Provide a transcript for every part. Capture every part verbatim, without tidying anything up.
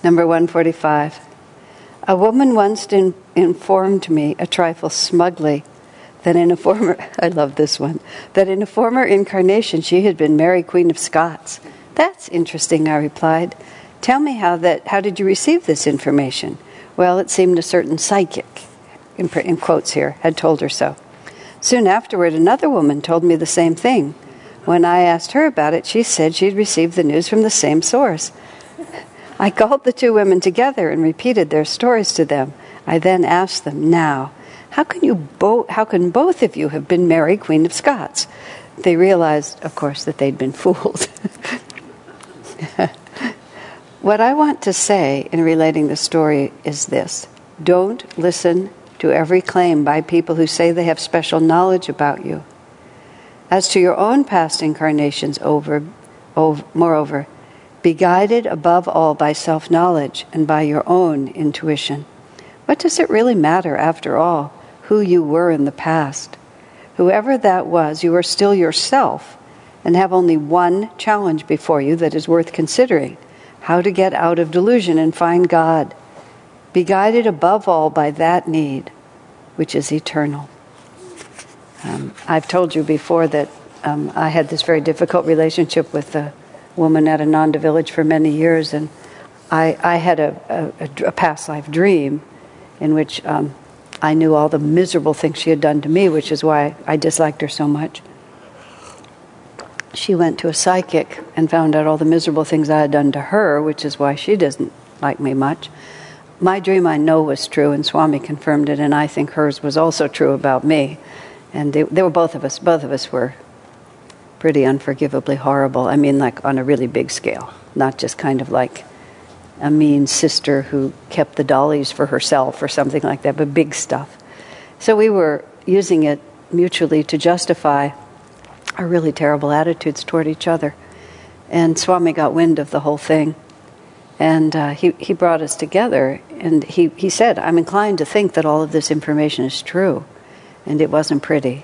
Number one forty-five. A woman once in, informed me, a trifle smugly, that in a former, I love this one, that in a former incarnation she had been Mary Queen of Scots. That's interesting, I replied. Tell me how that, how did you receive this information? Well, it seemed a certain psychic, in, in quotes here, had told her so. Soon afterward, another woman told me the same thing. When I asked her about it, she said she'd received the news from the same source. I called the two women together and repeated their stories to them. I then asked them, now, how can you both? How can both of you have been Mary, Queen of Scots? They realized, of course, that they'd been fooled. What I want to say in relating the story is this. Don't listen to every claim by people who say they have special knowledge about you. As to your own past incarnations, over, over moreover, be guided above all by self-knowledge and by your own intuition. What does it really matter, after all, who you were in the past? Whoever that was, you are still yourself and have only one challenge before you that is worth considering: how to get out of delusion and find God. Be guided above all by that need, which is eternal. Um, I've told you before that um, I had this very difficult relationship with a woman at Ananda Village for many years, and I, I had a, a, a past life dream in which um, I knew all the miserable things she had done to me, which is why I disliked her so much. She went to a psychic and found out all the miserable things I had done to her, which is why she doesn't like me much. My dream I know was true, and Swami confirmed it, and I think hers was also true about me. And they, they were both of us, both of us were pretty unforgivably horrible. I mean, like on a really big scale, not just kind of like a mean sister who kept the dollies for herself or something like that, but big stuff. So we were using it mutually to justify our really terrible attitudes toward each other. And Swami got wind of the whole thing. And uh, he, he brought us together, and he, he said, I'm inclined to think that all of this information is true. And it wasn't pretty.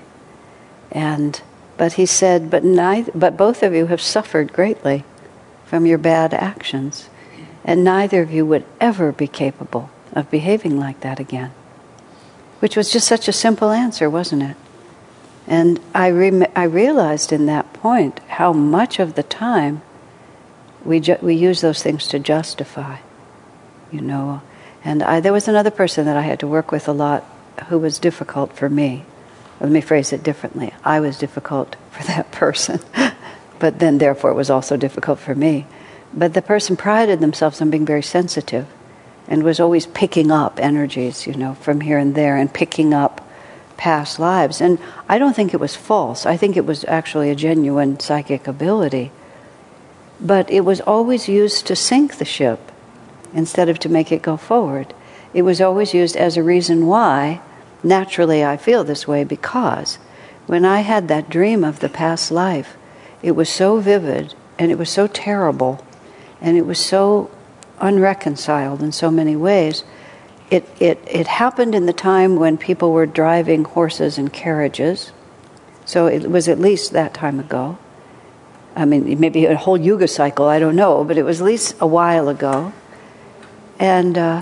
And but he said, but neither, but both of you have suffered greatly from your bad actions, and neither of you would ever be capable of behaving like that again. Which was just such a simple answer, wasn't it? And I re- I realized in that point how much of the time we ju- we use those things to justify, you know. And I, there was another person that I had to work with a lot who was difficult for me. Let me phrase it differently. I was difficult for that person, but then therefore it was also difficult for me. But the person prided themselves on being very sensitive and was always picking up energies, you know, from here and there, and picking up past lives. And I don't think it was false. I think it was actually a genuine psychic ability. But it was always used to sink the ship instead of to make it go forward. It was always used as a reason why, naturally I feel this way, because when I had that dream of the past life, it was so vivid, and it was so terrible, and it was so unreconciled in so many ways. It, it, it happened in the time when people were driving horses and carriages, so it was at least that time ago. I mean, maybe a whole yuga cycle, I don't know, but it was at least a while ago. And uh,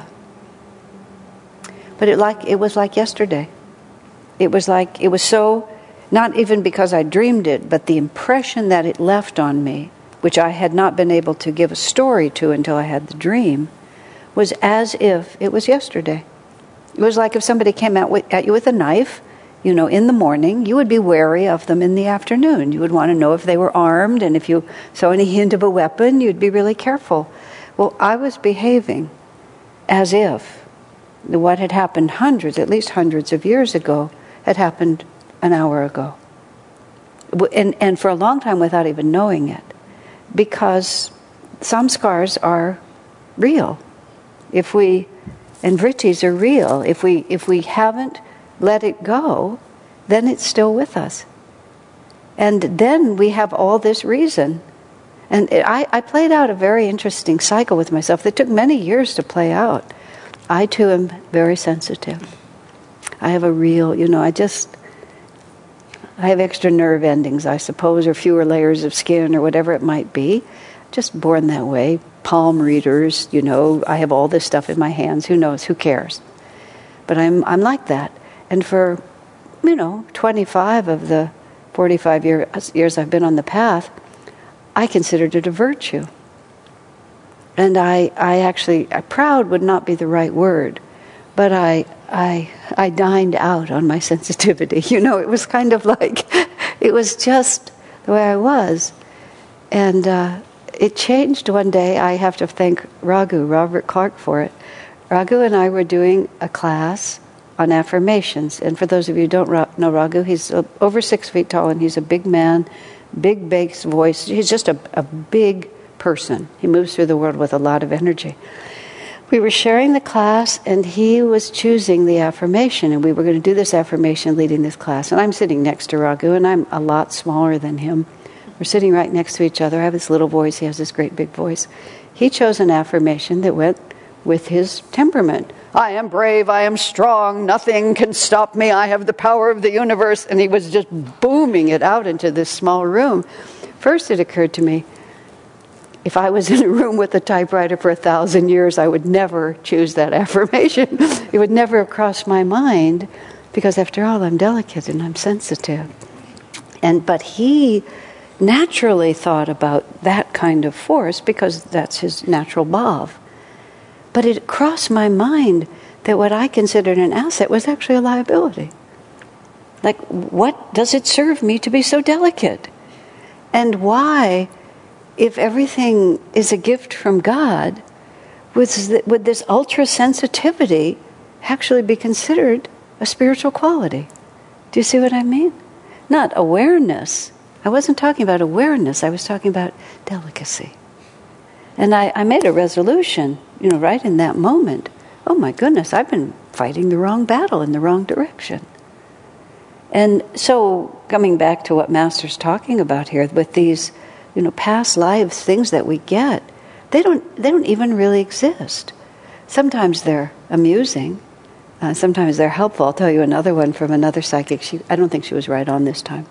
but it like it was like yesterday. It was like it was so, not even because I dreamed it, but the impression that it left on me, which I had not been able to give a story to until I had the dream, was as if it was yesterday. It was like if somebody came out with, at you with a knife, you know, in the morning, you would be wary of them in the afternoon. You would want to know if they were armed, and if you saw any hint of a weapon, you'd be really careful. Well, I was behaving as if what had happened hundreds, at least hundreds of years ago, had happened an hour ago. And, and for a long time without even knowing it. Because samskars are real. If we, and vrittis are real. If we, if we haven't let it go, then it's still with us. And then we have all this reason. And I, I played out a very interesting cycle with myself that took many years to play out. I too am very sensitive. I have a real, you know, I just, I have extra nerve endings, I suppose, or fewer layers of skin, or whatever it might be. Just born that way. palm readers, you know, I have all this stuff in my hands. Who knows? Who cares? But I'm I'm like that. And for, you know, twenty-five of the forty-five year, years I've been on the path, I considered it a virtue. And I, I actually, proud would not be the right word, but I, I, I dined out on my sensitivity. You know, it was kind of like, it was just the way I was. And uh, it changed one day. I have to thank Raghu, Robert Clark, for it. Raghu and I were doing a class on affirmations. And for those of you who don't know Raghu, he's over six feet tall and he's a big man, big bass voice. He's just a, a big person. He moves through the world with a lot of energy. We were sharing the class and he was choosing the affirmation, and we were going to do this affirmation leading this class. And I'm sitting next to Raghu and I'm a lot smaller than him. We're sitting right next to each other. I have this little voice. He has this great big voice. He chose an affirmation that went with his temperament. I am brave, I am strong, nothing can stop me, I have the power of the universe. And he was just booming it out into this small room. First it occurred to me, if I was in a room with a typewriter for a thousand years, I would never choose that affirmation. It would never have crossed my mind, because after all, I'm delicate and I'm sensitive. And but he naturally thought about that kind of force because that's his natural bhav. But it crossed my mind that what I considered an asset was actually a liability. Like, what does it serve me to be so delicate? And why, if everything is a gift from God, would this ultra-sensitivity actually be considered a spiritual quality? Do you see what I mean? Not awareness. I wasn't talking about awareness. I was talking about delicacy. And I, I made a resolution, you know, right in that moment. Oh my goodness, I've been fighting the wrong battle in the wrong direction. And so, coming back to what Master's talking about here, with these, you know, past lives, things that we get, they don't they don't even really exist. Sometimes they're amusing, uh, sometimes they're helpful. I'll tell you another one from another psychic. She, I don't think she was right on this time.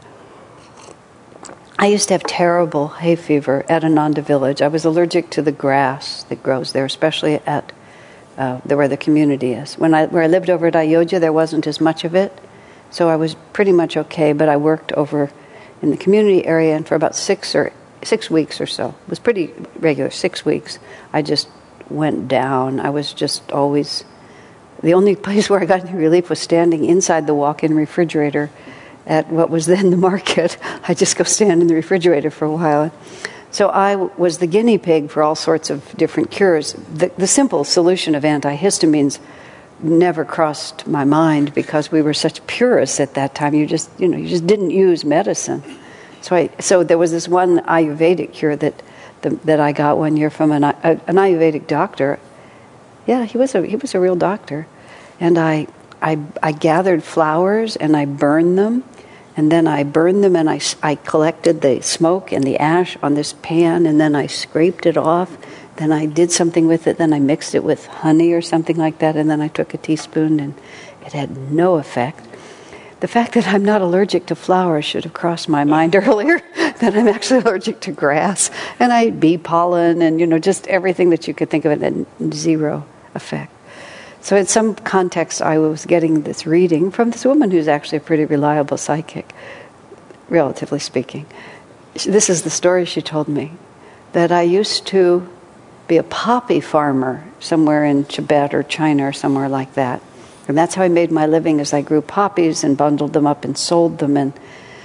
I used to have terrible hay fever at Ananda Village. I was allergic to the grass that grows there, especially at uh, where the community is. When I where I lived over at Ayodhya, there wasn't as much of it, so I was pretty much okay. But I worked over in the community area, and for about six or six weeks or so, it was pretty regular. Six weeks, I just went down. I was just always the only place where I got any relief was standing inside the walk-in refrigerator at what was then the market. I just go stand in the refrigerator for a while. So I was the guinea pig for all sorts of different cures. The, the simple solution of antihistamines never crossed my mind because we were such purists at that time. You just, you know, you just didn't use medicine. So I, so there was this one Ayurvedic cure that the, that I got one year from an, a, an Ayurvedic doctor. Yeah, he was a he was a real doctor, and I I I gathered flowers and I burned them. And then I burned them and I, I collected the smoke and the ash on this pan, and then I scraped it off. Then I did something with it. Then I mixed it with honey or something like that. And then I took a teaspoon and it had no effect. The fact that I'm not allergic to flowers should have crossed my mind earlier, that I'm actually allergic to grass. And I eat bee pollen and, you know, just everything that you could think of, it had zero effect. So in some context, I was getting this reading from this woman who's actually a pretty reliable psychic, relatively speaking. This is the story she told me, that I used to be a poppy farmer somewhere in Tibet or China or somewhere like that. And that's how I made my living, as I grew poppies and bundled them up and sold them. And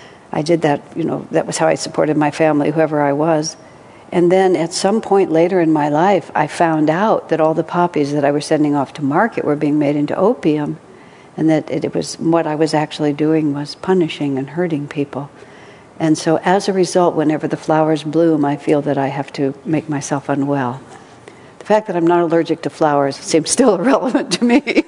I did that, you know, that was how I supported my family, whoever I was. And then at some point later in my life, I found out that all the poppies that I was sending off to market were being made into opium, and that it was what I was actually doing was punishing and hurting people. And so as a result, whenever the flowers bloom, I feel that I have to make myself unwell. The fact that I'm not allergic to flowers seems still irrelevant to me.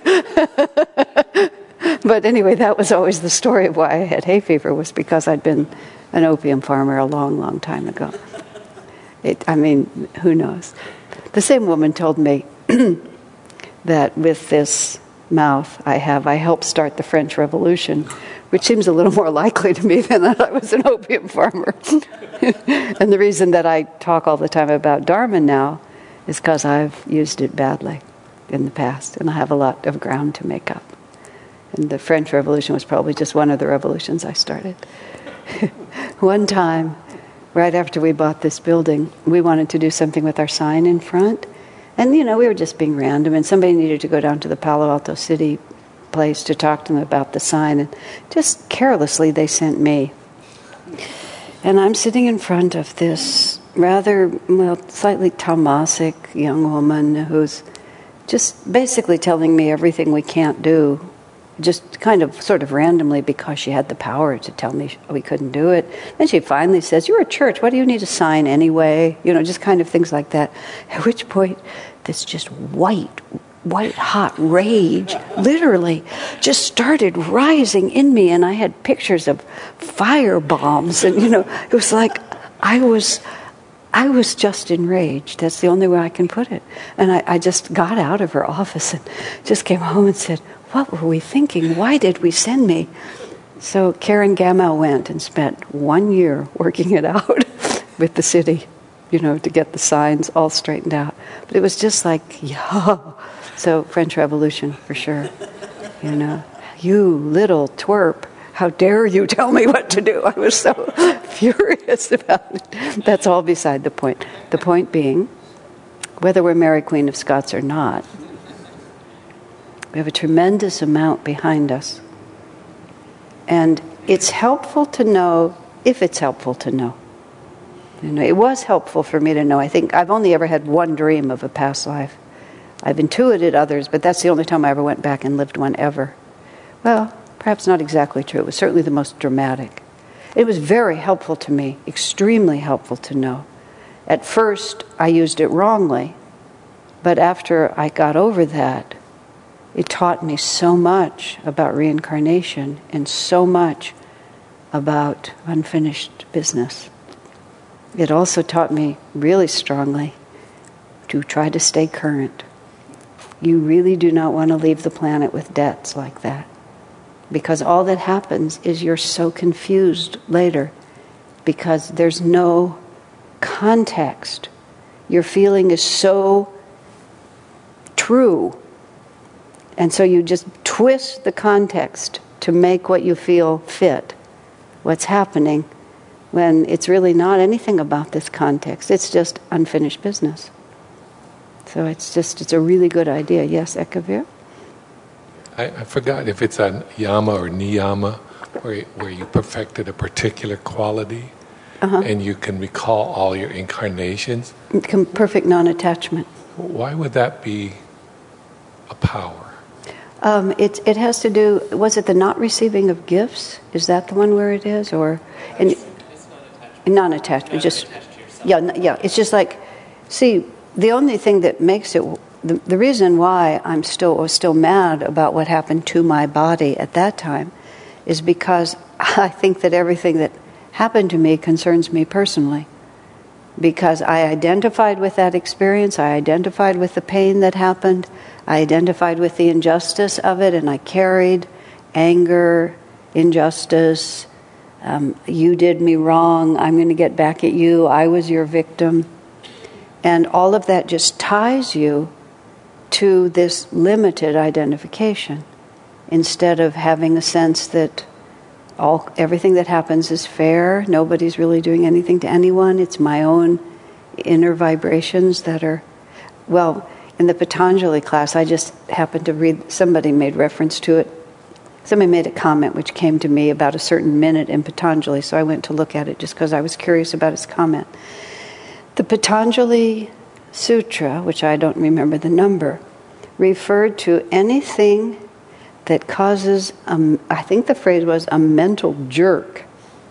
But anyway, that was always the story of why I had hay fever, was because I'd been an opium farmer a long, long time ago. It, I mean, who knows? The same woman told me that with this mouth I have, I helped start the French Revolution, which seems a little more likely to me than that I was an opium farmer. And the reason that I talk all the time about Dharma now is because I've used it badly in the past, and I have a lot of ground to make up. And the French Revolution was probably just one of the revolutions I started. One time, right after we bought this building, we wanted to do something with our sign in front. And, you know, we were just being random, and somebody needed to go down to the Palo Alto City place to talk to them about the sign. And just carelessly, they sent me. And I'm sitting in front of this rather, well, slightly Talmasic young woman who's just basically telling me everything we can't do, just kind of sort of randomly because she had the power to tell me we couldn't do it. Then she finally says, "You're a church, what do you need a sign anyway?" You know, just kind of things like that. At which point, this just white, white hot rage literally just started rising in me, and I had pictures of fire bombs, and you know, it was like I was... I was just enraged. That's the only way I can put it. And I, I just got out of her office and just came home and said, "What were we thinking? Why did we send me?" So Karen Gamel went and spent one year working it out with the city, you know, to get the signs all straightened out. But it was just like, yeah. So French Revolution, for sure. You know, you little twerp. How dare you tell me what to do? I was so furious about it. That's all beside the point. The point being, whether we're Mary Queen of Scots or not, we have a tremendous amount behind us. And it's helpful to know, if it's helpful to know. You know, it was helpful for me to know. I think I've only ever had one dream of a past life. I've intuited others, but that's the only time I ever went back and lived one ever. Well, perhaps not exactly true. It was certainly the most dramatic. It was very helpful to me, extremely helpful to know. At first, I used it wrongly, but after I got over that, it taught me so much about reincarnation and so much about unfinished business. It also taught me really strongly to try to stay current. You really do not want to leave the planet with debts like that. Because all that happens is you're so confused later because there's no context. Your feeling is so true. And so you just twist the context to make what you feel fit, what's happening, when it's really not anything about this context. It's just unfinished business. So it's just, it's a really good idea. Yes, Ekavir? I, I forgot if it's a yama or niyama, where, where you perfected a particular quality, uh-huh. and you can recall all your incarnations. Perfect non-attachment. Why would that be a power? Um, it it has to do. Was it the not receiving of gifts? Is that the one where it is, or and it's non-attachment? Non-attachment. Just yeah, yeah. It's just like, see, the only thing that makes it. The, the reason why I'm still was still mad about what happened to my body at that time is because I think that everything that happened to me concerns me personally. Because I identified with that experience, I identified with the pain that happened, I identified with the injustice of it, and I carried anger, injustice, um, you did me wrong, I'm going to get back at you, I was your victim. And all of that just ties you to this limited identification, instead of having a sense that all everything that happens is fair, nobody's really doing anything to anyone, it's my own inner vibrations that are, well, in the Patanjali class, I just happened to read, somebody made reference to it, somebody made a comment which came to me about a certain minute in Patanjali, so I went to look at it just because I was curious about his comment. The Patanjali Sutra, which I don't remember the number, referred to anything that causes, a, I think the phrase was a mental jerk.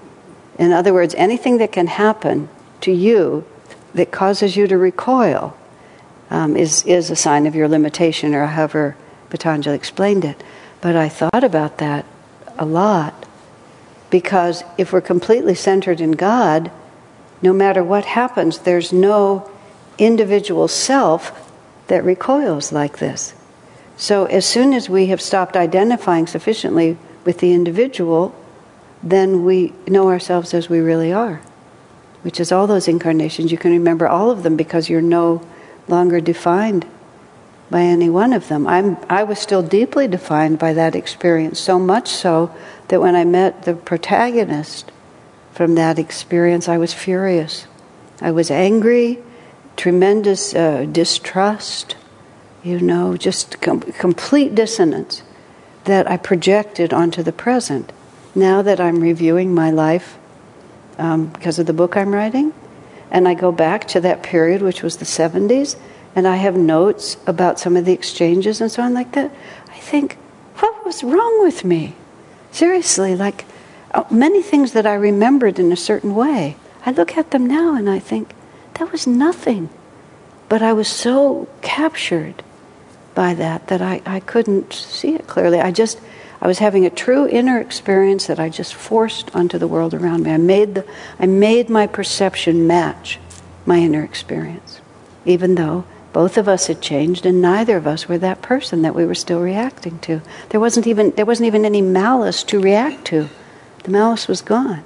In other words, anything that can happen to you that causes you to recoil um, is, is a sign of your limitation, or however Patanjali explained it. But I thought about that a lot, because if we're completely centered in God, no matter what happens, there's no individual self that recoils like this. So as soon as we have stopped identifying sufficiently with the individual, then we know ourselves as we really are, which is all those incarnations. You can remember all of them because you're no longer defined by any one of them. I'm, I was still deeply defined by that experience, so much so that when I met the protagonist from that experience, I was furious. I was angry, tremendous uh, distrust, you know, just com- complete dissonance that I projected onto the present. Now that I'm reviewing my life um, because of the book I'm writing, and I go back to that period, which was the seventies, and I have notes about some of the exchanges and so on like that, I think, what was wrong with me? Seriously, like uh, many things that I remembered in a certain way, I look at them now and I think, that was nothing. But I was so captured by that that I, I couldn't see it clearly. I just, I was having a true inner experience that I just forced onto the world around me. I made the, I made my perception match my inner experience, even though both of us had changed and neither of us were that person that we were still reacting to. There wasn't even, there wasn't even any malice to react to. The malice was gone.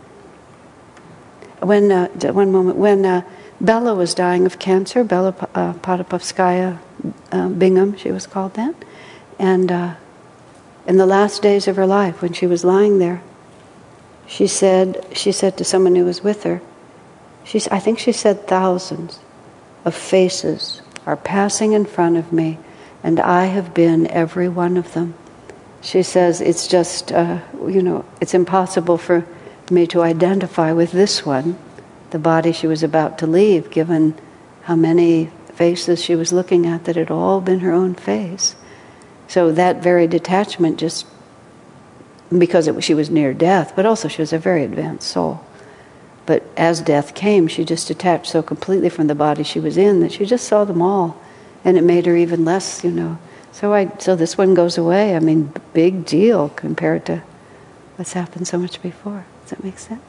When, uh, one moment, when uh, Bella was dying of cancer, Bella uh, Potapovskaya uh, Bingham, she was called then, and uh, in the last days of her life, when she was lying there, she said, she said to someone who was with her, she, I think she said, thousands of faces are passing in front of me, and I have been every one of them. She says, it's just, uh, you know, it's impossible for me to identify with this one, the body she was about to leave, given how many faces she was looking at that had all been her own face. So that very detachment just, because it, she was near death, but also she was a very advanced soul. But as death came, she just detached so completely from the body she was in that she just saw them all. And it made her even less, you know. So I, so this one goes away. I mean, big deal compared to what's happened so much before. Does that make sense?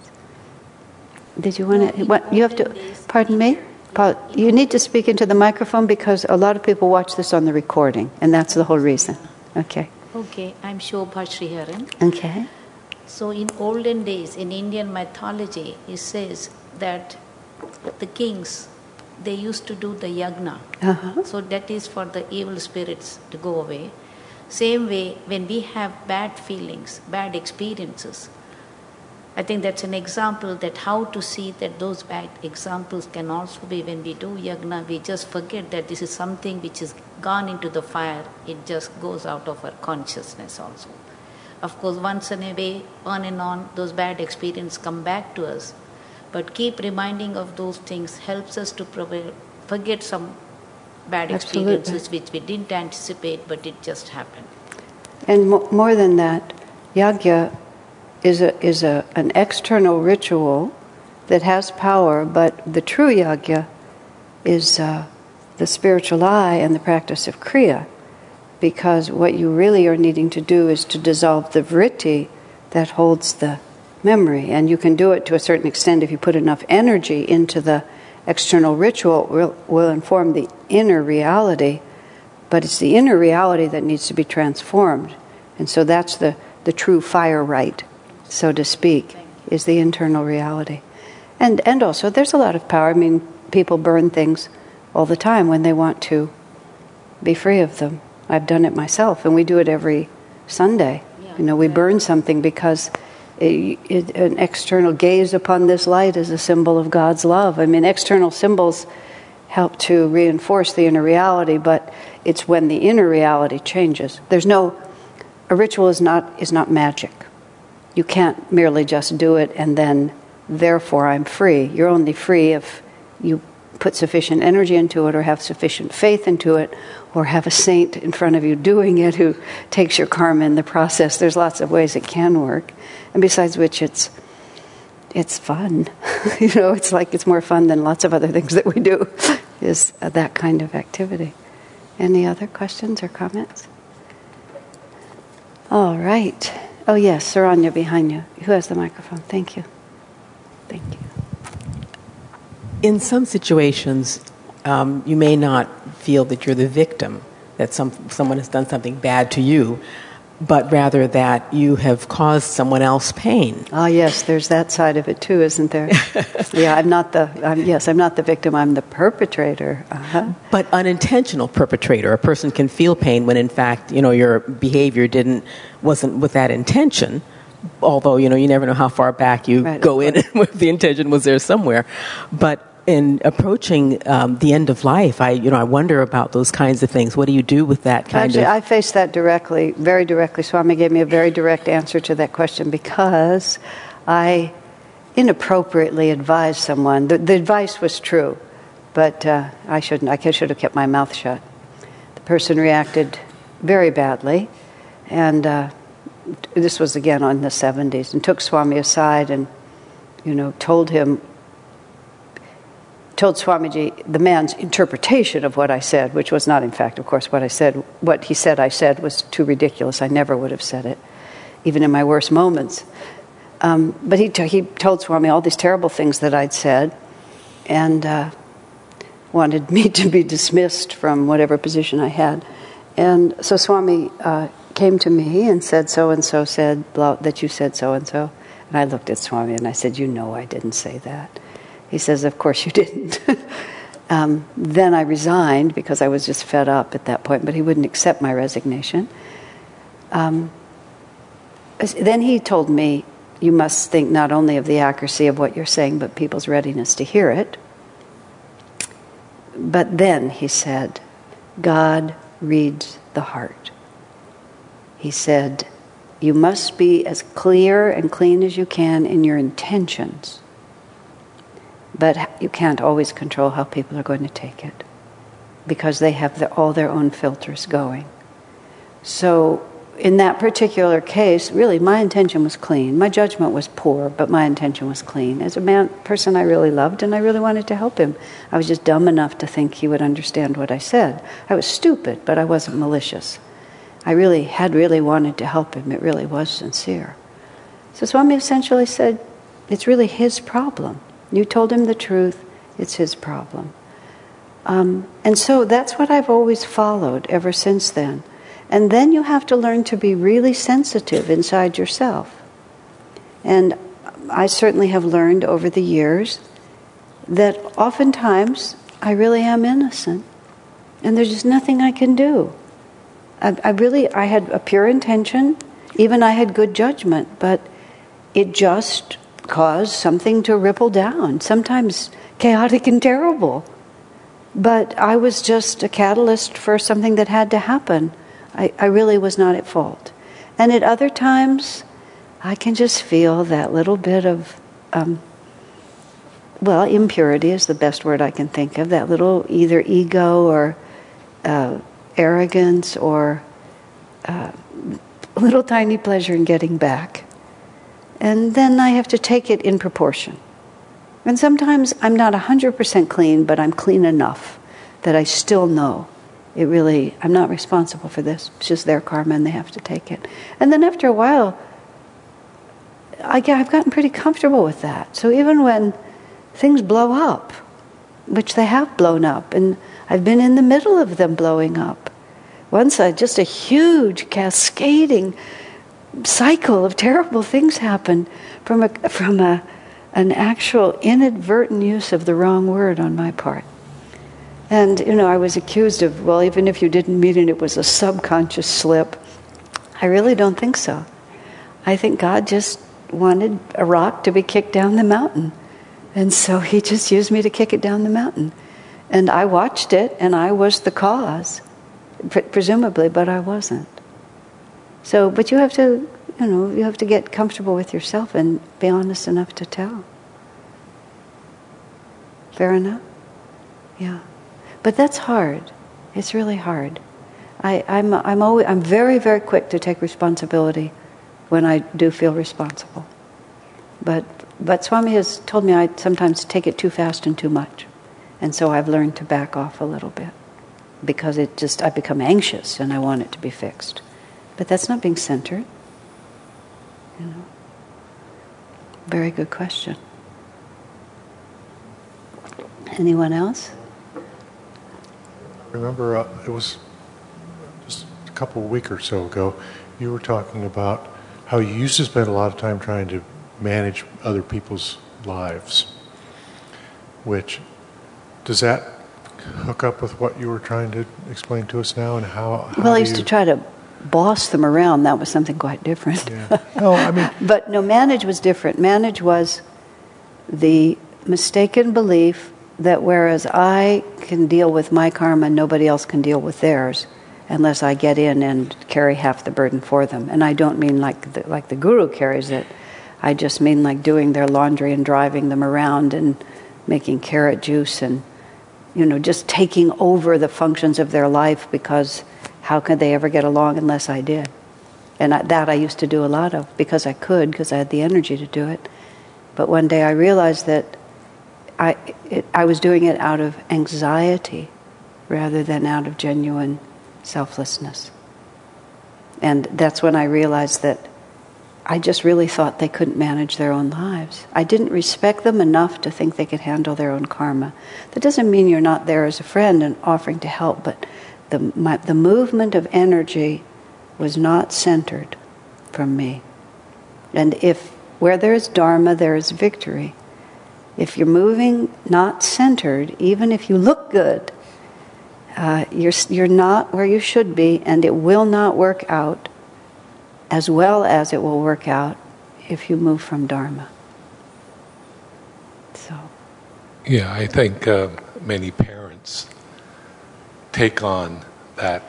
Did you want to, what, you have to, pardon me? Paul, you need to speak into the microphone because a lot of people watch this on the recording, and that's the whole reason. Okay. Okay, I'm Shobha Sriharan. Okay. So in olden days, in Indian mythology, it says that the kings, they used to do the yagna. Uh-huh. So that is for the evil spirits to go away. Same way, when we have bad feelings, bad experiences, I think that's an example that how to see that those bad examples can also be when we do yagna, we just forget that this is something which has gone into the fire. It just goes out of our consciousness also. Of course, once in a way, on and on, those bad experiences come back to us. But keep reminding of those things helps us to provide, forget some bad Absolutely. experiences which we didn't anticipate, but it just happened. And mo- more than that, yagya is a is a an external ritual that has power, but the true yagya is uh, the spiritual eye and the practice of kriya, because what you really are needing to do is to dissolve the vritti that holds the memory, and you can do it to a certain extent if you put enough energy into the external ritual. It will, will inform the inner reality, but it's the inner reality that needs to be transformed, and so that's the the true fire rite, so to speak, is the internal reality. And and also there's a lot of power. I mean, people burn things all the time when they want to be free of them. I've done it myself, and we do it every Sunday. Yeah. You know, we burn something because it, it, an external gaze upon this light is a symbol of God's love. I mean, external symbols help to reinforce the inner reality, but it's when the inner reality changes. There's no, a ritual is not is not magic. You can't merely just do it and then, therefore, I'm free. You're only free if you put sufficient energy into it or have sufficient faith into it or have a saint in front of you doing it who takes your karma in the process. There's lots of ways it can work. And besides which, it's it's fun. You know, it's like it's more fun than lots of other things that we do, is that kind of activity. Any other questions or comments? All right. Oh, yes, Saranya behind you. Who has the microphone? Thank you. Thank you. In some situations, um, you may not feel that you're the victim, that some someone has done something bad to you, but rather that you have caused someone else pain. Ah, yes, there's that side of it too, isn't there? Yeah, I'm not the, I'm, yes, I'm not the victim, I'm the perpetrator. Uh-huh. But unintentional perpetrator. A person can feel pain when in fact, you know, your behavior didn't, wasn't with that intention. Although, you know, you never know how far back you right, go in with the intention was there somewhere. But in approaching um, the end of life, I, you know, I wonder about those kinds of things. What do you do with that kind Actually, of... I faced that directly, very directly. Swami gave me a very direct answer to that question because I inappropriately advised someone. The, the advice was true, but uh, I shouldn't. I should have kept my mouth shut. The person reacted very badly, and uh, this was again on the seventies, and took Swami aside and, you know, told him, told Swamiji the man's interpretation of what I said, which was not, in fact, of course, what I said. What he said I said was too ridiculous. I never would have said it, even in my worst moments. Um, but he, t- he told Swami all these terrible things that I'd said, and uh, wanted me to be dismissed from whatever position I had. And so Swami uh, came to me and said, so-and-so said blah, that you said so-and-so. And I looked at Swami and I said, you know I didn't say that. He says, of course you didn't. um, then I resigned because I was just fed up at that point, but he wouldn't accept my resignation. Um, then he told me, you must think not only of the accuracy of what you're saying, but people's readiness to hear it. But then he said, God reads the heart. He said, you must be as clear and clean as you can in your intentions. But you can't always control how people are going to take it because they have the, all their own filters going. So in that particular case, really my intention was clean. My judgment was poor, but my intention was clean. As a man, person I really loved and I really wanted to help him. I was just dumb enough to think he would understand what I said. I was stupid, but I wasn't malicious. I really had really wanted to help him. It really was sincere. So Swami essentially said, it's really his problem. You told him the truth, it's his problem. Um, and so that's what I've always followed ever since then. And then you have to learn to be really sensitive inside yourself. And I certainly have learned over the years that oftentimes I really am innocent. And there's just nothing I can do. I, I really, I had a pure intention, even I had good judgment, but it just caused something to ripple down, sometimes chaotic and terrible. But I was just a catalyst for something that had to happen. I, I really was not at fault. And at other times, I can just feel that little bit of, um, well, impurity is the best word I can think of, that little either ego or uh, arrogance or uh, little tiny pleasure in getting back. And then I have to take it in proportion. And sometimes I'm not one hundred percent clean, but I'm clean enough that I still know it really, I'm not responsible for this. It's just their karma and they have to take it. And then after a while, I, I've gotten pretty comfortable with that. So even when things blow up, which they have blown up, and I've been in the middle of them blowing up. Once I, just a huge cascading cycle of terrible things happened from a from a an actual inadvertent use of the wrong word on my part. And, you know, I was accused of, well, even if you didn't mean it, it was a subconscious slip. I really don't think so. I think God just wanted a rock to be kicked down the mountain. And so he just used me to kick it down the mountain. And I watched it, and I was the cause, pre- presumably, but I wasn't. So, but you have to, you know, you have to get comfortable with yourself and be honest enough to tell. Fair enough? Yeah. But that's hard. It's really hard. I, I'm, I'm always, I'm very, very quick to take responsibility when I do feel responsible. But, but Swami has told me I sometimes take it too fast and too much. And so I've learned to back off a little bit because it just, I become anxious and I want it to be fixed. But that's not being centered. You know. Very good question. Anyone else? Remember, uh, it was just a couple of weeks or so ago, you were talking about how you used to spend a lot of time trying to manage other people's lives, which, does that hook up with what you were trying to explain to us now, and how, how well, I do used you... to try to boss them around. That was something quite different. Yeah. No, I mean... But no, manage was different. Manage was the mistaken belief that whereas I can deal with my karma, nobody else can deal with theirs unless I get in and carry half the burden for them. And I don't mean like the, like the guru carries it. I just mean like doing their laundry and driving them around and making carrot juice and, you know, just taking over the functions of their life, because how could they ever get along unless I did? And I, that I used to do a lot of because I could, because I had the energy to do it. But one day I realized that I it, I was doing it out of anxiety rather than out of genuine selflessness. And that's when I realized that I just really thought they couldn't manage their own lives. I didn't respect them enough to think they could handle their own karma. That doesn't mean you're not there as a friend and offering to help, but the my, the movement of energy was not centered from me. And if where there is dharma, there is victory. If you're moving not centered, even if you look good, uh, you're you're not where you should be, and it will not work out as well as it will work out if you move from dharma. So. Yeah, I think uh, many parents take on that.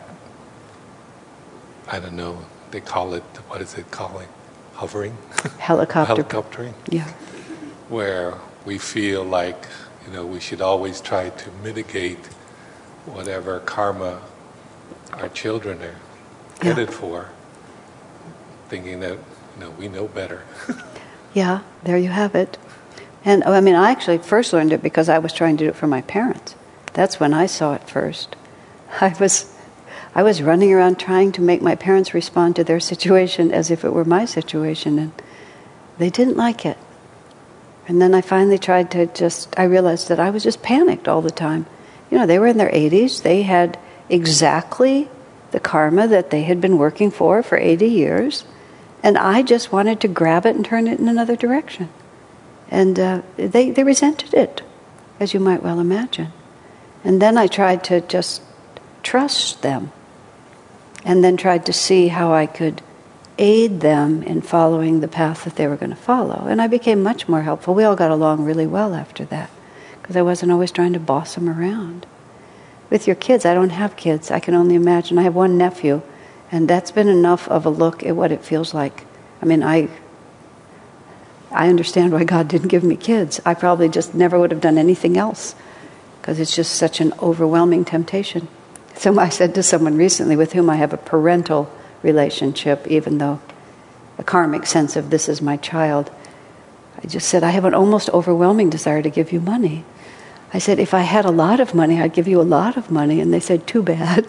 I don't know. They call it, what is it calling? Hovering? Helicopter. Helicoptering. Yeah. Where we feel like, you know, we should always try to mitigate whatever karma our children are Yeah. headed for, thinking that, you know, we know better. Yeah, there you have it. And I mean, I actually first learned it because I was trying to do it for my parents. That's when I saw it first. I was I was running around trying to make my parents respond to their situation as if it were my situation, and they didn't like it. And then I finally tried to just, I realized that I was just panicked all the time. You know, they were in their eighties. They had exactly the karma that they had been working for for eighty years. And I just wanted to grab it and turn it in another direction. And uh, they, they resented it, as you might well imagine. And then I tried to just trust them. And then tried to see how I could aid them in following the path that they were going to follow. And I became much more helpful. We all got along really well after that, because I wasn't always trying to boss them around. With your kids, I don't have kids. I can only imagine. I have one nephew, and that's been enough of a look at what it feels like. I mean, I I understand why God didn't give me kids. I probably just never would have done anything else, because it's just such an overwhelming temptation. So I said to someone recently with whom I have a parental relationship, even though a karmic sense of this is my child, I just said, I have an almost overwhelming desire to give you money. I said, if I had a lot of money, I'd give you a lot of money. And they said, too bad.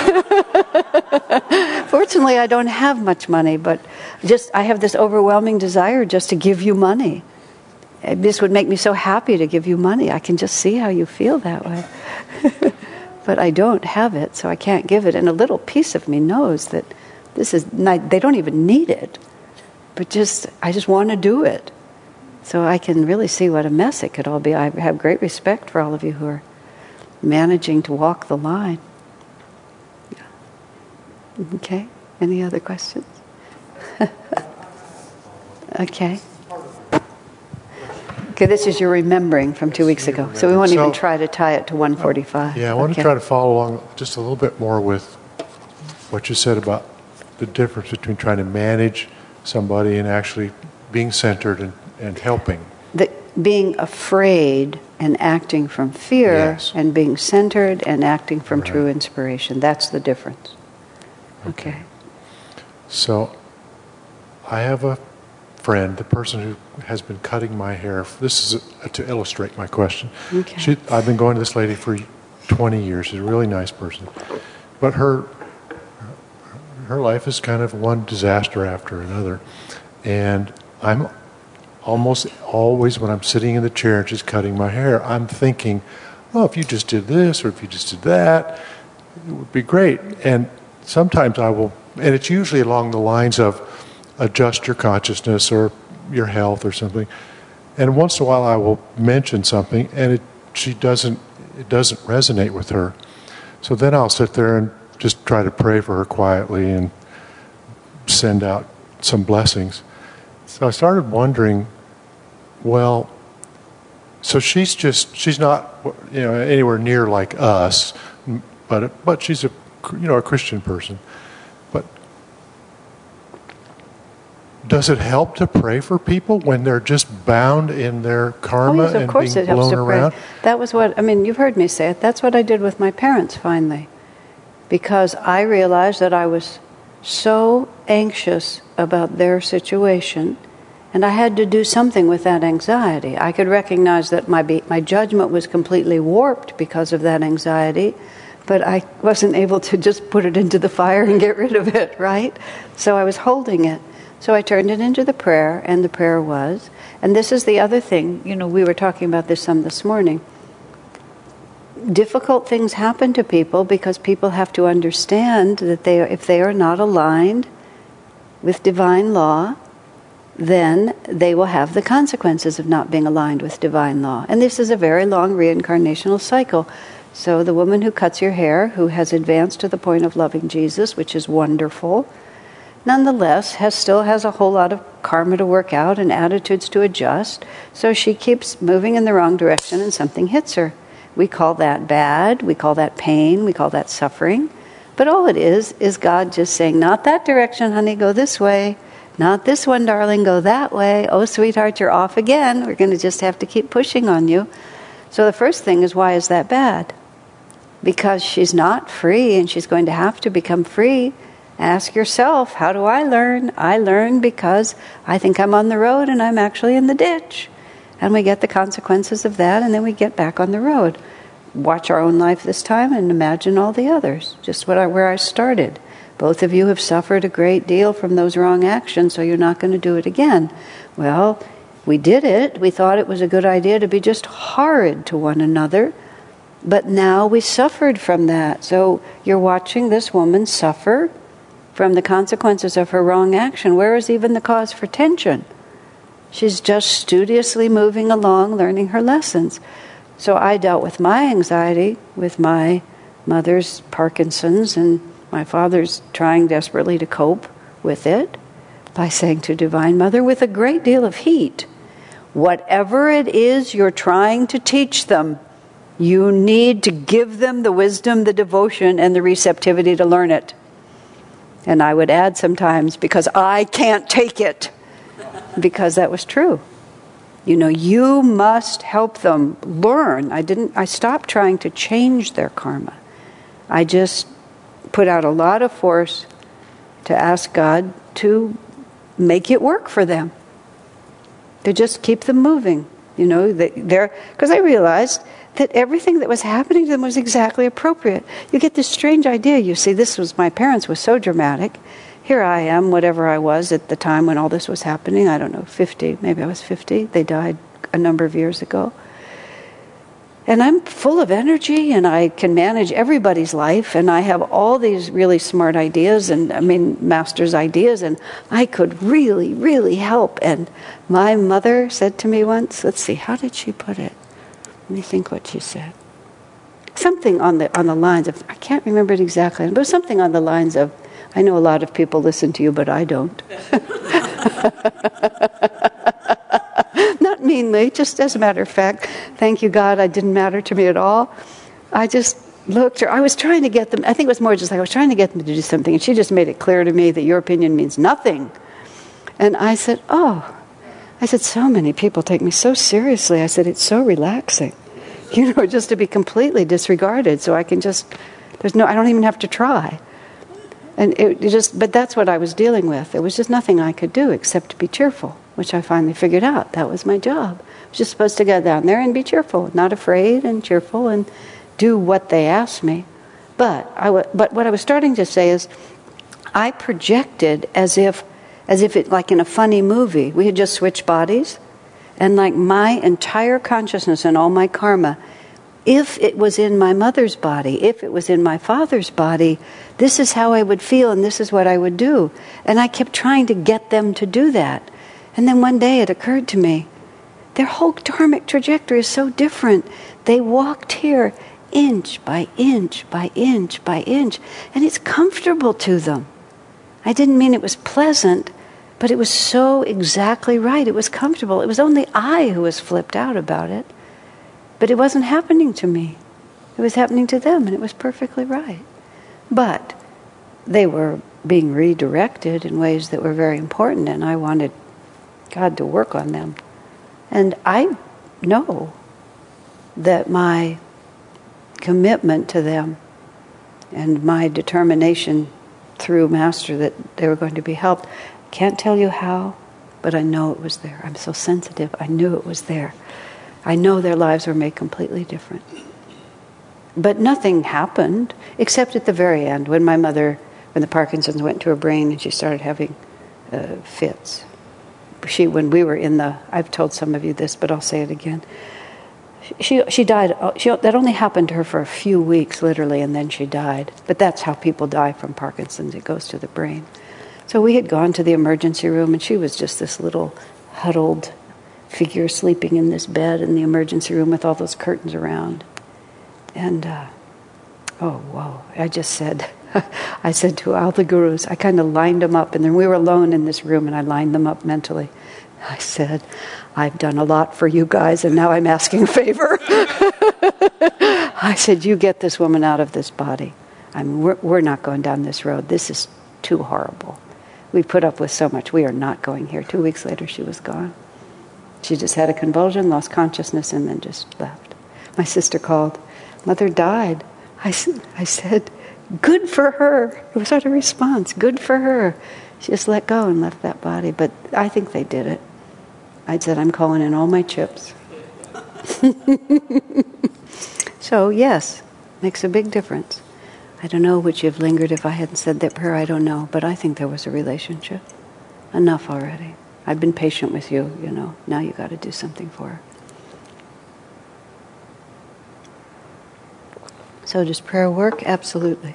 Fortunately, I don't have much money, but just I have this overwhelming desire just to give you money. This would make me so happy to give you money. I can just see how you feel that way. But I don't have it, so I can't give it. And a little piece of me knows that this is not, they don't even need it. But just, I just want to do it. So I can really see what a mess it could all be. I have great respect for all of you who are managing to walk the line. Okay, any other questions? Okay. Okay, this is your remembering from two weeks ago. So we won't even So- try to tie it to one forty-five. Yeah, I want Okay. to try to follow along just a little bit more with what you said about the difference between trying to manage somebody and actually being centered and, and helping. The, being afraid and acting from fear, Yes. and being centered and acting from Right. true inspiration. That's the difference. Okay. So I have a friend, the person who has been cutting my hair. This is a, to illustrate my question. Okay. She, I've been going to this lady for twenty years. She's a really nice person. But her her life is kind of one disaster after another. And I'm almost always, when I'm sitting in the chair and she's cutting my hair, I'm thinking, oh, if you just did this or if you just did that, it would be great. And sometimes I will and it's usually along the lines of adjust your consciousness or your health or something. And once in a while I will mention something, and it she doesn't it doesn't resonate with her. So then I'll sit there and just try to pray for her quietly and send out some blessings. So I started wondering, well, so she's just she's not, you know, anywhere near like us, but but she's a you know a Christian person. But does it help to pray for people when they're just bound in their karma oh, yes, of and course being it helps blown to around? pray. That was what, I mean, you've heard me say it. That's what I did with my parents finally. Because I realized that I was so anxious about their situation, and I had to do something with that anxiety. I could recognize that my be- my judgment was completely warped because of that anxiety, but I wasn't able to just put it into the fire and get rid of it, right? So I was holding it. So I turned it into the prayer, and the prayer was, and this is the other thing, you know, we were talking about this some this morning. Difficult things happen to people because people have to understand that they, if they are not aligned with divine law, then they will have the consequences of not being aligned with divine law. And this is a very long reincarnational cycle. So the woman who cuts your hair, who has advanced to the point of loving Jesus, which is wonderful, nonetheless has still has a whole lot of karma to work out and attitudes to adjust. So she keeps moving in the wrong direction and something hits her. We call that bad, we call that pain, we call that suffering. But all it is, is God just saying, not that direction, honey, go this way. Not this one, darling, go that way. Oh, sweetheart, you're off again. We're going to just have to keep pushing on you. So the first thing is, why is that bad? Because she's not free, and she's going to have to become free. Ask yourself, how do I learn? I learn because I think I'm on the road and I'm actually in the ditch. And we get the consequences of that, and then we get back on the road. Watch our own life this time and imagine all the others, just what I, where I started. Both of you have suffered a great deal from those wrong actions, so you're not going to do it again. Well, we did it. We thought it was a good idea to be just horrid to one another, but now we suffered from that. So you're watching this woman suffer from the consequences of her wrong action. Where is even the cause for tension? She's just studiously moving along, learning her lessons. So I dealt with my anxiety, with my mother's Parkinson's, and my father's trying desperately to cope with it by saying to Divine Mother, with a great deal of heat, whatever it is you're trying to teach them, you need to give them the wisdom, the devotion, and the receptivity to learn it. And I would add sometimes, because I can't take it, because that was true. You know, you must help them learn. I didn't, I stopped trying to change their karma. I just put out a lot of force to ask God to make it work for them. To just keep them moving. You know, they're, because I realized that everything that was happening to them was exactly appropriate. You get this strange idea, you see, this was, my parents were so dramatic. Here I am, whatever I was at the time when all this was happening, I don't know, fifty, maybe I was fifty. They died a number of years ago. And I'm full of energy, and I can manage everybody's life, and I have all these really smart ideas, and I mean, master's ideas, and I could really, really help. And my mother said to me once, let's see, how did she put it? Let me think what she said. Something on the on the lines of, I can't remember it exactly, but it was something on the lines of, I know a lot of people listen to you, but I don't. Not meanly, just as a matter of fact. Thank you, God, it didn't matter to me at all. I just looked, or I was trying to get them, I think it was more just like I was trying to get them to do something, and she just made it clear to me that your opinion means nothing. And I said, oh, I said, so many people take me so seriously. I said, it's so relaxing, you know, just to be completely disregarded, so I can just, there's no, I don't even have to try. And it, it just, but that's what I was dealing with. There was just nothing I could do except to be cheerful, which I finally figured out. That was my job. I was just supposed to go down there and be cheerful, not afraid, and cheerful, and do what they asked me. But I w- but what I was starting to say is, I projected as if, as if it, like in a funny movie, we had just switched bodies, and like my entire consciousness and all my karma if it was in my mother's body, if it was in my father's body, this is how I would feel and this is what I would do. And I kept trying to get them to do that. And then one day it occurred to me, their whole karmic trajectory is so different. They walked here inch by inch by inch by inch, and it's comfortable to them. I didn't mean it was pleasant, but it was so exactly right. It was comfortable. It was only I who was flipped out about it. But it wasn't happening to me. It was happening to them, and it was perfectly right. But they were being redirected in ways that were very important, and I wanted God to work on them. And I know that my commitment to them and my determination through Master that they were going to be helped, can't tell you how, but I know it was there. I'm so sensitive. I knew it was there. I know their lives were made completely different. But nothing happened, except at the very end, when my mother, when the Parkinson's went to her brain and she started having uh, fits. She, when we were in the, I've told some of you this, but I'll say it again. She she died, she, that only happened to her for a few weeks, literally, and then she died. But that's how people die from Parkinson's. It goes to the brain. So we had gone to the emergency room, and she was just this little huddled figure sleeping in this bed in the emergency room with all those curtains around. And, uh, oh, whoa, I just said, I said to all the gurus, I kind of lined them up, and then we were alone in this room, and I lined them up mentally. I said, I've done a lot for you guys, and now I'm asking a favor. I said, you get this woman out of this body. I mean, we're, we're not going down this road. This is too horrible. We put up with so much. We are not going here. Two weeks later, she was gone. She just had a convulsion, lost consciousness, and then just left. My sister called. Mother died. I, I said, good for her. It was not a response. Good for her. She just let go and left that body. But I think they did it. I said, I'm calling in all my chips. So, yes, makes a big difference. I don't know, would you have lingered if I hadn't said that prayer? I don't know. But I think there was a relationship. Enough already. I've been patient with you, you know. Now you got to do something for her. So does prayer work? Absolutely.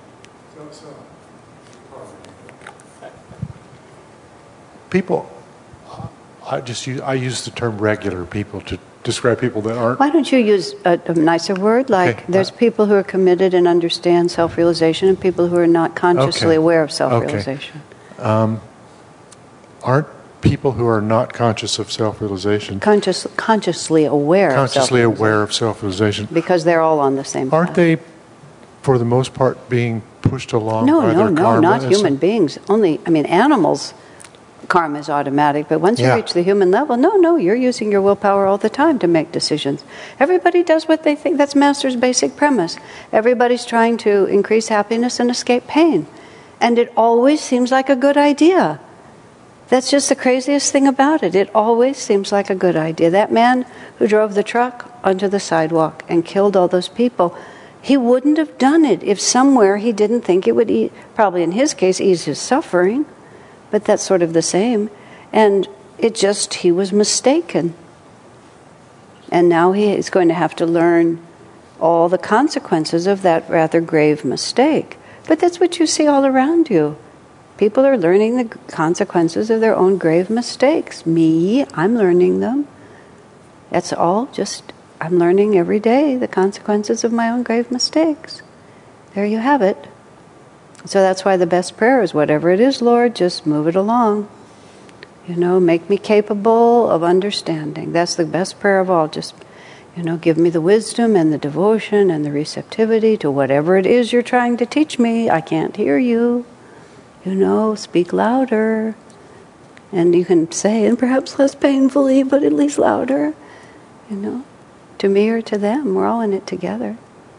People, I just use, I use the term regular people to describe people that aren't. Why don't you use a, a nicer word? Like Okay. there's people who are committed and understand self-realization, and people who are not consciously Okay. aware of self-realization. Okay. Um, aren't people who are not conscious of self-realization Conscious, consciously aware. consciously of self-realization. aware of self-realization? Because they're all on the same Aren't path. they, for the most part, being pushed along No, by no, their no, karma? not and human so- beings. Only, I mean, animals. Karma is automatic, but once you Yeah. reach the human level, no, no, you're using your willpower all the time to make decisions. Everybody does what they think. That's Master's basic premise. Everybody's trying to increase happiness and escape pain. And it always seems like a good idea. That's just the craziest thing about it. It always seems like a good idea. That man who drove the truck onto the sidewalk and killed all those people, he wouldn't have done it if somewhere he didn't think it would, e- probably in his case, ease his suffering. But that's sort of the same. And it just, he was mistaken. And now he is going to have to learn all the consequences of that rather grave mistake. But that's what you see all around you. People are learning the consequences of their own grave mistakes. Me, I'm learning them. That's all just, I'm learning every day the consequences of my own grave mistakes. There you have it. So that's why the best prayer is, whatever it is, Lord, just move it along. You know, make me capable of understanding. That's the best prayer of all. Just, you know, give me the wisdom and the devotion and the receptivity to whatever it is you're trying to teach me. I can't hear you. You know, speak louder. And you can say, and perhaps less painfully, but at least louder. You know, to me or to them. We're all in it together.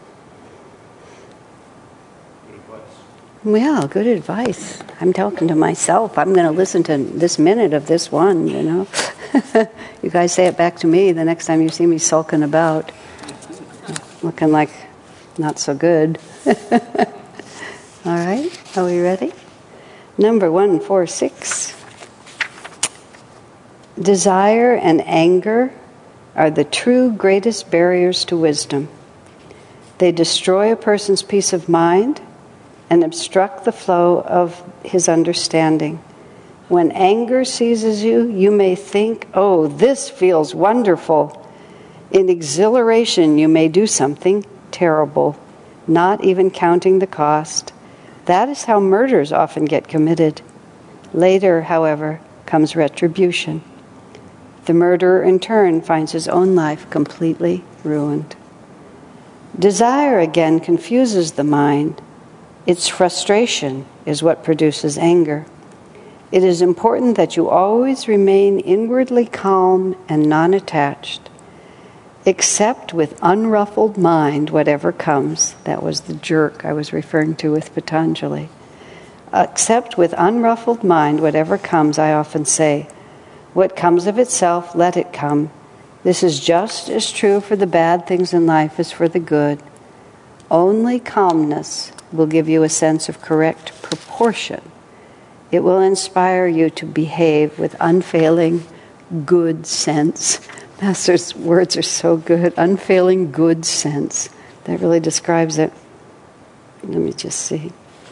Yeah, good advice. I'm talking to myself. I'm going to listen to this minute of this one, you know. You guys say it back to me the next time you see me sulking about, looking like not so good. All right, are we ready? Number one, four, six. Desire and anger are the true greatest barriers to wisdom. They destroy a person's peace of mind and obstruct the flow of his understanding. When anger seizes you, you may think, oh, this feels wonderful. In exhilaration, you may do something terrible, not even counting the cost. That is how murders often get committed. Later, however, comes retribution. The murderer, in turn, finds his own life completely ruined. Desire, again, confuses the mind. Its frustration is what produces anger. It is important that you always remain inwardly calm and non-attached. Accept with unruffled mind whatever comes. That was the jerk I was referring to with Patanjali. Accept with unruffled mind whatever comes, I often say. What comes of itself, let it come. This is just as true for the bad things in life as for the good. Only calmness will give you a sense of correct proportion. It will inspire you to behave with unfailing good sense. Master's words are so good. Unfailing good sense. That really describes it. Let me just see.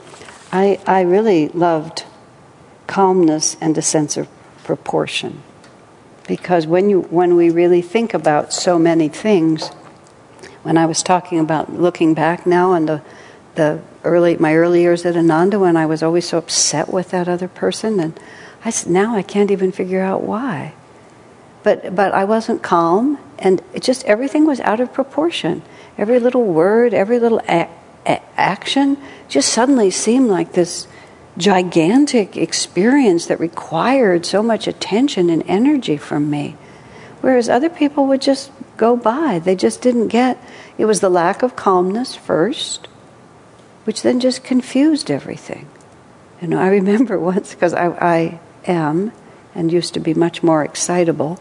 I, I really loved calmness and a sense of proportion. Because when you when we really think about so many things, when I was talking about looking back now on the the early my early years at Ananda, when I was always so upset with that other person, and I said, now I can't even figure out why. But but I wasn't calm, and it just everything was out of proportion. Every little word, every little a- a- action, just suddenly seemed like this gigantic experience that required so much attention and energy from me. Whereas other people would just go by. They just didn't get. It was the lack of calmness first, which then just confused everything. You know, I remember once, because I, I am and used to be much more excitable,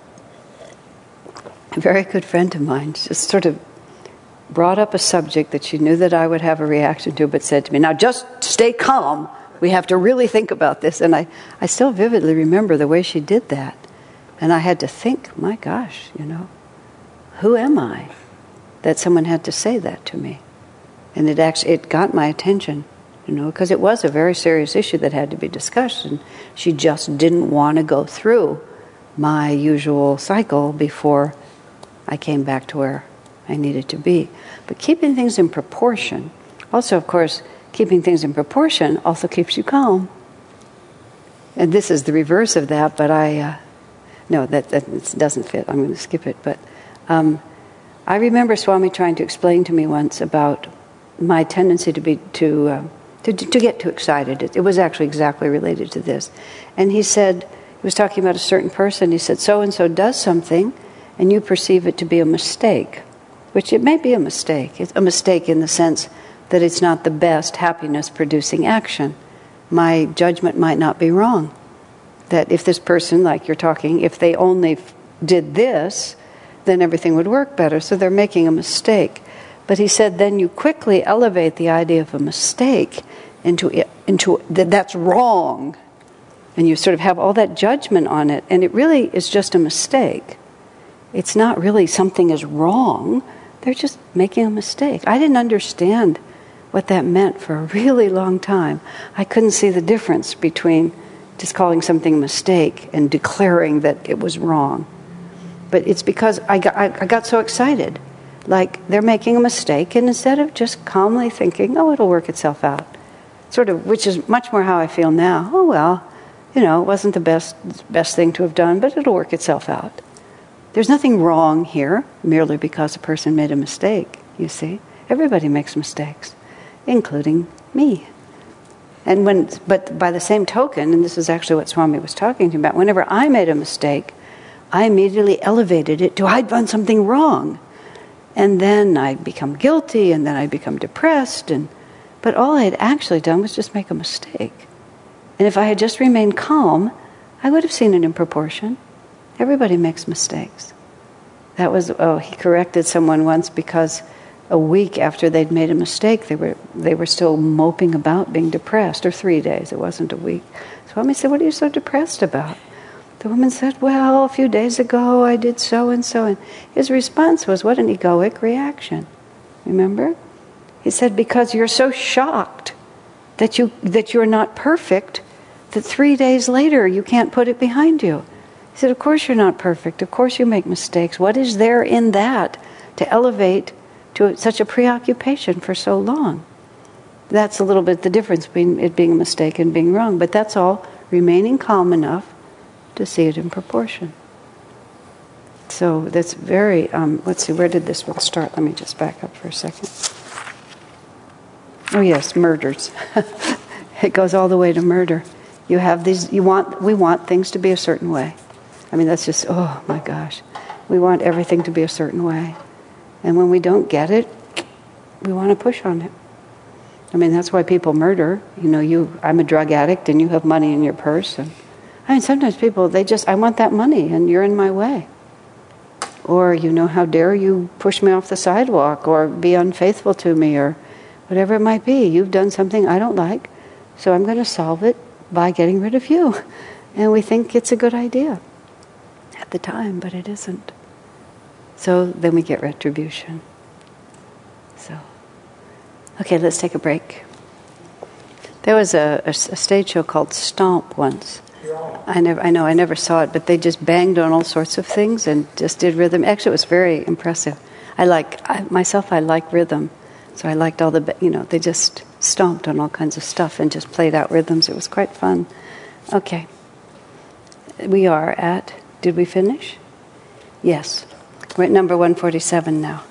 a very good friend of mine just sort of brought up a subject that she knew that I would have a reaction to, but said to me, now just stay calm. We have to really think about this. And I, I still vividly remember the way she did that. And I had to think, my gosh, you know, who am I that someone had to say that to me? And it actually, it got my attention, you know, because it was a very serious issue that had to be discussed. And she just didn't want to go through my usual cycle before I came back to where I needed to be. But keeping things in proportion, also, of course, keeping things in proportion also keeps you calm. And this is the reverse of that, but I, uh, no, that, that doesn't fit. I'm going to skip it. But um, I remember Swami trying to explain to me once about my tendency to be to uh, to, to get too excited. It, it was actually exactly related to this. And he said, he was talking about a certain person. He said, so-and-so does something, and you perceive it to be a mistake, which it may be a mistake. It's a mistake in the sense that it's not the best happiness-producing action. My judgment might not be wrong. That if this person, like you're talking, if they only f- did this, then everything would work better. So they're making a mistake. But he said, then you quickly elevate the idea of a mistake into into that that's wrong. And you sort of have all that judgment on it. And it really is just a mistake. It's not really something is wrong. They're just making a mistake. I didn't understand what that meant for a really long time. I couldn't see the difference between just calling something a mistake and declaring that it was wrong. But it's because I got, I, I got so excited. Like, they're making a mistake, and instead of just calmly thinking, oh, it'll work itself out, sort of, which is much more how I feel now. Oh, well, you know, it wasn't the best best thing to have done, but it'll work itself out. There's nothing wrong here, merely because a person made a mistake, you see. Everybody makes mistakes, including me. And when, but by the same token, and this is actually what Swami was talking to me about, whenever I made a mistake, I immediately elevated it to I'd done something wrong. And then I'd become guilty, and then I'd become depressed. And but all I had actually done was just make a mistake. And if I had just remained calm, I would have seen it in proportion. Everybody makes mistakes. That was, oh, he corrected someone once because a week after they'd made a mistake, they were they were still moping about being depressed, or three days, it wasn't a week. Swami said, what are you so depressed about? The woman said, well, a few days ago I did so and so. And his response was, what an egoic reaction. Remember? He said, because you're so shocked that, you, that you're not perfect, that three days later you can't put it behind you. He said, of course you're not perfect. Of course you make mistakes. What is there in that to elevate to such a preoccupation for so long? That's a little bit the difference between it being a mistake and being wrong. But that's all remaining calm enough to see it in proportion. So that's very, um, let's see, where did this one start? Let me just back up for a second. Oh yes, murders. It goes all the way to murder. You have these, you want, we want things to be a certain way. I mean, that's just, oh my gosh. We want everything to be a certain way. And when we don't get it, we want to push on it. I mean, that's why people murder. You know, you, I'm a drug addict and you have money in your purse. And I mean, sometimes people, they just, I want that money and you're in my way. Or, you know, how dare you push me off the sidewalk or be unfaithful to me or whatever it might be. You've done something I don't like, so I'm going to solve it by getting rid of you. And we think it's a good idea at the time, but it isn't. So then we get retribution. So, okay, let's take a break. There was a, a, a stage show called Stomp once. I never, I know, I never saw it, but they just banged on all sorts of things and just did rhythm. Actually, it was very impressive. I like, I, myself, I like rhythm. So I liked all the, you know, they just stomped on all kinds of stuff and just played out rhythms. It was quite fun. Okay. We are at, did we finish? Yes. We're at number one forty-seven now.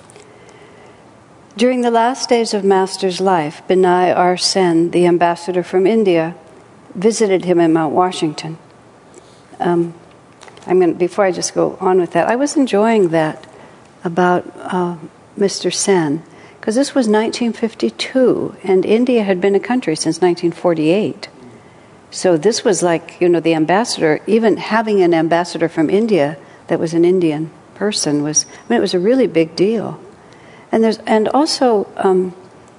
During the last days of Master's life, Binay R. Sen, the ambassador from India, visited him in Mount Washington. Um, I'm going before I just go on with that, I was enjoying that about uh, Mister Sen, because this was nineteen fifty-two, and India had been a country since nineteen forty-eight. So this was like, you know, the ambassador, even having an ambassador from India that was an Indian person was, I mean, it was a really big deal. And there's, and also, um,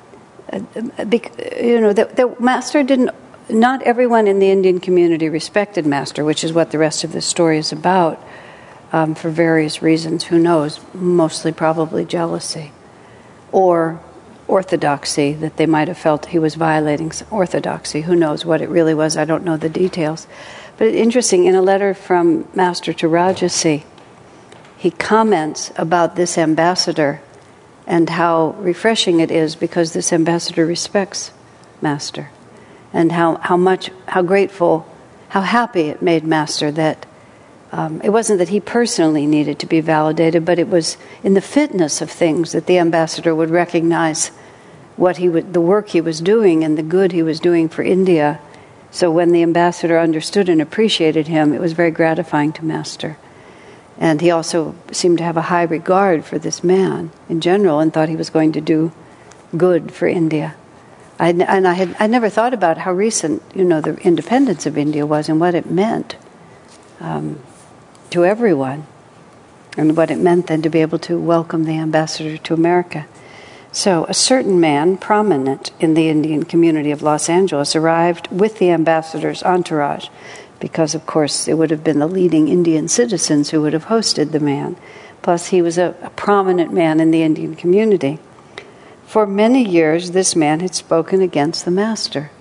you know, the, the Master didn't, not everyone in the Indian community respected Master, which is what the rest of this story is about, um, for various reasons. Who knows? Mostly probably jealousy. Or orthodoxy, that they might have felt he was violating orthodoxy. Who knows what it really was? I don't know the details. But it's interesting, in a letter from Master to Rajasi, he comments about this ambassador and how refreshing it is because this ambassador respects Master, and how, how much, how grateful, how happy it made Master that um, it wasn't that he personally needed to be validated, but it was in the fitness of things that the ambassador would recognize what he would, the work he was doing and the good he was doing for India. So when the ambassador understood and appreciated him, it was very gratifying to Master. And he also seemed to have a high regard for this man in general and thought he was going to do good for India. I, and I had I never thought about how recent, you know, the independence of India was and what it meant um, to everyone, and what it meant then to be able to welcome the ambassador to America. So a certain man, prominent in the Indian community of Los Angeles, arrived with the ambassador's entourage, because, of course, it would have been the leading Indian citizens who would have hosted the man. Plus, he was a, a prominent man in the Indian community. For many years, this man had spoken against the Master.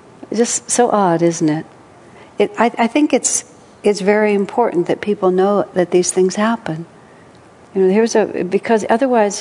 Just so odd, isn't it? it I, I think it's it's very important that people know that these things happen. You know, here's a because otherwise,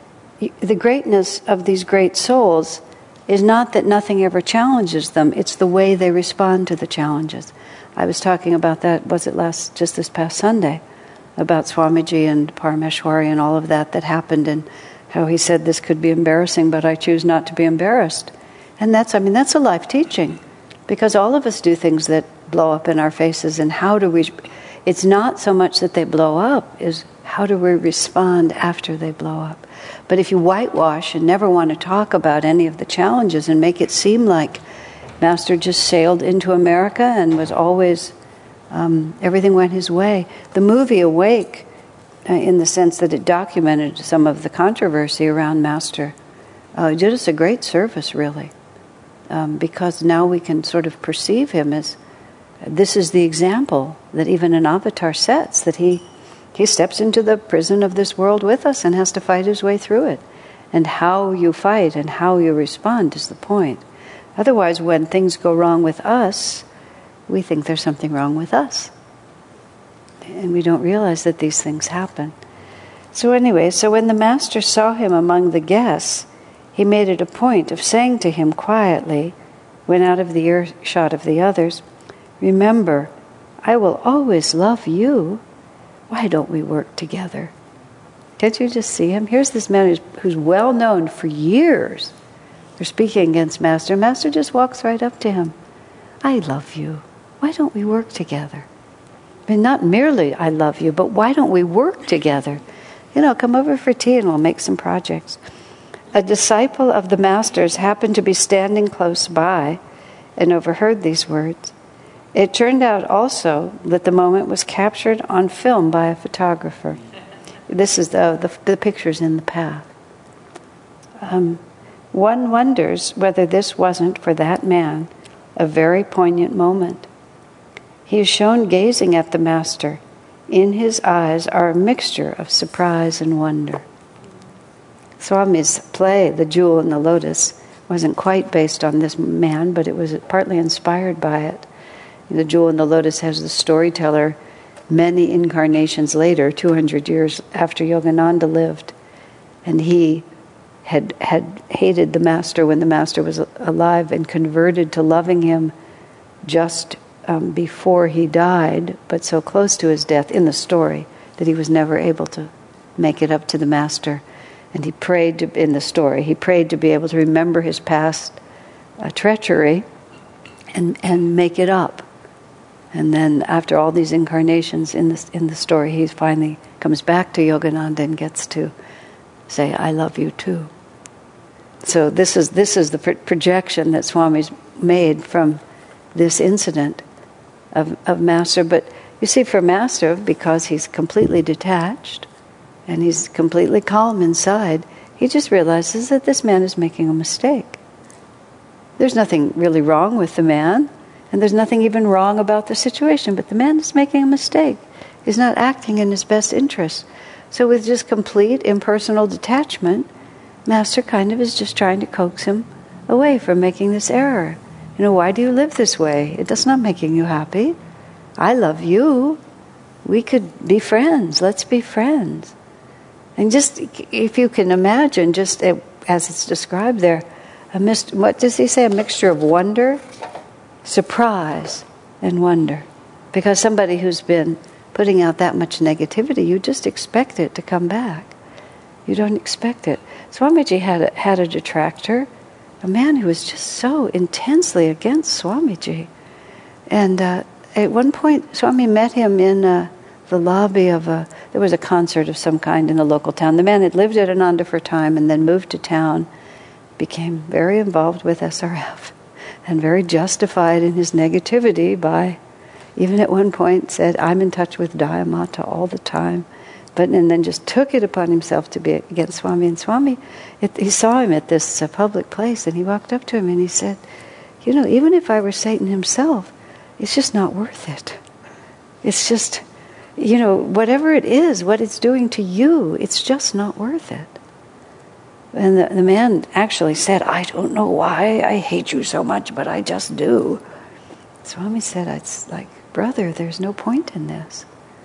the greatness of these great souls is not that nothing ever challenges them; it's the way they respond to the challenges. I was talking about that, was it last, just this past Sunday, about Swamiji and Parameshwari and all of that that happened, and how he said this could be embarrassing, but I choose not to be embarrassed. And that's, I mean, that's a life teaching, because all of us do things that blow up in our faces, and how do we, it's not so much that they blow up, is how do we respond after they blow up. But if you whitewash and never want to talk about any of the challenges and make it seem like Master just sailed into America and was always, um, everything went his way. The movie Awake, uh, in the sense that it documented some of the controversy around Master, uh, did us a great service, really. Um, because now we can sort of perceive him as, This is the example that even an avatar sets, that he, he steps into the prison of this world with us and has to fight his way through it. And how you fight and how you respond is the point. Otherwise, when things go wrong with us, we think there's something wrong with us. And we don't realize that these things happen. So anyway, so when the master saw him among the guests, he made it a point of saying to him quietly, when out of the earshot of the others, "Remember, I will always love you. Why don't we work together?" Can't you just see him? Here's this man who's, who's well known for years. They're speaking against Master. Master just walks right up to him. "I love you. Why don't we work together?" I mean, not merely I love you, but why don't we work together? You know, come over for tea and we'll make some projects. A disciple of the Master's happened to be standing close by and overheard these words. It turned out also that the moment was captured on film by a photographer. This is the, the, the pictures in the path. Um, one wonders whether this wasn't, for that man, a very poignant moment. He is shown gazing at the Master. In his eyes are a mixture of surprise and wonder. Swami's play, The Jewel in the Lotus, wasn't quite based on this man, but it was partly inspired by it. The Jewel in the Lotus has the storyteller many incarnations later, two hundred years after Yogananda lived, and he had had hated the Master when the Master was alive and converted to loving him just um, before he died, but so close to his death in the story that he was never able to make it up to the Master. And he prayed to, in the story, he prayed to be able to remember his past uh, treachery and and make it up. And then after all these incarnations in the, in the story, he finally comes back to Yogananda and gets to say, "I love you too." So this is this is the pro- projection that Swami's made from this incident of, of Master. But you see, for Master, because he's completely detached and he's completely calm inside, he just realizes that this man is making a mistake. There's nothing really wrong with the man. And there's nothing even wrong about the situation, but the man is making a mistake. He's not acting in his best interest. So with just complete impersonal detachment, Master kind of is just trying to coax him away from making this error. You know, why do you live this way? It does not making you happy. I love you. We could be friends. Let's be friends. And just, if you can imagine, just as it's described there, a mist- what does he say? A mixture of wonder, surprise, and wonder. Because somebody who's been putting out that much negativity, you just expect it to come back. You don't expect it. Swamiji had a, had a detractor, a man who was just so intensely against Swamiji. And uh, at one point, Swami met him in uh, the lobby of a, there was a concert of some kind in a local town. The man had lived at Ananda for a time and then moved to town, became very involved with S R F. And very justified in his negativity by, even at one point said, "I'm in touch with Dayamata all the time," but and then just took it upon himself to be against Swami. And Swami, it, he saw him at this uh, public place, and he walked up to him and he said, "You know, even if I were Satan himself, it's just not worth it. It's just, you know, whatever it is, what it's doing to you, it's just not worth it." And the, the man actually said, "I don't know why I hate you so much, but I just do." Swami said, "It's like, brother, there's no point in this."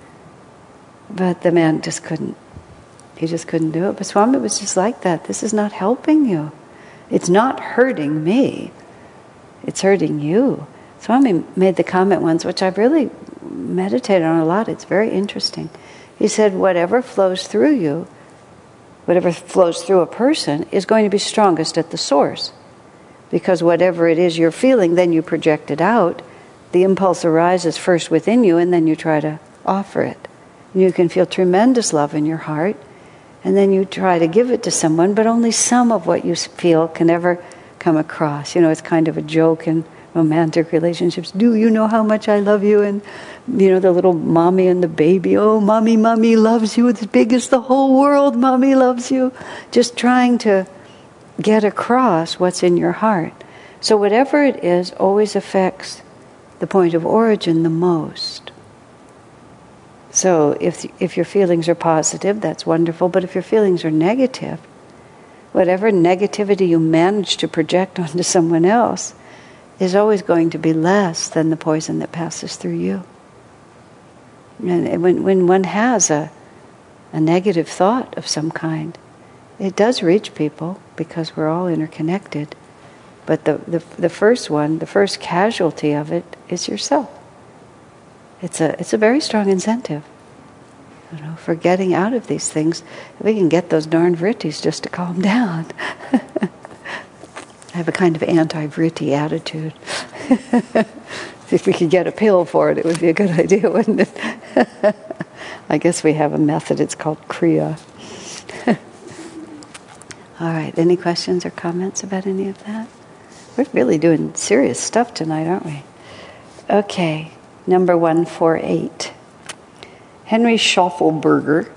But the man just couldn't, he just couldn't do it. But Swami was just like that. This is not helping you. It's not hurting me. It's hurting you. Swami made the comment once, which I've really meditated on a lot. It's very interesting. He said, whatever flows through you, whatever flows through a person is going to be strongest at the source. Because whatever it is you're feeling, then you project it out. The impulse arises first within you, and then you try to offer it. And you can feel tremendous love in your heart, and then you try to give it to someone, but only some of what you feel can ever come across. You know, it's kind of a joke in romantic relationships. Do you know how much I love you? And, you know, the little mommy and the baby, oh, mommy, mommy loves you as big as the whole world, mommy loves you. Just trying to get across what's in your heart. So whatever it is always affects the point of origin the most. So if if your feelings are positive, that's wonderful, but if your feelings are negative, whatever negativity you manage to project onto someone else is always going to be less than the poison that passes through you. And when when one has a a negative thought of some kind, it does reach people because we're all interconnected. But the, the the first one, the first casualty of it is yourself. It's a it's a very strong incentive, you know, for getting out of these things. If we can get those darn vrittis just to calm down. I have a kind of anti-vritti attitude. If we could get a pill for it, it would be a good idea, wouldn't it? I guess we have a method. It's called Kriya. All right. Any questions or comments about any of that? We're really doing serious stuff tonight, aren't we? Okay. Number one four eight. Henry Schaufelberger.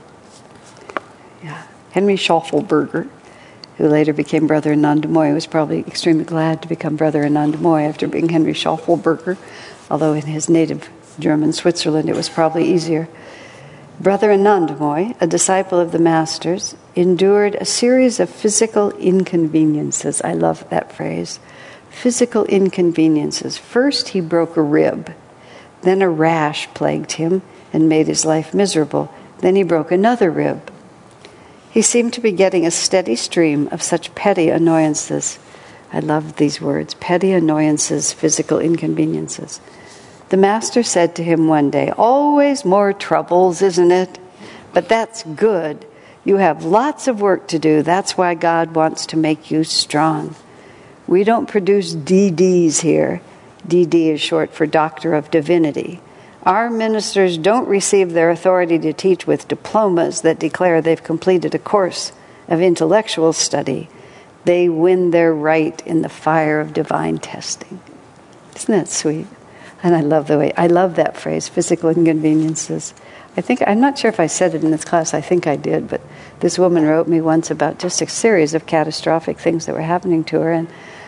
Yeah. Henry Schaufelberger, who later became Brother Anandamoy, was probably extremely glad to become Brother Anandamoy after being Henry Schaufelberger, although in his native German Switzerland it was probably easier. Brother Anandamoy, a disciple of the Masters, endured a series of physical inconveniences. I love that phrase. Physical inconveniences. First, he broke a rib. Then a rash plagued him and made his life miserable. Then he broke another rib. He seemed to be getting a steady stream of such petty annoyances. I love these words, petty annoyances, physical inconveniences. The Master said to him one day, "Always more troubles, isn't it? But that's good. You have lots of work to do. That's why God wants to make you strong. We don't produce D Ds here. D D is short for Doctor of Divinity. Our ministers don't receive their authority to teach with diplomas that declare they've completed a course of intellectual study. They win their right in the fire of divine testing." Isn't that sweet? And I love the way, I love that phrase, physical inconveniences. I think, I'm not sure if I said it in this class, I think I did, but this woman wrote me once about just a series of catastrophic things that were happening to her, and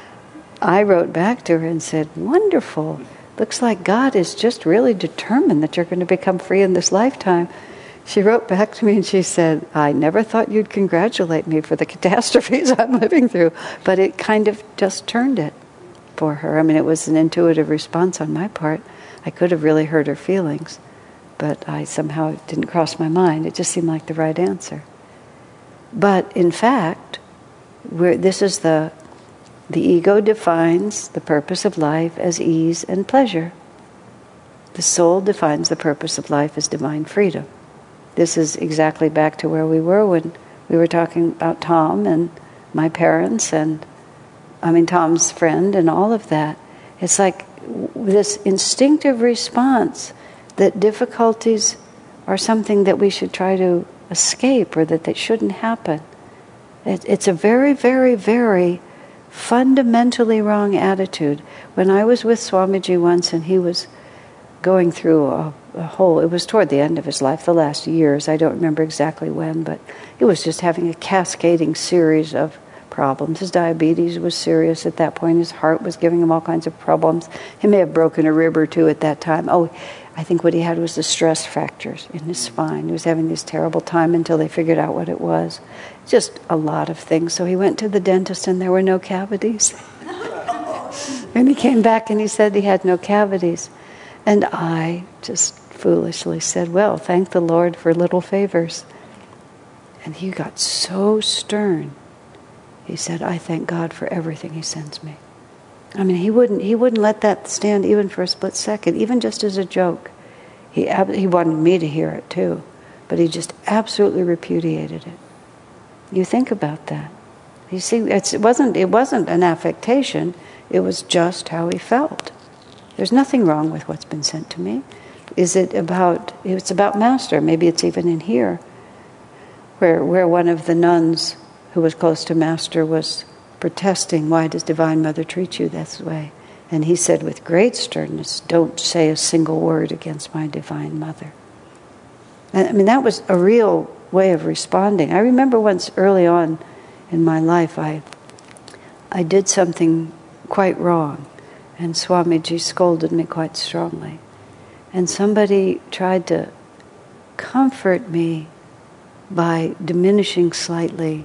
I wrote back to her and said, "Wonderful. Looks like God is just really determined that you're going to become free in this lifetime." She wrote back to me and she said, "I never thought you'd congratulate me for the catastrophes I'm living through." But it kind of just turned it for her. I mean, it was an intuitive response on my part. I could have really hurt her feelings, but I somehow, it didn't cross my mind. It just seemed like the right answer. But in fact, we're, this is the The ego defines the purpose of life as ease and pleasure. The soul defines the purpose of life as divine freedom. This is exactly back to where we were when we were talking about Tom and my parents and, I mean, Tom's friend and all of that. It's like this instinctive response that difficulties are something that we should try to escape or that they shouldn't happen. It, it's a very, very, very fundamentally wrong attitude. When I was with Swamiji once and he was going through a, a whole, it was toward the end of his life, the last years, I don't remember exactly when, but he was just having a cascading series of problems. His diabetes was serious at that point. His heart was giving him all kinds of problems. He may have broken a rib or two at that time. Oh, I think what he had was the stress fractures in his spine. He was having this terrible time until they figured out what it was. Just a lot of things. So he went to the dentist and there were no cavities. And he came back and he said he had no cavities. And I just foolishly said, "Well, thank the Lord for little favors." And he got so stern. He said, "I thank God for everything He sends me." I mean, he wouldn't he wouldn't let that stand even for a split second, even just as a joke. He ab- he wanted me to hear it too, but he just absolutely repudiated it. You think about that. You see, it's, it wasn't it wasn't an affectation. It was just how he felt. There's nothing wrong with what's been sent to me. Is it about? It's about Master. Maybe it's even in here, where where one of the nuns who was close to Master was protesting, "Why does Divine Mother treat you this way?" And he said with great sternness, "Don't say a single word against my Divine Mother." And I mean, that was a real way of responding. I remember once early on in my life, I I did something quite wrong. and Swamiji scolded me quite strongly. And somebody tried to comfort me by diminishing slightly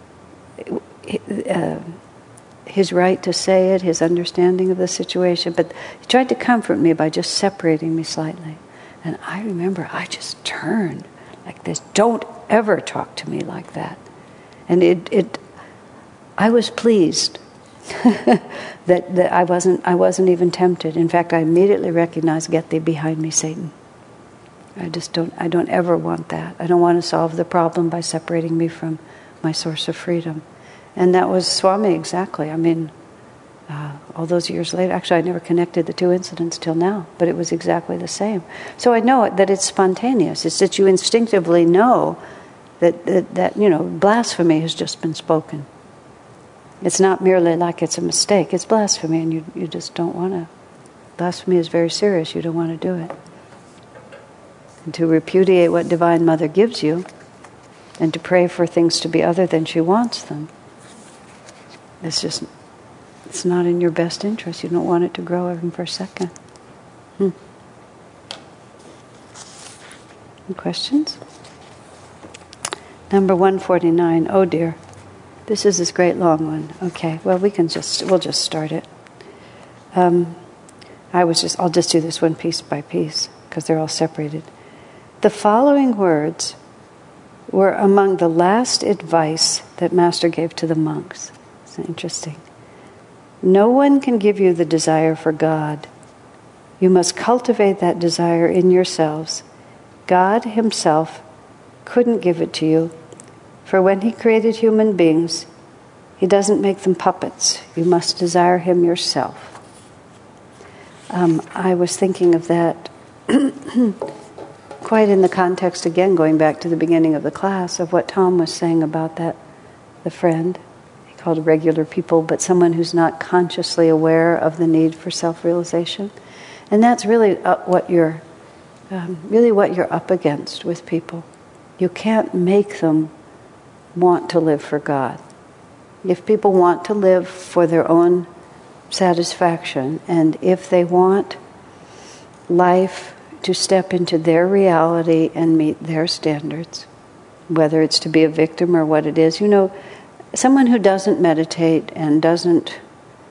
uh, his right to say it, his understanding of the situation, but he tried to comfort me by just separating me slightly. And I remember I just turned like this, don't ever talk to me like that. And it, it I was pleased that, that I wasn't I wasn't even tempted. In fact, I immediately recognized, get thee behind me, Satan. I just don't I don't ever want that. I don't want to solve the problem by separating me from my source of freedom. And that was Swami exactly. I mean, uh, all those years later, actually I never connected the two incidents till now, but it was exactly the same. So I know that it's spontaneous. It's that you instinctively know that, that, that you know, blasphemy has just been spoken. It's not merely like it's a mistake. It's blasphemy, and you, you just don't want to. Blasphemy is very serious. You don't want to do it. And to repudiate what Divine Mother gives you, and to pray for things to be other than she wants them, it's just, it's not in your best interest. You don't want it to grow even for a second. Hmm. Any questions? Number one forty-nine. Oh dear. This is this great long one. Okay, well we can just, we'll just start it. Um, I was just, I'll just do this one piece by piece, because they're all separated. The following words were among the last advice that Master gave to the monks. It's interesting. No one can give you the desire for God. You must cultivate that desire in yourselves. God Himself couldn't give it to you, for when He created human beings, He doesn't make them puppets. You must desire Him yourself. Um, I was thinking of that quite in the context, again, going back to the beginning of the class, of what Tom was saying about that, the friend, he called regular people, but someone who's not consciously aware of the need for self-realization. And that's really uh, what you're, um, really what you're up against with people. You can't make them want to live for God. If people want to live for their own satisfaction, and if they want life to step into their reality and meet their standards, whether it's to be a victim or what it is, you know, someone who doesn't meditate and doesn't,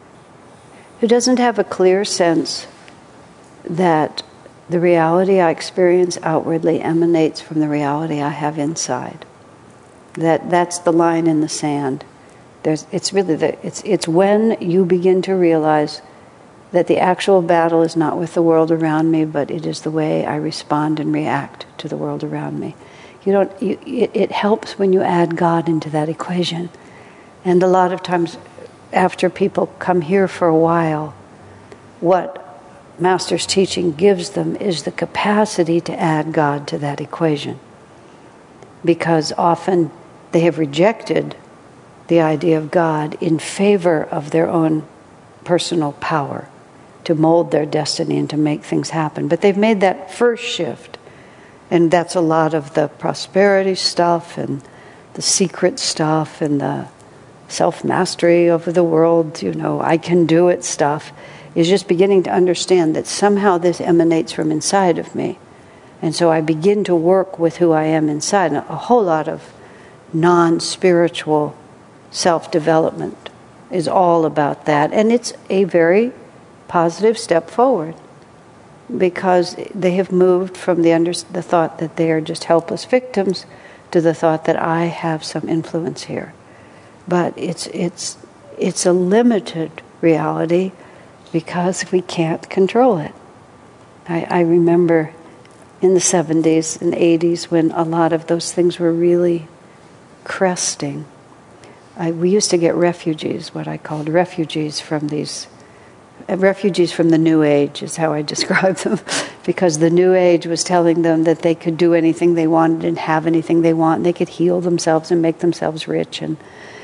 who doesn't have a clear sense that the reality I experience outwardly emanates from the reality I have inside. That that's the line in the sand. There's, it's really the, it's it's when you begin to realize that the actual battle is not with the world around me, but it is the way I respond and react to the world around me. You don't. You, it, it helps when you add God into that equation. And a lot of times, after people come here for a while, what Master's teaching gives them is the capacity to add God to that equation. Because often they have rejected the idea of God in favor of their own personal power to mold their destiny and to make things happen. But they've made that first shift, and that's a lot of the prosperity stuff and the secret stuff and the self-mastery over the world, you know, I can do it stuff, is just beginning to understand that somehow this emanates from inside of me. And so I begin to work with who I am inside. And a whole lot of non-spiritual self-development is all about that. And it's a very positive step forward, because they have moved from the, under, the thought that they are just helpless victims to the thought that I have some influence here. But it's it's it's a limited reality because we can't control it. I, I remember in the seventies and eighties when a lot of those things were really cresting. I, we used to get refugees, what I called refugees from these, uh, refugees from the New Age is how I describe them, because the New Age was telling them that they could do anything they wanted and have anything they want, and they could heal themselves and make themselves rich, and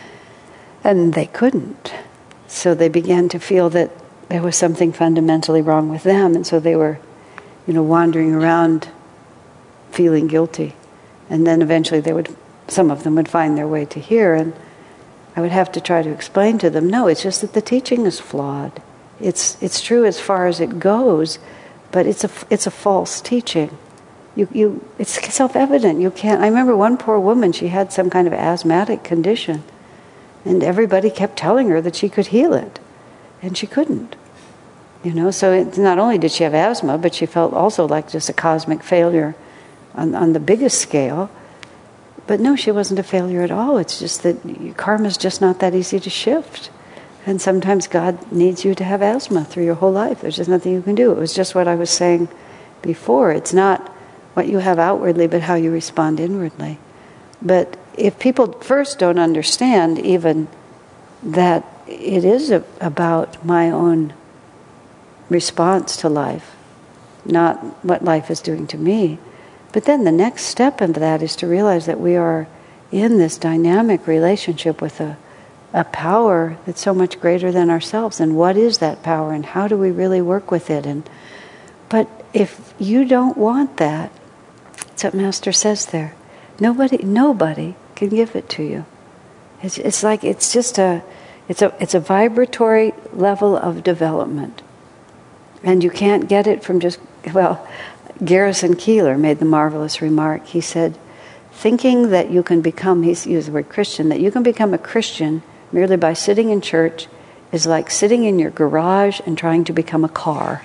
and they couldn't. So they began to feel that there was something fundamentally wrong with them, and so they were, you know, wandering around feeling guilty. And then eventually they would, some of them would find their way to here, and I would have to try to explain to them, no, it's just that the teaching is flawed. It's it's true as far as it goes, but it's a it's a false teaching. You you it's self-evident. You can't. I remember one poor woman. She had some kind of asthmatic condition, and everybody kept telling her that she could heal it, and she couldn't. You know. So it, not only did she have asthma, but she felt also like just a cosmic failure on on the biggest scale. But no, she wasn't a failure at all. It's just that karma is just not that easy to shift. And sometimes God needs you to have asthma through your whole life. There's just nothing you can do. It was just what I was saying before. It's not what you have outwardly, but how you respond inwardly. But if people first don't understand even that it is a, about my own response to life, not what life is doing to me, but then the next step of that is to realize that we are in this dynamic relationship with a, a power that's so much greater than ourselves. And what is that power? And how do we really work with it? And but if you don't want that, that's what Master says there. Nobody, nobody can give it to you. It's, it's like it's just a, it's a, it's a vibratory level of development, and you can't get it from just well. Garrison Keillor made the marvelous remark. He said, thinking that you can become, he used the word Christian, that you can become a Christian merely by sitting in church is like sitting in your garage and trying to become a car.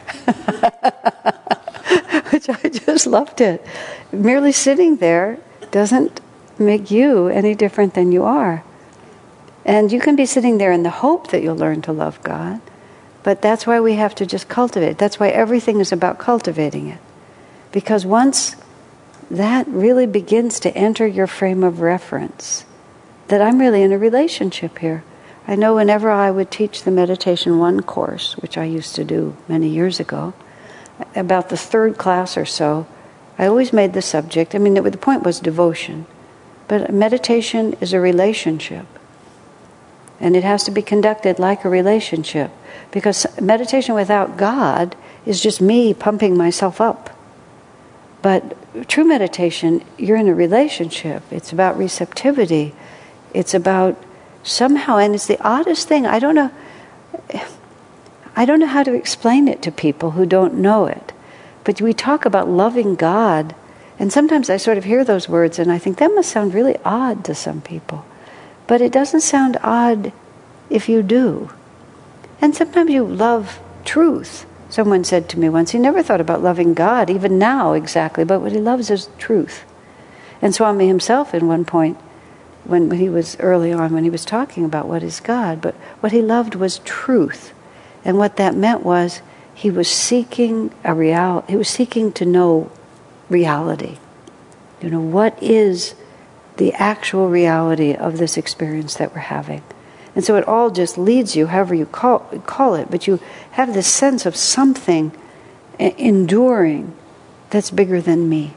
Which I just loved it. Merely sitting there doesn't make you any different than you are. And you can be sitting there in the hope that you'll learn to love God, but that's why we have to just cultivate. That's why everything is about cultivating it. Because once that really begins to enter your frame of reference, that I'm really in a relationship here. I know whenever I would teach the Meditation One course, which I used to do many years ago, about the third class or so, I always made the subject, I mean, the point was devotion, but meditation is a relationship. And it has to be conducted like a relationship, because meditation without God is just me pumping myself up. But true meditation, you're in a relationship. It's about receptivity. It's about somehow, and it's the oddest thing. I don't know. I don't know how to explain it to people who don't know it. But we talk about loving God, and sometimes I sort of hear those words, and I think that must sound really odd to some people. But it doesn't sound odd if you do. And sometimes you love truth. Someone said to me once, he never thought about loving God, even now exactly, but what he loves is truth. And Swami himself, in one point, when, when he was early on, when he was talking about what is God, but what he loved was truth. And what that meant was he was seeking a real, he was seeking to know reality. You know, what is the actual reality of this experience that we're having? And so it all just leads you, however you call, call it, but you have this sense of something enduring that's bigger than me.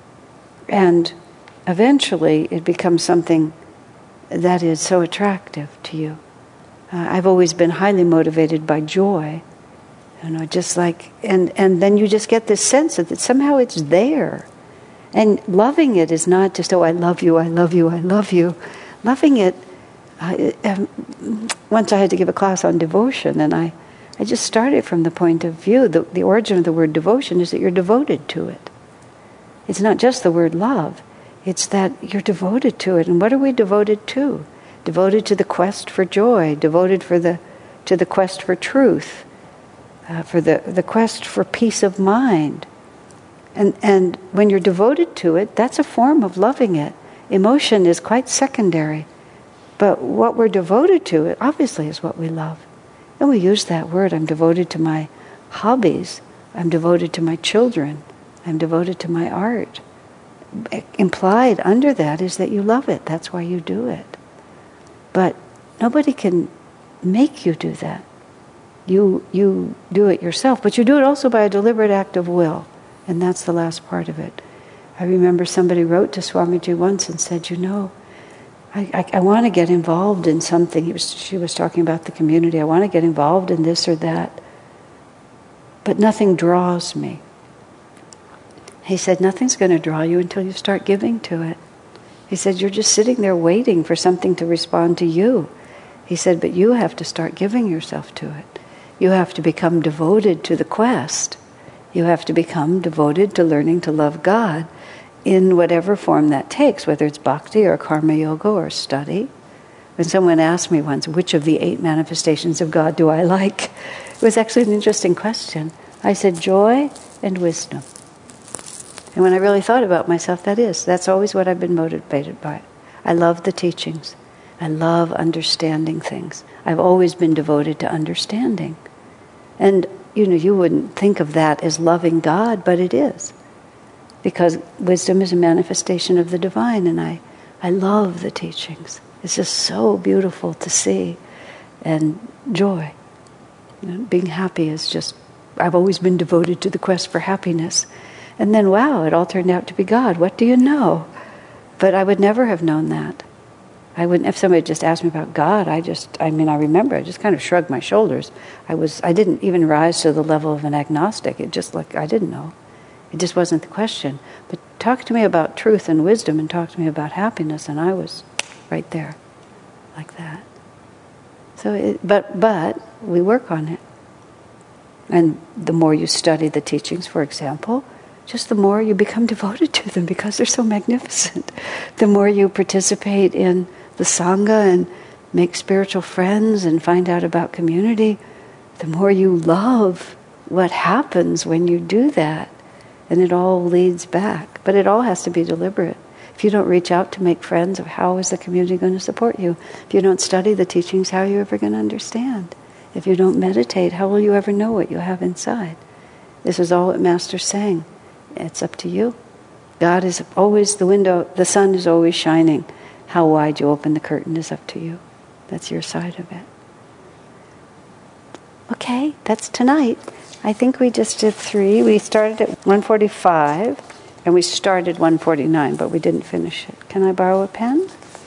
And eventually it becomes something that is so attractive to you. Uh, I've always been highly motivated by joy. You know, just like, and, and then you just get this sense that somehow it's there. And loving it is not just, oh, I love you, I love you, I love you. Loving it, uh, um, once I had to give a class on devotion, and I, I just started from the point of view, the, the origin of the word devotion is that you're devoted to it. It's not just the word love, it's that you're devoted to it. And what are we devoted to? Devoted to the quest for joy, devoted for the, to the quest for truth, uh, for the, the quest for peace of mind. And and when you're devoted to it, that's a form of loving it. Emotion is quite secondary. But what we're devoted to, obviously, is what we love. And we use that word, I'm devoted to my hobbies. I'm devoted to my children. I'm devoted to my art. Implied under that is that you love it. That's why you do it. But nobody can make you do that. You you do it yourself. But you do it also by a deliberate act of will. And that's the last part of it. I remember somebody wrote to Swamiji once and said, you know, I, I, I want to get involved in something. He was, she was talking about the community. I want to get involved in this or that. But nothing draws me. He said, nothing's going to draw you until you start giving to it. He said, you're just sitting there waiting for something to respond to you. He said, but you have to start giving yourself to it. You have to become devoted to the quest. You have to become devoted to learning to love God in whatever form that takes, whether it's bhakti or karma yoga or study. When someone asked me once, which of the eight manifestations of God do I like? It was actually an interesting question. I said, joy and wisdom. And when I really thought about myself, that is. That's always what I've been motivated by. I love the teachings. I love understanding things. I've always been devoted to understanding. And, you know, you wouldn't think of that as loving God, but it is. Because wisdom is a manifestation of the divine, and I, I love the teachings. It's just so beautiful to see. And joy. You know, being happy is just, I've always been devoted to the quest for happiness. And then, wow, it all turned out to be God. What do you know? But I would never have known that. I wouldn't, if somebody just asked me about God, I just, I mean, I remember, I just kind of shrugged my shoulders. I was, I didn't even rise to the level of an agnostic. It just like, I didn't know. It just wasn't the question. But talk to me about truth and wisdom and talk to me about happiness, and I was right there, like that. So, it, but, but, we work on it. And the more you study the teachings, for example, just the more you become devoted to them because they're so magnificent. The more you participate in the Sangha and make spiritual friends and find out about community, the more you love what happens when you do that. And it all leads back. But it all has to be deliberate. If you don't reach out to make friends, how is the community going to support you? If you don't study the teachings, how are you ever going to understand? If you don't meditate, how will you ever know what you have inside? This is all what Master's saying. It's up to you. God is always the window, the sun is always shining. How wide you open the curtain is up to you. That's your side of it. Okay, that's tonight. I think we just did three. We started at one forty-five, and we started one forty-nine, but we didn't finish it. Can I borrow a pen?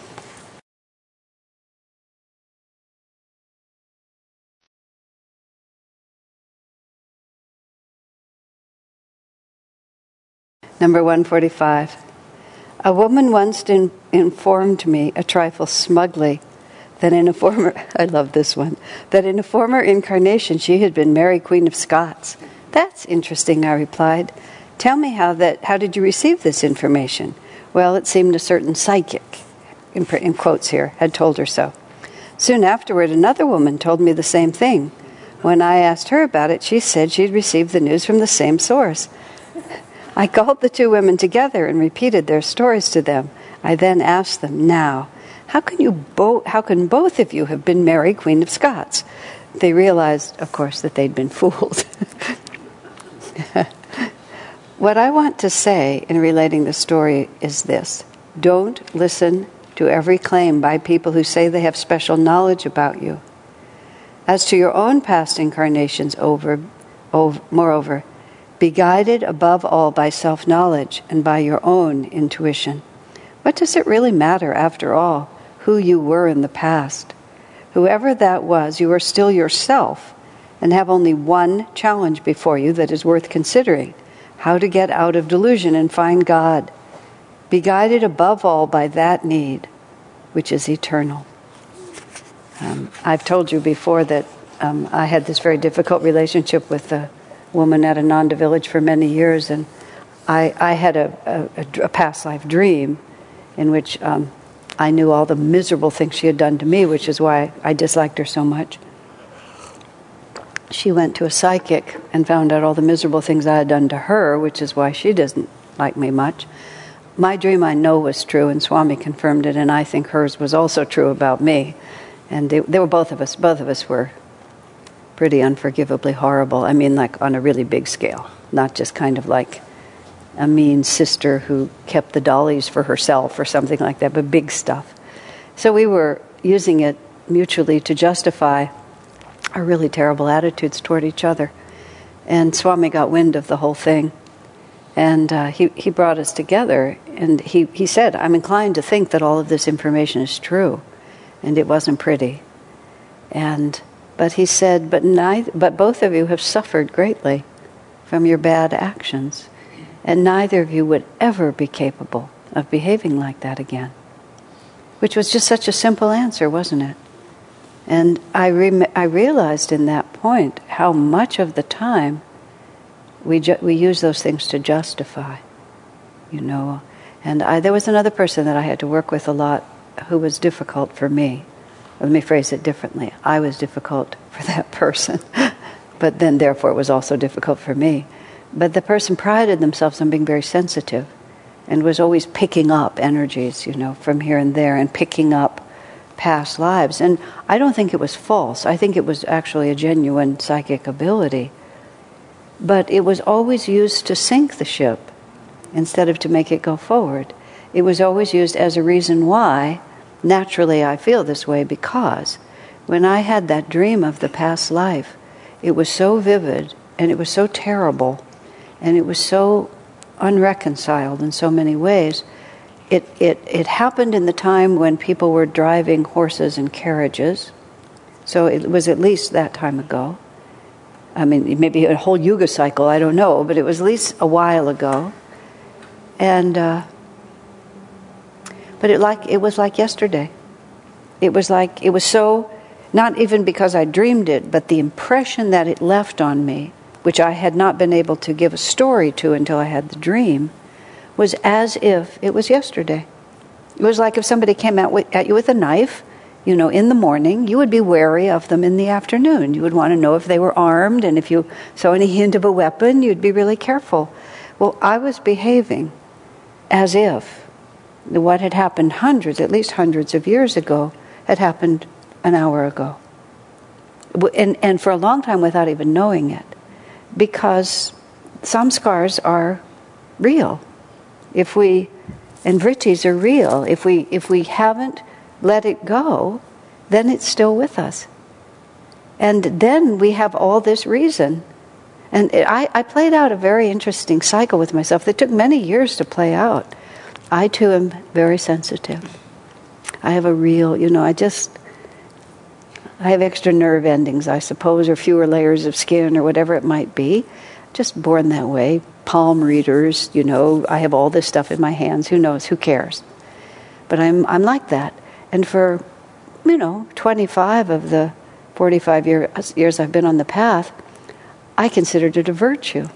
Number one forty-five. A woman once in, informed me, a trifle smugly, that in a former, I love this one, that in a former incarnation she had been Mary Queen of Scots. That's interesting, I replied. Tell me how that, how did you receive this information? Well, it seemed a certain psychic, in, in quotes here, had told her so. Soon afterward, another woman told me the same thing. When I asked her about it, she said she'd received the news from the same source. I called the two women together and repeated their stories to them. I then asked them, now, how can you bo- how can both of you have been Mary, Queen of Scots? They realized, of course, that they'd been fooled. What I want to say in relating the story is this. Don't listen to every claim by people who say they have special knowledge about you. As to your own past incarnations, over, over moreover, be guided above all by self-knowledge and by your own intuition. What does it really matter, after all, who you were in the past? Whoever that was, you are still yourself and have only one challenge before you that is worth considering: how to get out of delusion and find God. Be guided above all by that need, which is eternal. Um, I've told you before that um, I had this very difficult relationship with the woman at Ananda Village for many years, and I, I had a, a, a past life dream in which um, I knew all the miserable things she had done to me, which is why I disliked her so much. She went to a psychic and found out all the miserable things I had done to her, which is why she doesn't like me much. My dream I know was true, and Swami confirmed it, and I think hers was also true about me. And they, they were both of us, both of us were pretty unforgivably horrible. I mean, like on a really big scale, not just kind of like a mean sister who kept the dollies for herself or something like that, but big stuff. So we were using it mutually to justify our really terrible attitudes toward each other. And Swami got wind of the whole thing. And uh, he, he brought us together, and he, he said, I'm inclined to think that all of this information is true. And it wasn't pretty. And But he said, but, neither, but both of you have suffered greatly from your bad actions, and neither of you would ever be capable of behaving like that again. Which was just such a simple answer, wasn't it? And I, re- I realized in that point how much of the time we ju- we use those things to justify, you know. And I, there was another person that I had to work with a lot who was difficult for me. Let me phrase it differently. I was difficult for that person, but then therefore it was also difficult for me. But the person prided themselves on being very sensitive and was always picking up energies, you know, from here and there, and picking up past lives. And I don't think it was false. I think it was actually a genuine psychic ability. But it was always used to sink the ship instead of to make it go forward. It was always used as a reason why, naturally I feel this way, because when I had that dream of the past life, it was so vivid, and it was so terrible, and it was so unreconciled in so many ways. It, it, it happened in the time when people were driving horses and carriages, so it was at least that time ago. I mean, maybe a whole Yuga cycle, I don't know, but it was at least a while ago. And, uh, but it like it was like yesterday. It was like, it was so, not even because I dreamed it, but the impression that it left on me, which I had not been able to give a story to until I had the dream, was as if it was yesterday. It was like if somebody came out with, at you with a knife, you know, in the morning, you would be wary of them in the afternoon. You would want to know if they were armed, and if you saw any hint of a weapon, you'd be really careful. Well, I was behaving as if what had happened hundreds, at least hundreds of years ago, had happened an hour ago. And, and for a long time without even knowing it. Because samskars are real. If we, and vrittis are real. If we, if we haven't let it go, then it's still with us. And then we have all this reason. And it, I, I played out a very interesting cycle with myself that took many years to play out. I too am very sensitive. I have a real, you know, I just, I have extra nerve endings, I suppose, or fewer layers of skin, or whatever it might be. Just born that way. Palm readers, you know, I have all this stuff in my hands. Who knows? Who cares? But I'm I'm like that. And for, you know, twenty-five of the forty-five year, years I've been on the path, I considered it a virtue.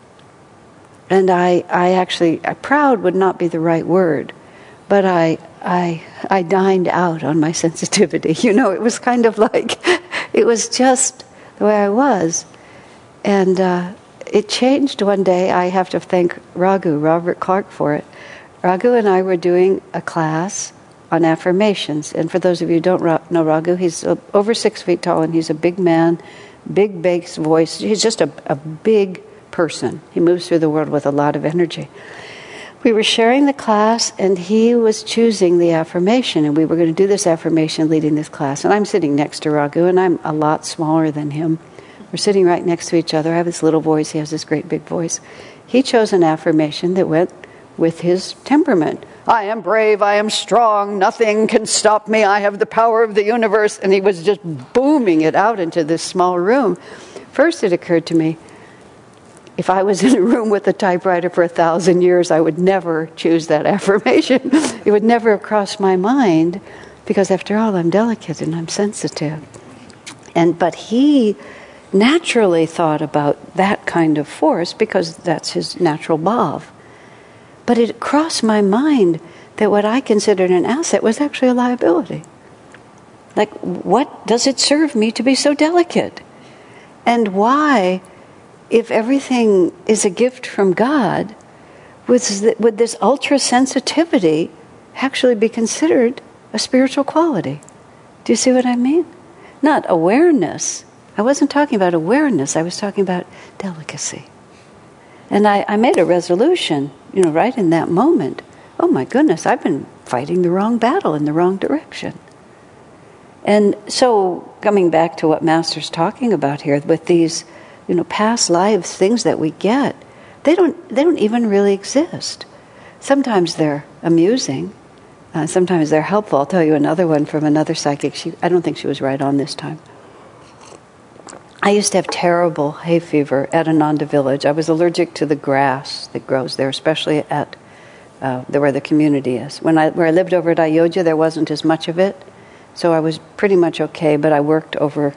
And I, I actually, I, proud would not be the right word, but I, I, I dined out on my sensitivity. You know, it was kind of like, it was just the way I was. And uh, it changed one day. I have to thank Raghu, Robert Clark, for it. Raghu and I were doing a class on affirmations. And for those of you who don't know Raghu, he's over six feet tall, and he's a big man, big bass voice. He's just a, a big person. He moves through the world with a lot of energy. We were sharing the class, and he was choosing the affirmation, and we were going to do this affirmation leading this class. And I'm sitting next to Raghu, and I'm a lot smaller than him. We're sitting right next to each other. I have this little voice. He has this great big voice. He chose an affirmation that went with his temperament. I am brave, I am strong, nothing can stop me, I have the power of the universe. And he was just booming it out into this small room. First it occurred to me, if I was in a room with a typewriter for a thousand years, I would never choose that affirmation. It would never have crossed my mind, because after all, I'm delicate and I'm sensitive. And but he naturally thought about that kind of force, because that's his natural bhav. But it crossed my mind that what I considered an asset was actually a liability. Like, what does it serve me to be so delicate? And why, if everything is a gift from God, would this ultra-sensitivity actually be considered a spiritual quality? Do you see what I mean? Not awareness. I wasn't talking about awareness. I was talking about delicacy. And I, I made a resolution, you know, right in that moment. Oh my goodness, I've been fighting the wrong battle in the wrong direction. And so, coming back to what Master's talking about here, with these, you know, past lives, things that we get, they don't, they don't even really exist. Sometimes they're amusing. Uh, sometimes they're helpful. I'll tell you another one from another psychic. She, I don't think she was right on this time. I used to have terrible hay fever at Ananda Village. I was allergic to the grass that grows there, especially at uh, where the community is. When I where I lived over at Ayodhya, there wasn't as much of it, so I was pretty much okay. But I worked over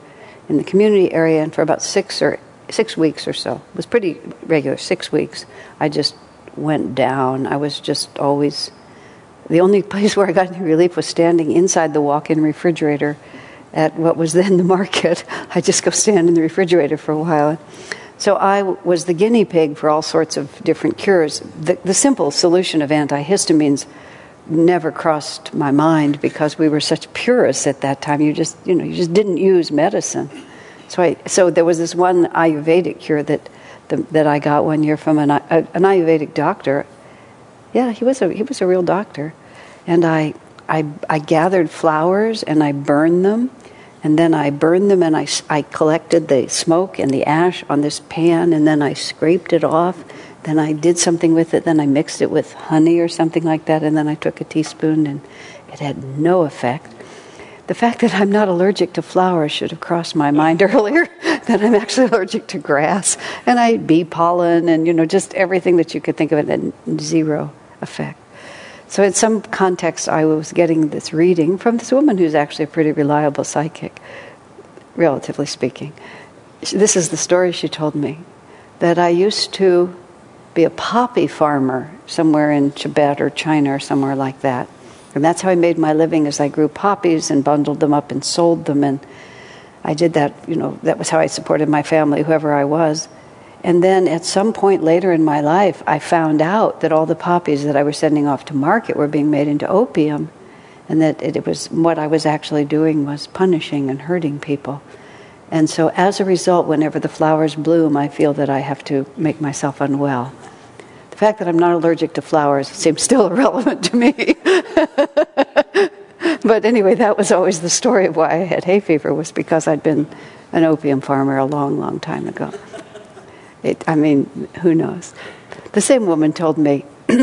in the community area, and for about six or six weeks or so, it was pretty regular, six weeks, I just went down. I was just always, the only place where I got any relief was standing inside the walk-in refrigerator at what was then the market. I just go stand in the refrigerator for a while. So I was the guinea pig for all sorts of different cures. The, the simple solution of antihistamines never crossed my mind because we were such purists at that time. You just, you know, you just didn't use medicine. So I, so there was this one Ayurvedic cure that the, that I got one year from an, a, an Ayurvedic doctor. Yeah, he was a he was a real doctor, and I I I gathered flowers and I burned them. And then I burned them and I, I collected the smoke and the ash on this pan, and then I scraped it off. Then I did something with it. Then I mixed it with honey or something like that. And then I took a teaspoon and it had no effect. The fact that I'm not allergic to flowers should have crossed my mind earlier, that I'm actually allergic to grass. And I eat bee pollen and, you know, just everything that you could think of, it had zero effect. So in some context, I was getting this reading from this woman who's actually a pretty reliable psychic, relatively speaking. This is the story she told me, that I used to be a poppy farmer somewhere in Tibet or China or somewhere like that. And that's how I made my living, as I grew poppies and bundled them up and sold them. And I did that, you know, that was how I supported my family, whoever I was. And then at some point later in my life, I found out that all the poppies that I was sending off to market were being made into opium, and that it was what I was actually doing was punishing and hurting people. And so as a result, whenever the flowers bloom, I feel that I have to make myself unwell. The fact that I'm not allergic to flowers seems still irrelevant to me. But anyway, that was always the story of why I had hay fever, was because I'd been an opium farmer a long, long time ago. It, I mean, who knows? The same woman told me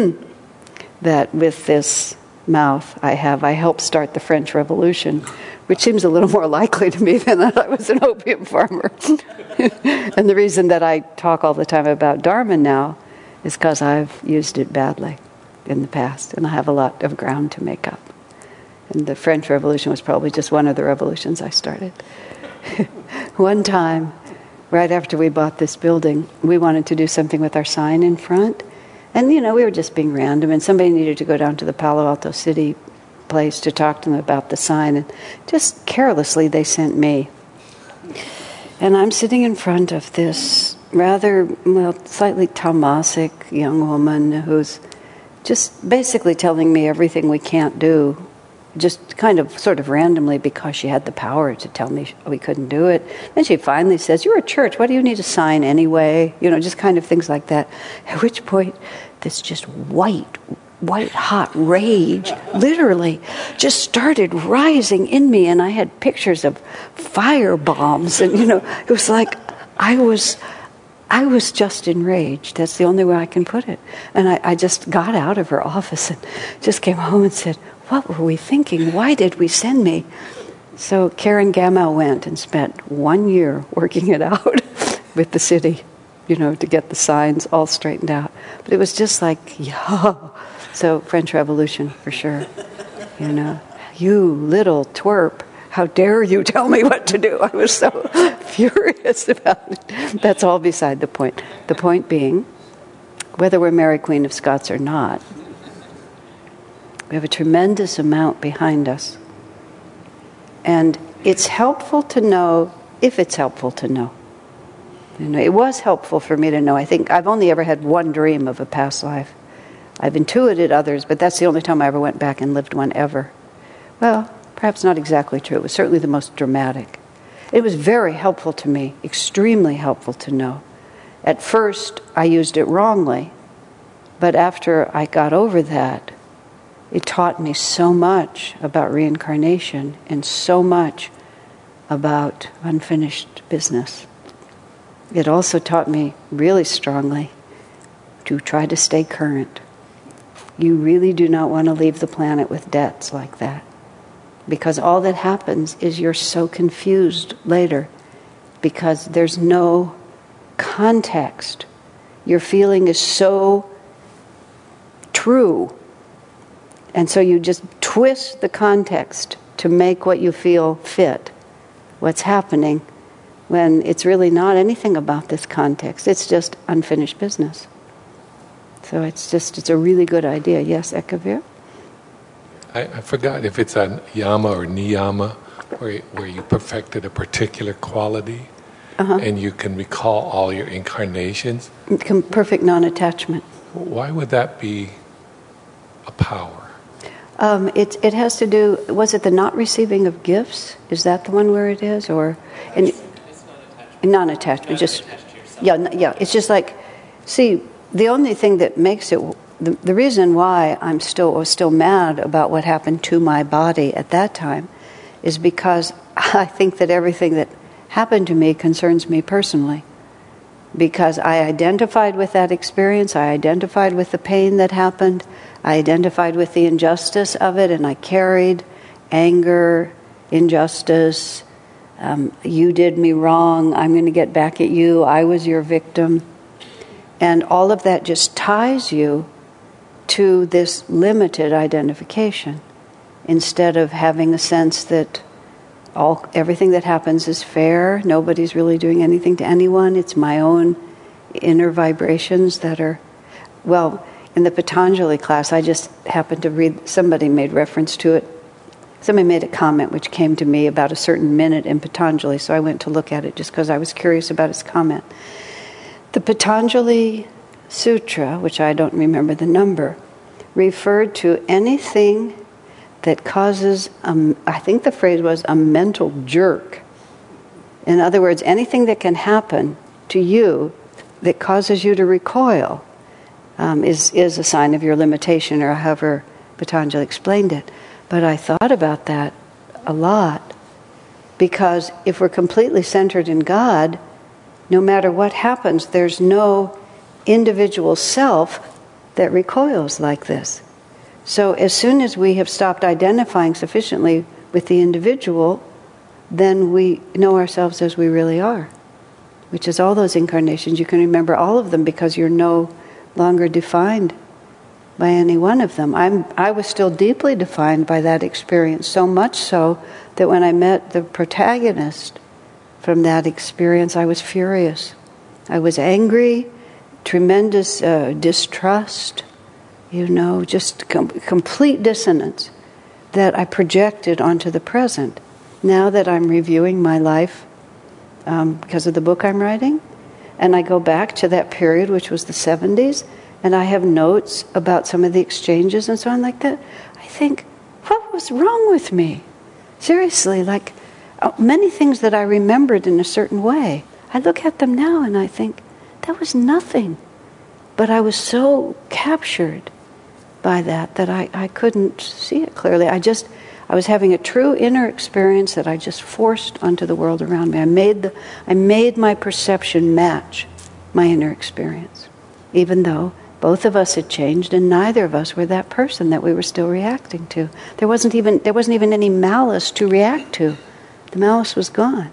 that with this mouth I have, I helped start the French Revolution, which seems a little more likely to me than that I was an opium farmer. And the reason that I talk all the time about Dharma now is because I've used it badly in the past, and I have a lot of ground to make up. And the French Revolution was probably just one of the revolutions I started. One time, right after we bought this building, we wanted to do something with our sign in front. And, you know, we were just being random, and somebody needed to go down to the Palo Alto City place to talk to them about the sign. And just carelessly, they sent me. And I'm sitting in front of this rather, well, slightly Talmasic young woman who's just basically telling me everything we can't do, just kind of sort of randomly, because she had the power to tell me we couldn't do it. And she finally says, "You're a church, what do you need a sign anyway?" You know, just kind of things like that. At which point, this just white, white hot rage literally just started rising in me, and I had pictures of fire bombs, and, you know, it was like I was... I was just enraged. That's the only way I can put it. And I, I just got out of her office and just came home and said, "What were we thinking? Why did we send me?" So Karen Gamow went and spent one year working it out with the city, you know, to get the signs all straightened out. But it was just like, yeah. So French Revolution for sure. You know, you little twerp. How dare you tell me what to do? I was so furious about it. That's all beside the point. The point being, whether we're Mary Queen of Scots or not, we have a tremendous amount behind us. And it's helpful to know, if it's helpful to know. You know, it was helpful for me to know. I think I've only ever had one dream of a past life. I've intuited others, but that's the only time I ever went back and lived one ever. Well, perhaps not exactly true. It was certainly the most dramatic. It was very helpful to me, extremely helpful to know. At first, I used it wrongly, but after I got over that, it taught me so much about reincarnation and so much about unfinished business. It also taught me really strongly to try to stay current. You really do not want to leave the planet with debts like that. Because all that happens is you're so confused later because there's no context. Your feeling is so true. And so you just twist the context to make what you feel fit, what's happening. when it's really not anything about this context. It's just unfinished business. So it's just, it's a really good idea. Yes, Ekavir? I, I forgot if it's a yama or niyama, where, where you perfected a particular quality, uh-huh. and you can recall all your incarnations. Perfect non-attachment. Why would that be a power? Um, it, it has to do, was it the not receiving of gifts? Is that the one where it is? Or in, non-attachment, just, yeah, yeah, it's just like, see, the only thing that makes it, the, the reason why I'm still was still mad about what happened to my body at that time is because I think that everything that happened to me concerns me personally. Because I identified with that experience, I identified with the pain that happened, I identified with the injustice of it, and I carried anger, injustice, um, you did me wrong, I'm going to get back at you, I was your victim. And all of that just ties you to this limited identification, instead of having a sense that all everything that happens is fair, nobody's really doing anything to anyone, it's my own inner vibrations that are, well, in the Patanjali class, I just happened to read, somebody made reference to it, somebody made a comment which came to me about a certain minute in Patanjali, so I went to look at it just because I was curious about his comment. The Patanjali Sutra, which I don't remember the number, referred to anything that causes, um, I think the phrase was a mental jerk. In other words, anything that can happen to you that causes you to recoil um, is, is a sign of your limitation, or however Patanjali explained it. But I thought about that a lot, because if we're completely centered in God, no matter what happens, there's no individual self that recoils like this. So as soon as we have stopped identifying sufficiently with the individual, then we know ourselves as we really are, which is all those incarnations. You can remember all of them because you're no longer defined by any one of them. I'm, I was still deeply defined by that experience, so much so that when I met the protagonist from that experience, I was furious. I was angry, tremendous uh, distrust, you know, just com- complete dissonance that I projected onto the present. Now that I'm reviewing my life um, because of the book I'm writing, and I go back to that period, which was the seventies, and I have notes about some of the exchanges and so on like that, I think, what was wrong with me? Seriously, like uh, many things that I remembered in a certain way, I look at them now and I think, that was nothing. But I was so captured by that that I, I couldn't see it clearly. I just, I was having a true inner experience that I just forced onto the world around me. I made the, I made my perception match my inner experience, even though both of us had changed and neither of us were that person that we were still reacting to. There wasn't even, there wasn't even any malice to react to. The malice was gone.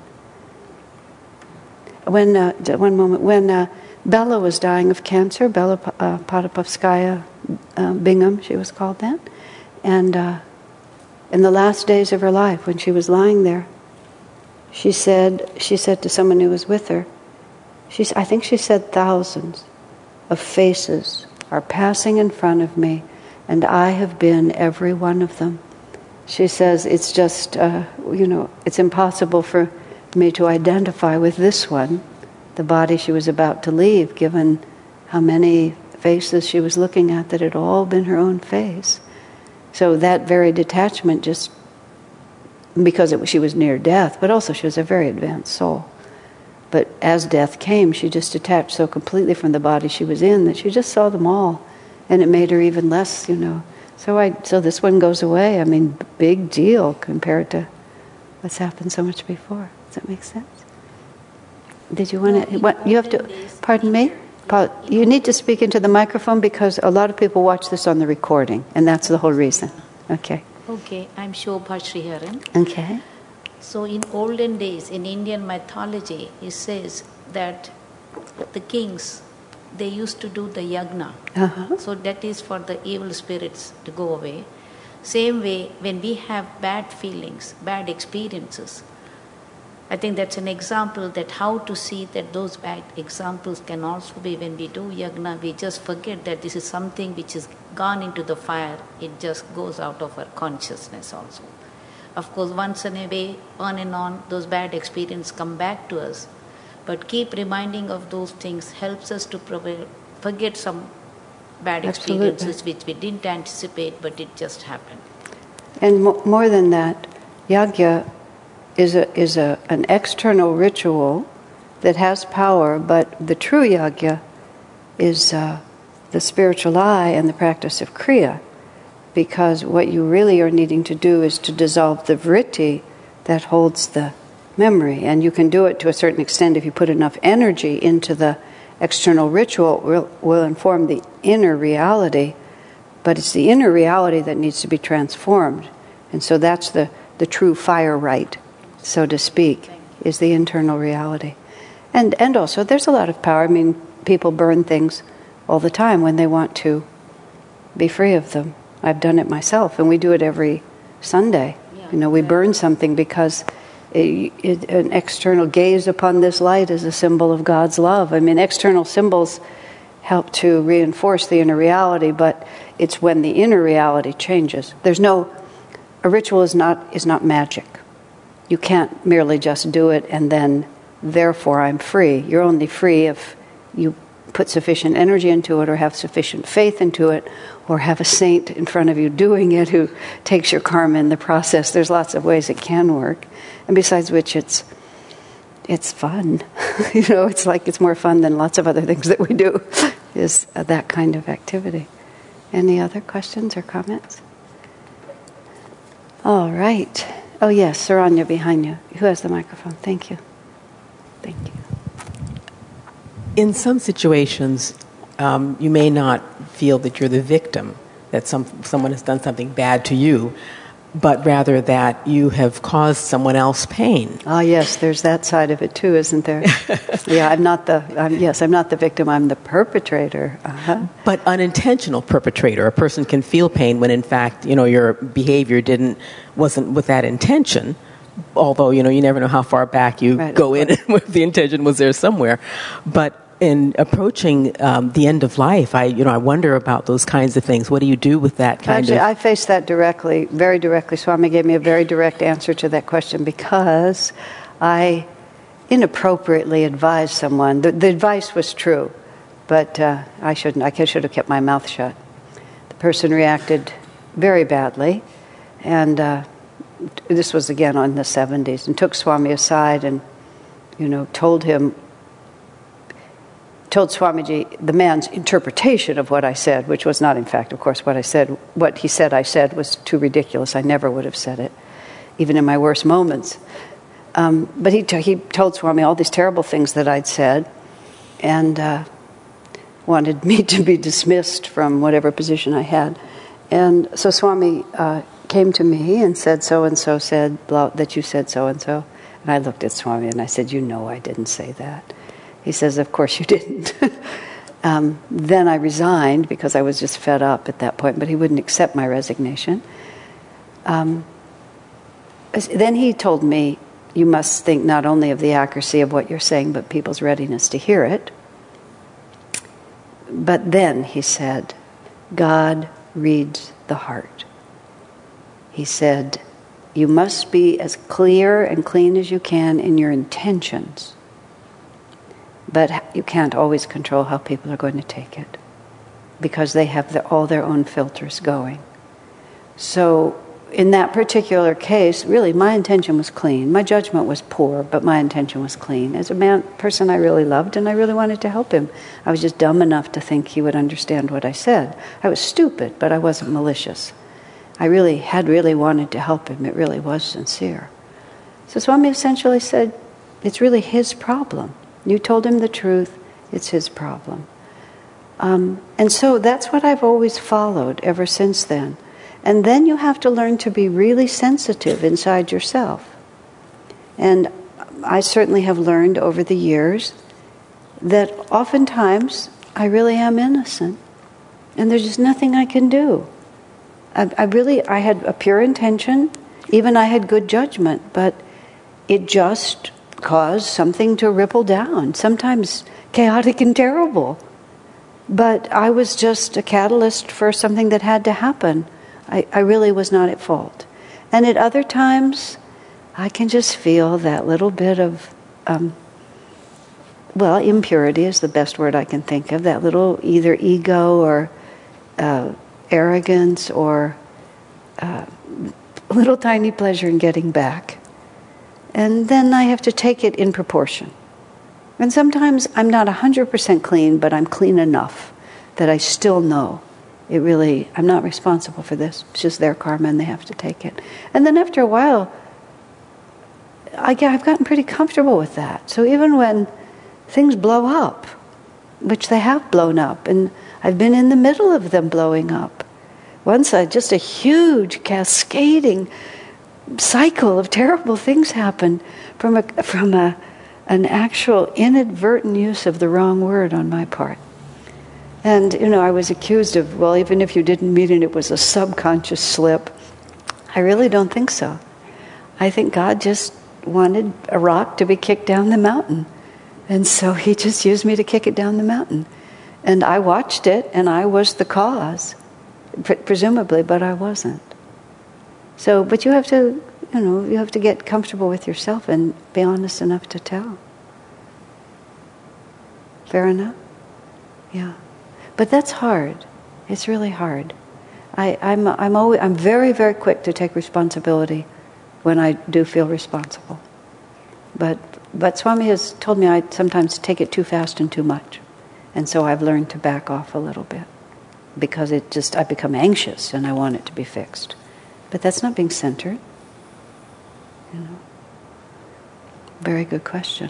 When, uh, one moment, when uh, Bella was dying of cancer, Bella uh, Potapovskaya uh, Bingham, she was called then, and uh, in the last days of her life, when she was lying there, she said, she said to someone who was with her, she, I think she said, thousands of faces are passing in front of me, and I have been every one of them. She says, it's just, uh, you know, it's impossible for me to identify with this one, the body she was about to leave, given how many faces she was looking at that had all been her own face. So that very detachment just, because it, she was near death, but also she was a very advanced soul. But as death came, she just detached so completely from the body she was in that she just saw them all, and it made her even less, you know. So I, so this one goes away. I mean, big deal compared to what's happened so much before. Does that make sense? Did you want to? What you have to? Pardon me. Paul, you need to speak into the microphone because a lot of people watch this on the recording, and that's the whole reason. Okay. Okay, I'm Shobha Sriharan. Okay. So in olden days, in Indian mythology, it says that the kings, they used to do the yagna. Uh-huh. So that is for the evil spirits to go away. Same way, when we have bad feelings, bad experiences, I think that's an example that how to see that those bad examples can also be when we do yagna, we just forget that this is something which has gone into the fire. It just goes out of our consciousness also. Of course, once in a way, on and on, those bad experiences come back to us. But keep reminding of those things helps us to provide, forget some bad Absolutely. experiences which we didn't anticipate, but it just happened. And mo- more than that, yagya is a is a an external ritual that has power, but the true yagya is uh, the spiritual eye and the practice of kriya, because what you really are needing to do is to dissolve the vritti that holds the memory, and you can do it to a certain extent if you put enough energy into the external ritual. It will, will inform the inner reality, but it's the inner reality that needs to be transformed, and so that's the the true fire rite, so to speak, is the internal reality. And and also there's a lot of power. I mean, people burn things all the time when they want to be free of them. I've done it myself, and we do it every Sunday. Yeah. You know, we burn something because it, it, an external gaze upon this light is a symbol of God's love. I mean, external symbols help to reinforce the inner reality, but it's when the inner reality changes. There's no, a ritual is not is not magic. You can't merely just do it and then, therefore, I'm free. You're only free if you put sufficient energy into it, or have sufficient faith into it, or have a saint in front of you doing it who takes your karma in the process. There's lots of ways it can work. And besides which, it's it's fun. You know, it's like it's more fun than lots of other things that we do, is that kind of activity. Any other questions or comments? All right. Oh, yes, Saranya behind you. Who has the microphone? Thank you. Thank you. In some situations, um, you may not feel that you're the victim, that some someone has done something bad to you, but rather that you have caused someone else pain. Ah, yes, there's that side of it too, isn't there? Yeah, I'm not the, I'm, yes, I'm not the victim, I'm the perpetrator. Uh-huh. But unintentional perpetrator, a person can feel pain when in fact, you know, your behavior didn't, wasn't with that intention. Although, you know, you never know how far back you Right, go in and the intention was there somewhere. But in approaching um, the end of life, I, you know, I wonder about those kinds of things. What do you do with that kind Actually, of... I faced that directly, very directly. Swami gave me a very direct answer to that question because I inappropriately advised someone. The, the advice was true, but uh, I shouldn't. I should have kept my mouth shut. The person reacted very badly, and uh, this was again in the seventies, and took Swami aside and, you know, told him, told Swamiji the man's interpretation of what I said, which was not, in fact, of course, what I said. What he said I said was too ridiculous. I never would have said it, even in my worst moments. Um, but he, t- he told Swami all these terrible things that I'd said, and uh, wanted me to be dismissed from whatever position I had. And so Swami uh, came to me and said, so-and-so said blah, that you said so-and-so. And I looked at Swami and I said, you know I didn't say that. He says, of course you didn't. um, then I resigned because I was just fed up at that point, but he wouldn't accept my resignation. Um, then he told me, you must think not only of the accuracy of what you're saying, but people's readiness to hear it. But then he said, God reads the heart. He said, you must be as clear and clean as you can in your intentions. But you can't always control how people are going to take it, because they have the, all their own filters going. So in that particular case, really my intention was clean. My judgment was poor, but my intention was clean. As a man, person I really loved, and I really wanted to help him. I was just dumb enough to think he would understand what I said. I was stupid, but I wasn't malicious. I really had really wanted to help him. It really was sincere. So Swami essentially said, it's really his problem. You told him the truth, it's his problem. Um, and so that's what I've always followed ever since then. And then you have to learn to be really sensitive inside yourself. And I certainly have learned over the years that oftentimes I really am innocent. And there's just nothing I can do. I, I really, I had a pure intention, even I had good judgment, but it just caused something to ripple down, sometimes chaotic and terrible. But I was just a catalyst for something that had to happen. I, I really was not at fault. And at other times, I can just feel that little bit of, um, well, impurity is the best word I can think of, that little either ego or uh, arrogance or uh, little tiny pleasure in getting back. And then I have to take it in proportion. And sometimes I'm not one hundred percent clean, but I'm clean enough that I still know it really, I'm not responsible for this. It's just their karma and they have to take it. And then after a while, I, I've gotten pretty comfortable with that. So even when things blow up, which they have blown up, and I've been in the middle of them blowing up. Once I, just a huge cascading cycle of terrible things happened from a, from a, an actual inadvertent use of the wrong word on my part. And, you know, I was accused of, well, even if you didn't mean it, it was a subconscious slip. I really don't think so. I think God just wanted a rock to be kicked down the mountain. And so he just used me to kick it down the mountain. And I watched it, and I was the cause, pre- presumably, but I wasn't. So, but you have to, you know, you have to get comfortable with yourself and be honest enough to tell. Fair enough? Yeah. But that's hard. It's really hard. I, I'm, I'm always, I'm very, very quick to take responsibility when I do feel responsible. But, but Swami has told me I sometimes take it too fast and too much. And so I've learned to back off a little bit. Because it just, I become anxious and I want it to be fixed. But that's not being centered. You know. Very good question.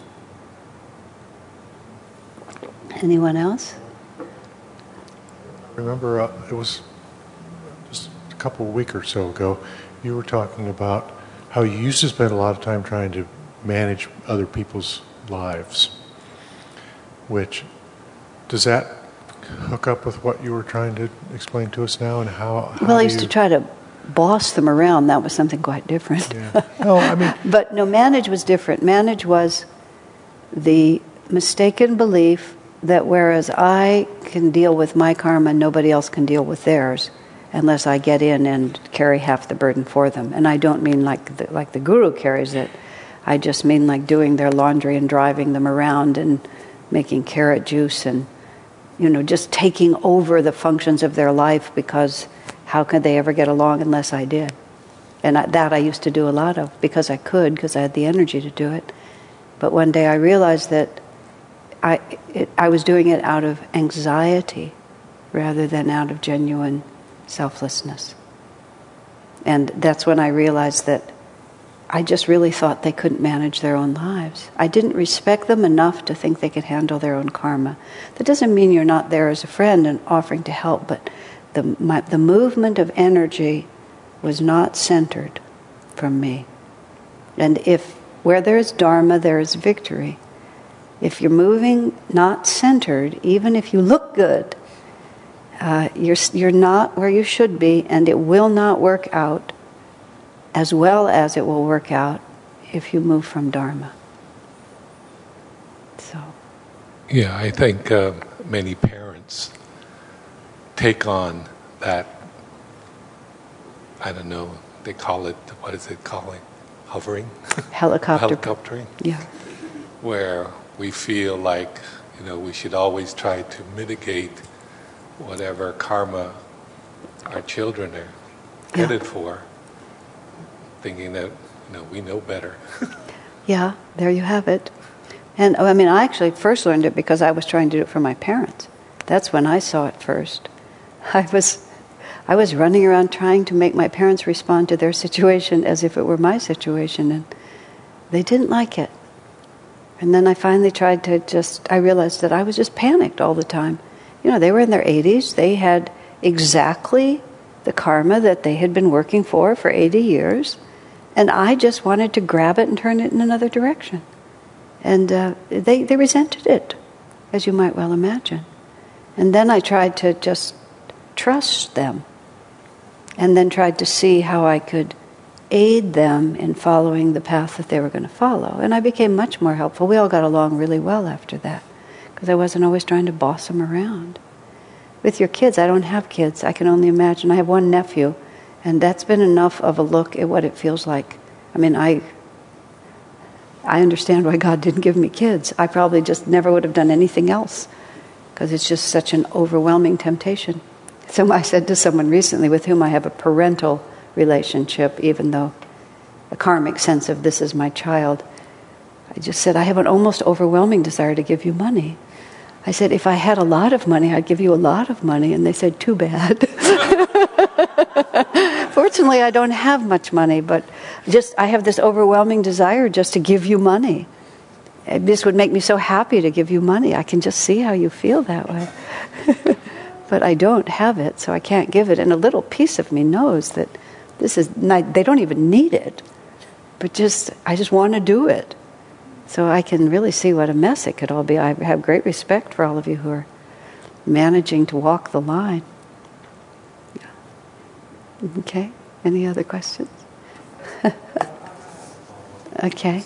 Anyone else? Remember, uh, it was just a couple of weeks or so ago, you were talking about how you used to spend a lot of time trying to manage other people's lives. Which, does that hook up with what you were trying to explain to us now, and how? how well, I used you... to try to boss them around. That was something quite different. Yeah. No, I mean, but no, manage was different. Manage was the mistaken belief that whereas I can deal with my karma, nobody else can deal with theirs, unless I get in and carry half the burden for them. And I don't mean like the, like the guru carries it. I just mean like doing their laundry and driving them around and making carrot juice and, you know, just taking over the functions of their life, because how could they ever get along unless I did? And I, that I used to do a lot of, because I could, because I had the energy to do it. But one day I realized that I, it, I was doing it out of anxiety rather than out of genuine selflessness. And that's when I realized that I just really thought they couldn't manage their own lives. I didn't respect them enough to think they could handle their own karma. That doesn't mean you're not there as a friend and offering to help, but the, my, the movement of energy was not centered from me. And if where there is dharma, there is victory. If you're moving not centered, even if you look good, uh, you're you're not where you should be, and it will not work out as well as it will work out if you move from dharma. So. Yeah, I think uh, many parents take on that, I don't know, they call it, what is it calling? Hovering? Helicopter. Helicoptering. Yeah. Where we feel like, you know, we should always try to mitigate whatever karma our children are headed Yeah. for, thinking that, you know, we know better. Yeah, there you have it. And I mean, I actually first learned it because I was trying to do it for my parents. That's when I saw it first. I was, I was running around trying to make my parents respond to their situation as if it were my situation, and they didn't like it. And then I finally tried to just, I realized that I was just panicked all the time. You know, they were in their eighties. They had exactly the karma that they had been working for for eighty years. And I just wanted to grab it and turn it in another direction. And uh, they, they resented it, as you might well imagine. And then I tried to just trust them. And then tried to see how I could aid them in following the path that they were going to follow. And I became much more helpful. We all got along really well after that, because I wasn't always trying to boss them around. With your kids, I don't have kids. I can only imagine. I have one nephew, and that's been enough of a look at what it feels like. I mean, I I understand why God didn't give me kids. I probably just never would have done anything else, because it's just such an overwhelming temptation. So I said to someone recently with whom I have a parental relationship, even though a karmic sense of this is my child, I just said, I have an almost overwhelming desire to give you money. I said, if I had a lot of money, I'd give you a lot of money. And they said, too bad. Fortunately, I don't have much money, but just I have this overwhelming desire just to give you money. This would make me so happy to give you money. I can just see how you feel that way. But I don't have it, so I can't give it. And a little piece of me knows that this is not, they don't even need it. But just, I just want to do it. So I can really see what a mess it could all be. I have great respect for all of you who are managing to walk the line. Okay, any other questions? Okay.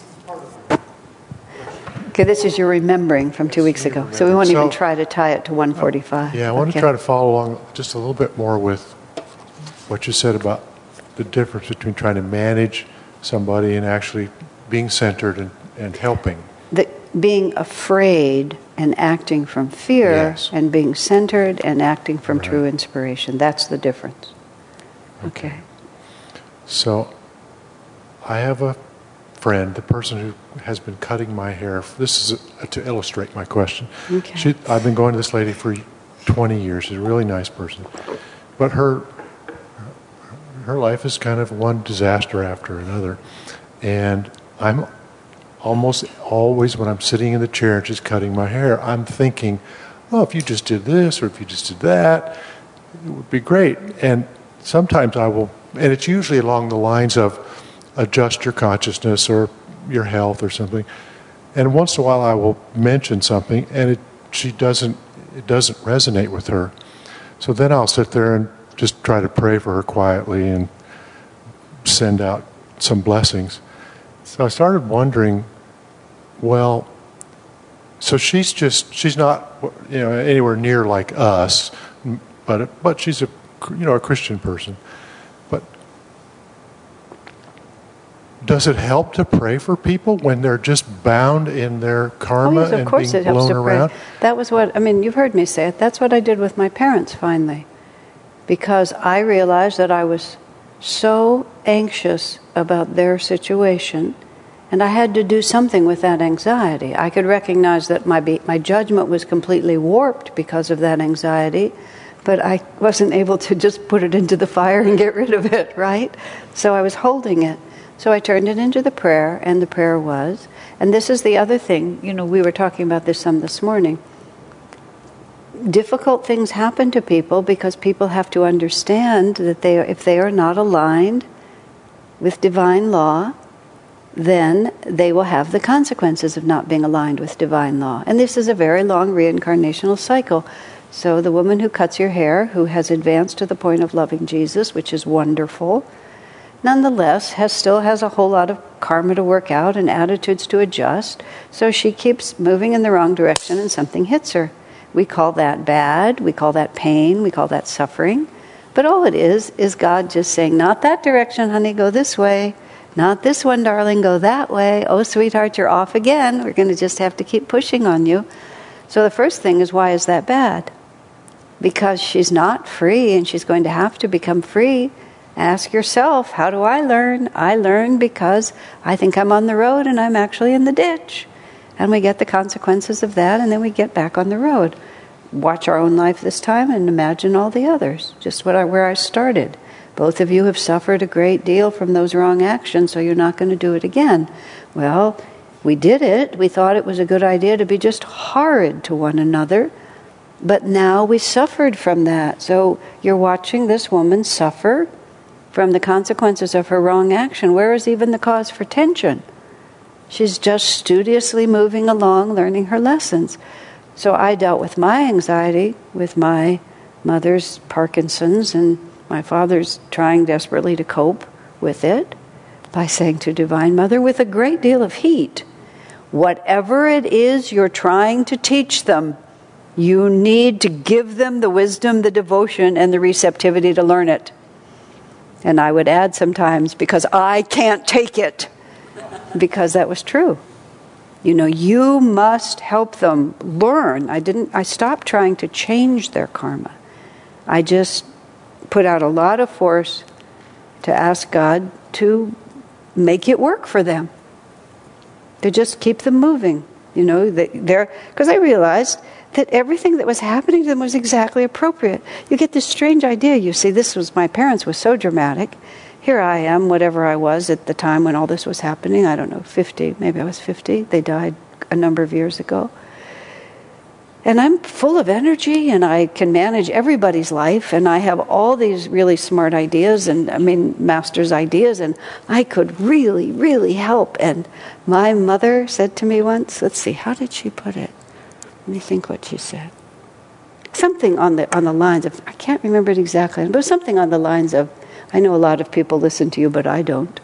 Okay, this is your remembering from two weeks ago. So we won't So- even try to tie it to one forty-five. Yeah, I want Okay. to try to follow along just a little bit more with what you said about the difference between trying to manage somebody and actually being centered and, and helping. The, being afraid and acting from fear, Yes. and being centered and acting from Right. true inspiration. That's the difference. Okay. So I have a friend, the person who has been cutting my hair. This is a, to illustrate my question. Okay. She, I've been going to this lady for twenty years. She's a really nice person. But her her life is kind of one disaster after another. And I'm almost always, when I'm sitting in the chair and she's cutting my hair, I'm thinking, oh, if you just did this or if you just did that, it would be great. And sometimes I will, and it's usually along the lines of adjust your consciousness or your health or something. And once in a while I will mention something and it she doesn't it doesn't resonate with her. So then I'll sit there and just try to pray for her quietly and send out some blessings. So I started wondering, well, so she's just she's not you know anywhere near like us, but but she's a you know a Christian person. But does it help to pray for people when they're just bound in their karma Oh, yes, of and course being it helps blown to pray. around? That was what, I mean, you've heard me say it. That's what I did with my parents finally. Because I realized that I was so anxious about their situation, and I had to do something with that anxiety. I could recognize that my be- my judgment was completely warped because of that anxiety, but I wasn't able to just put it into the fire and get rid of it, right? So I was holding it. So I turned it into the prayer, and the prayer was, and this is the other thing, you know, we were talking about this some this morning. Difficult things happen to people because people have to understand that they, if they are not aligned with divine law, then they will have the consequences of not being aligned with divine law. And this is a very long reincarnational cycle. So the woman who cuts your hair, who has advanced to the point of loving Jesus, which is wonderful, nonetheless has still has a whole lot of karma to work out and attitudes to adjust. So she keeps moving in the wrong direction and something hits her. We call that bad, we call that pain, we call that suffering. But all it is, is God just saying, not that direction, honey, go this way. Not this one, darling, go that way. Oh, sweetheart, you're off again. We're going to just have to keep pushing on you. So the first thing is, why is that bad? Because she's not free and she's going to have to become free. Ask yourself, how do I learn? I learn because I think I'm on the road and I'm actually in the ditch. And we get the consequences of that, and then we get back on the road. Watch our own life this time and imagine all the others, just what I, where I started. Both of you have suffered a great deal from those wrong actions, so you're not going to do it again. Well, we did it. We thought it was a good idea to be just horrid to one another, but now we suffered from that. So you're watching this woman suffer from the consequences of her wrong action. Where is even the cause for tension? She's just studiously moving along, learning her lessons. So I dealt with my anxiety, with my mother's Parkinson's, and my father's trying desperately to cope with it. by saying to Divine Mother with a great deal of heat, whatever it is you're trying to teach them, you need to give them the wisdom, the devotion, and the receptivity to learn it. And I would add sometimes, because I can't take it, because that was true. You know, you must help them learn. I didn't, I stopped trying to change their karma. I just put out a lot of force to ask God to make it work for them. To just keep them moving. You know, they're, because I realized that everything that was happening to them was exactly appropriate. You get this strange idea, you see, this was, my parents was so dramatic. Here I am, whatever I was at the time when all this was happening, I don't know, fifty, maybe I was fifty. They died a number of years ago. And I'm full of energy, and I can manage everybody's life, and I have all these really smart ideas, and I mean, master's ideas, and I could really, really help. And my mother said to me once, let's see, how did she put it? Let me think what she said. Something on the on the lines of, I can't remember it exactly, but something on the lines of, I know a lot of people listen to you, but I don't.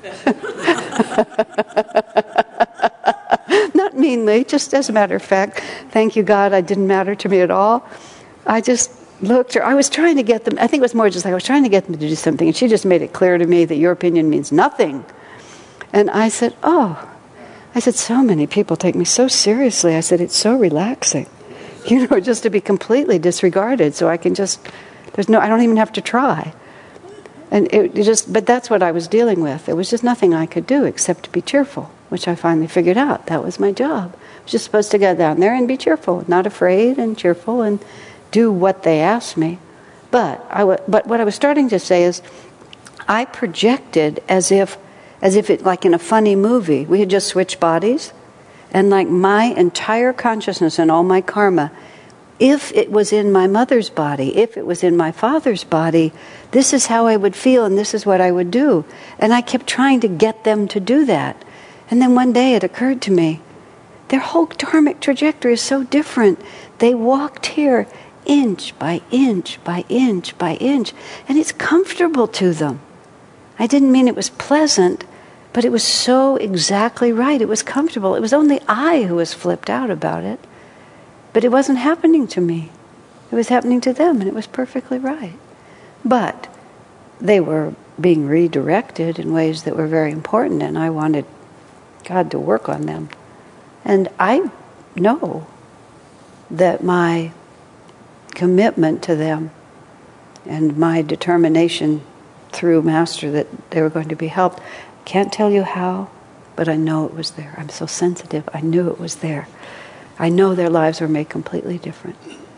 Not meanly, just as a matter of fact. Thank you, God, it didn't matter to me at all. I just looked, or I was trying to get them, I think it was more just like I was trying to get them to do something, and she just made it clear to me that your opinion means nothing. And I said, oh, I said, so many people take me so seriously. I said, it's so relaxing, you know, just to be completely disregarded, so I can just, there's no, I don't even have to try. And it, it just, but that's what I was dealing with. There was just nothing I could do except to be cheerful, which I finally figured out. That was my job. I was just supposed to get down there and be cheerful, not afraid, and cheerful, and do what they asked me. But I w- but what I was starting to say is, I projected as if, as if it, like in a funny movie, we had just switched bodies, and like my entire consciousness and all my karma, if it was in my mother's body, if it was in my father's body, this is how I would feel and this is what I would do. And I kept trying to get them to do that. And then one day it occurred to me, their whole karmic trajectory is so different. They walked here inch by inch by inch by inch, and it's comfortable to them. I didn't mean it was pleasant, but it was so exactly right. It was comfortable. It was only I who was flipped out about it. But it wasn't happening to me. It was happening to them, and it was perfectly right. But they were being redirected in ways that were very important, and I wanted God to work on them. And I know that my commitment to them and my determination through Master that they were going to be helped, can't tell you how, but I know it was there. I'm so sensitive. I knew it was there. I know their lives were made completely different.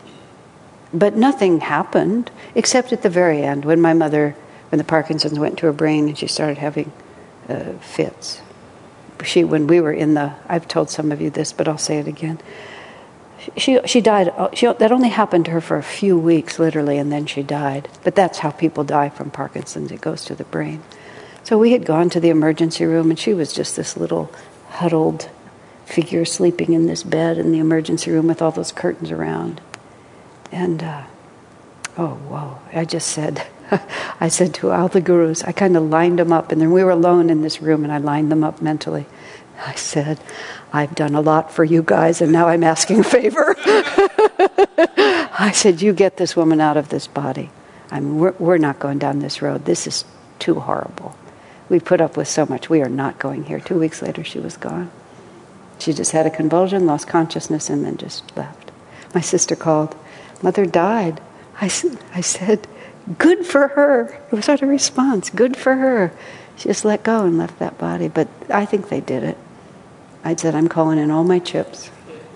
But nothing happened, except at the very end, when my mother, when the Parkinson's went to her brain and she started having uh, fits. She, when we were in the, I've told some of you this, but I'll say it again. She she died, she, that only happened to her for a few weeks, literally, and then she died. But that's how people die from Parkinson's. It goes to the brain. So we had gone to the emergency room, and she was just this little huddled figure sleeping in this bed in the emergency room with all those curtains around. And, uh, oh, whoa, I just said, I said to all the gurus, I kind of lined them up, and then we were alone in this room, and I lined them up mentally. I said, I've done a lot for you guys, and now I'm asking a favor. I said, you get this woman out of this body. I mean, we're, we're not going down this road. This is too horrible. We put up with so much. We are not going here. Two weeks later, she was gone. She just had a convulsion, lost consciousness, and then just left. My sister called. Mother died. I, I said, good for her. It was not a response. Good for her. She just let go and left that body. But I think they did it. I said, I'm calling in all my chips.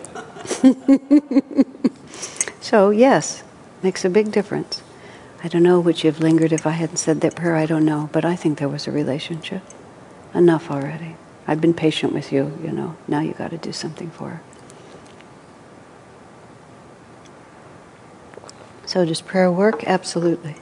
So, yes, makes a big difference. I don't know, would you have lingered if I hadn't said that prayer? I don't know. But I think there was a relationship. Enough already. I've been patient with you, you know. Now you got to do something for her. So does prayer work? Absolutely.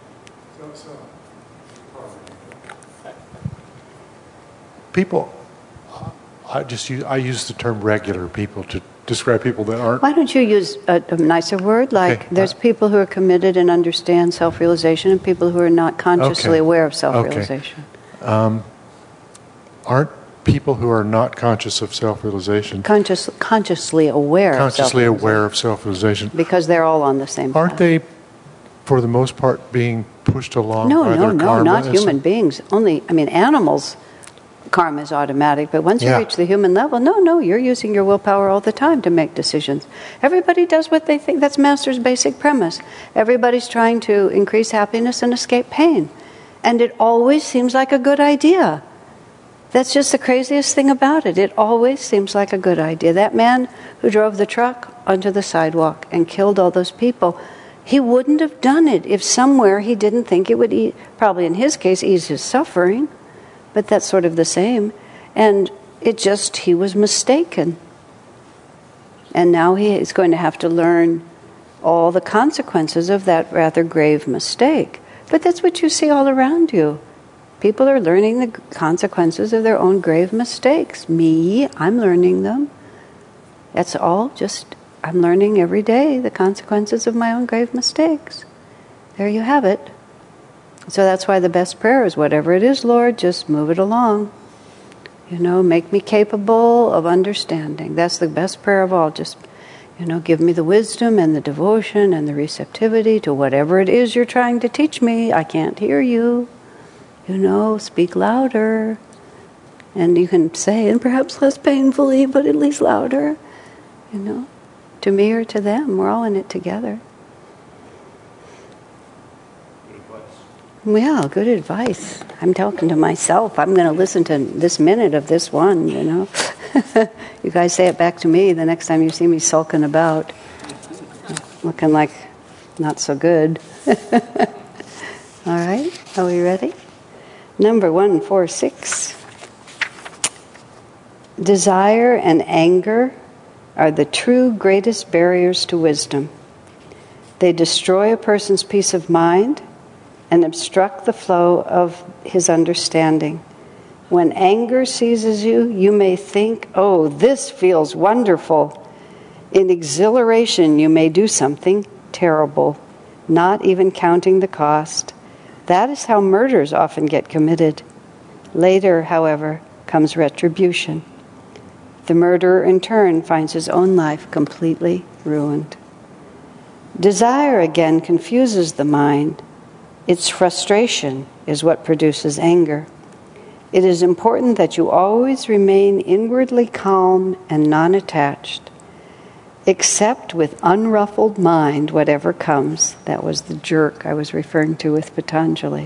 People, I just use, I use the term regular people to describe people that aren't. Why don't you use a, a nicer word? Like okay. There's people who are committed and understand self-realization, and people who are not consciously okay. aware of self-realization. Okay. Um, aren't people who are not conscious of self-realization, Conscious, consciously aware consciously of aware of self-realization, because they're all on the same aren't path. they, for the most part, being pushed along No, by no, their no, karma? not It's- human beings. Only, I mean, animals, karma is automatic, but once you Yeah. reach the human level, no, no, you're using your willpower all the time to make decisions. Everybody does what they think. That's Master's basic premise. Everybody's trying to increase happiness and escape pain. And it always seems like a good idea. That's just the craziest thing about it. It always seems like a good idea. That man who drove the truck onto the sidewalk and killed all those people, he wouldn't have done it if somewhere he didn't think it would, eat, probably in his case, ease his suffering. But that's sort of the same. And it just, he was mistaken. And now he is going to have to learn all the consequences of that rather grave mistake. But that's what you see all around you. People are learning the consequences of their own grave mistakes. Me, I'm learning them. That's all just, I'm learning every day the consequences of my own grave mistakes. There you have it. So that's why the best prayer is, whatever it is, Lord, just move it along. You know, make me capable of understanding. That's the best prayer of all. Just, you know, give me the wisdom and the devotion and the receptivity to whatever it is you're trying to teach me. I can't hear you. You know, speak louder. And you can say, and perhaps less painfully, but at least louder. You know, to me or to them. We're all in it together. Yeah, good advice. I'm talking to myself. I'm going to listen to this minute of this one, you know. You guys say it back to me the next time you see me sulking about, looking like not so good. All right, are we ready? Number one, four, six. Desire and anger are the true greatest barriers to wisdom. They destroy a person's peace of mind and obstruct the flow of his understanding. When anger seizes you, you may think, oh, this feels wonderful. In exhilaration, you may do something terrible, not even counting the cost. That is how murders often get committed. Later, however, comes retribution. The murderer, in turn, finds his own life completely ruined. Desire, again, confuses the mind. Its frustration is what produces anger. It is important that you always remain inwardly calm and non-attached. Accept with unruffled mind whatever comes. That was the jerk I was referring to with Patanjali.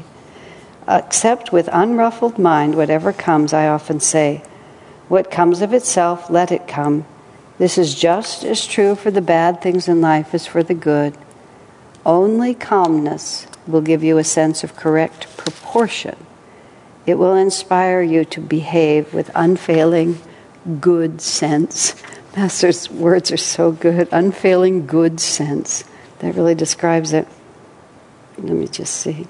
Accept with unruffled mind whatever comes, I often say. What comes of itself, let it come. This is just as true for the bad things in life as for the good. Only calmness will give you a sense of correct proportion. It will inspire you to behave with unfailing good sense. Master's words are so good. Unfailing good sense. That really describes it. Let me just see.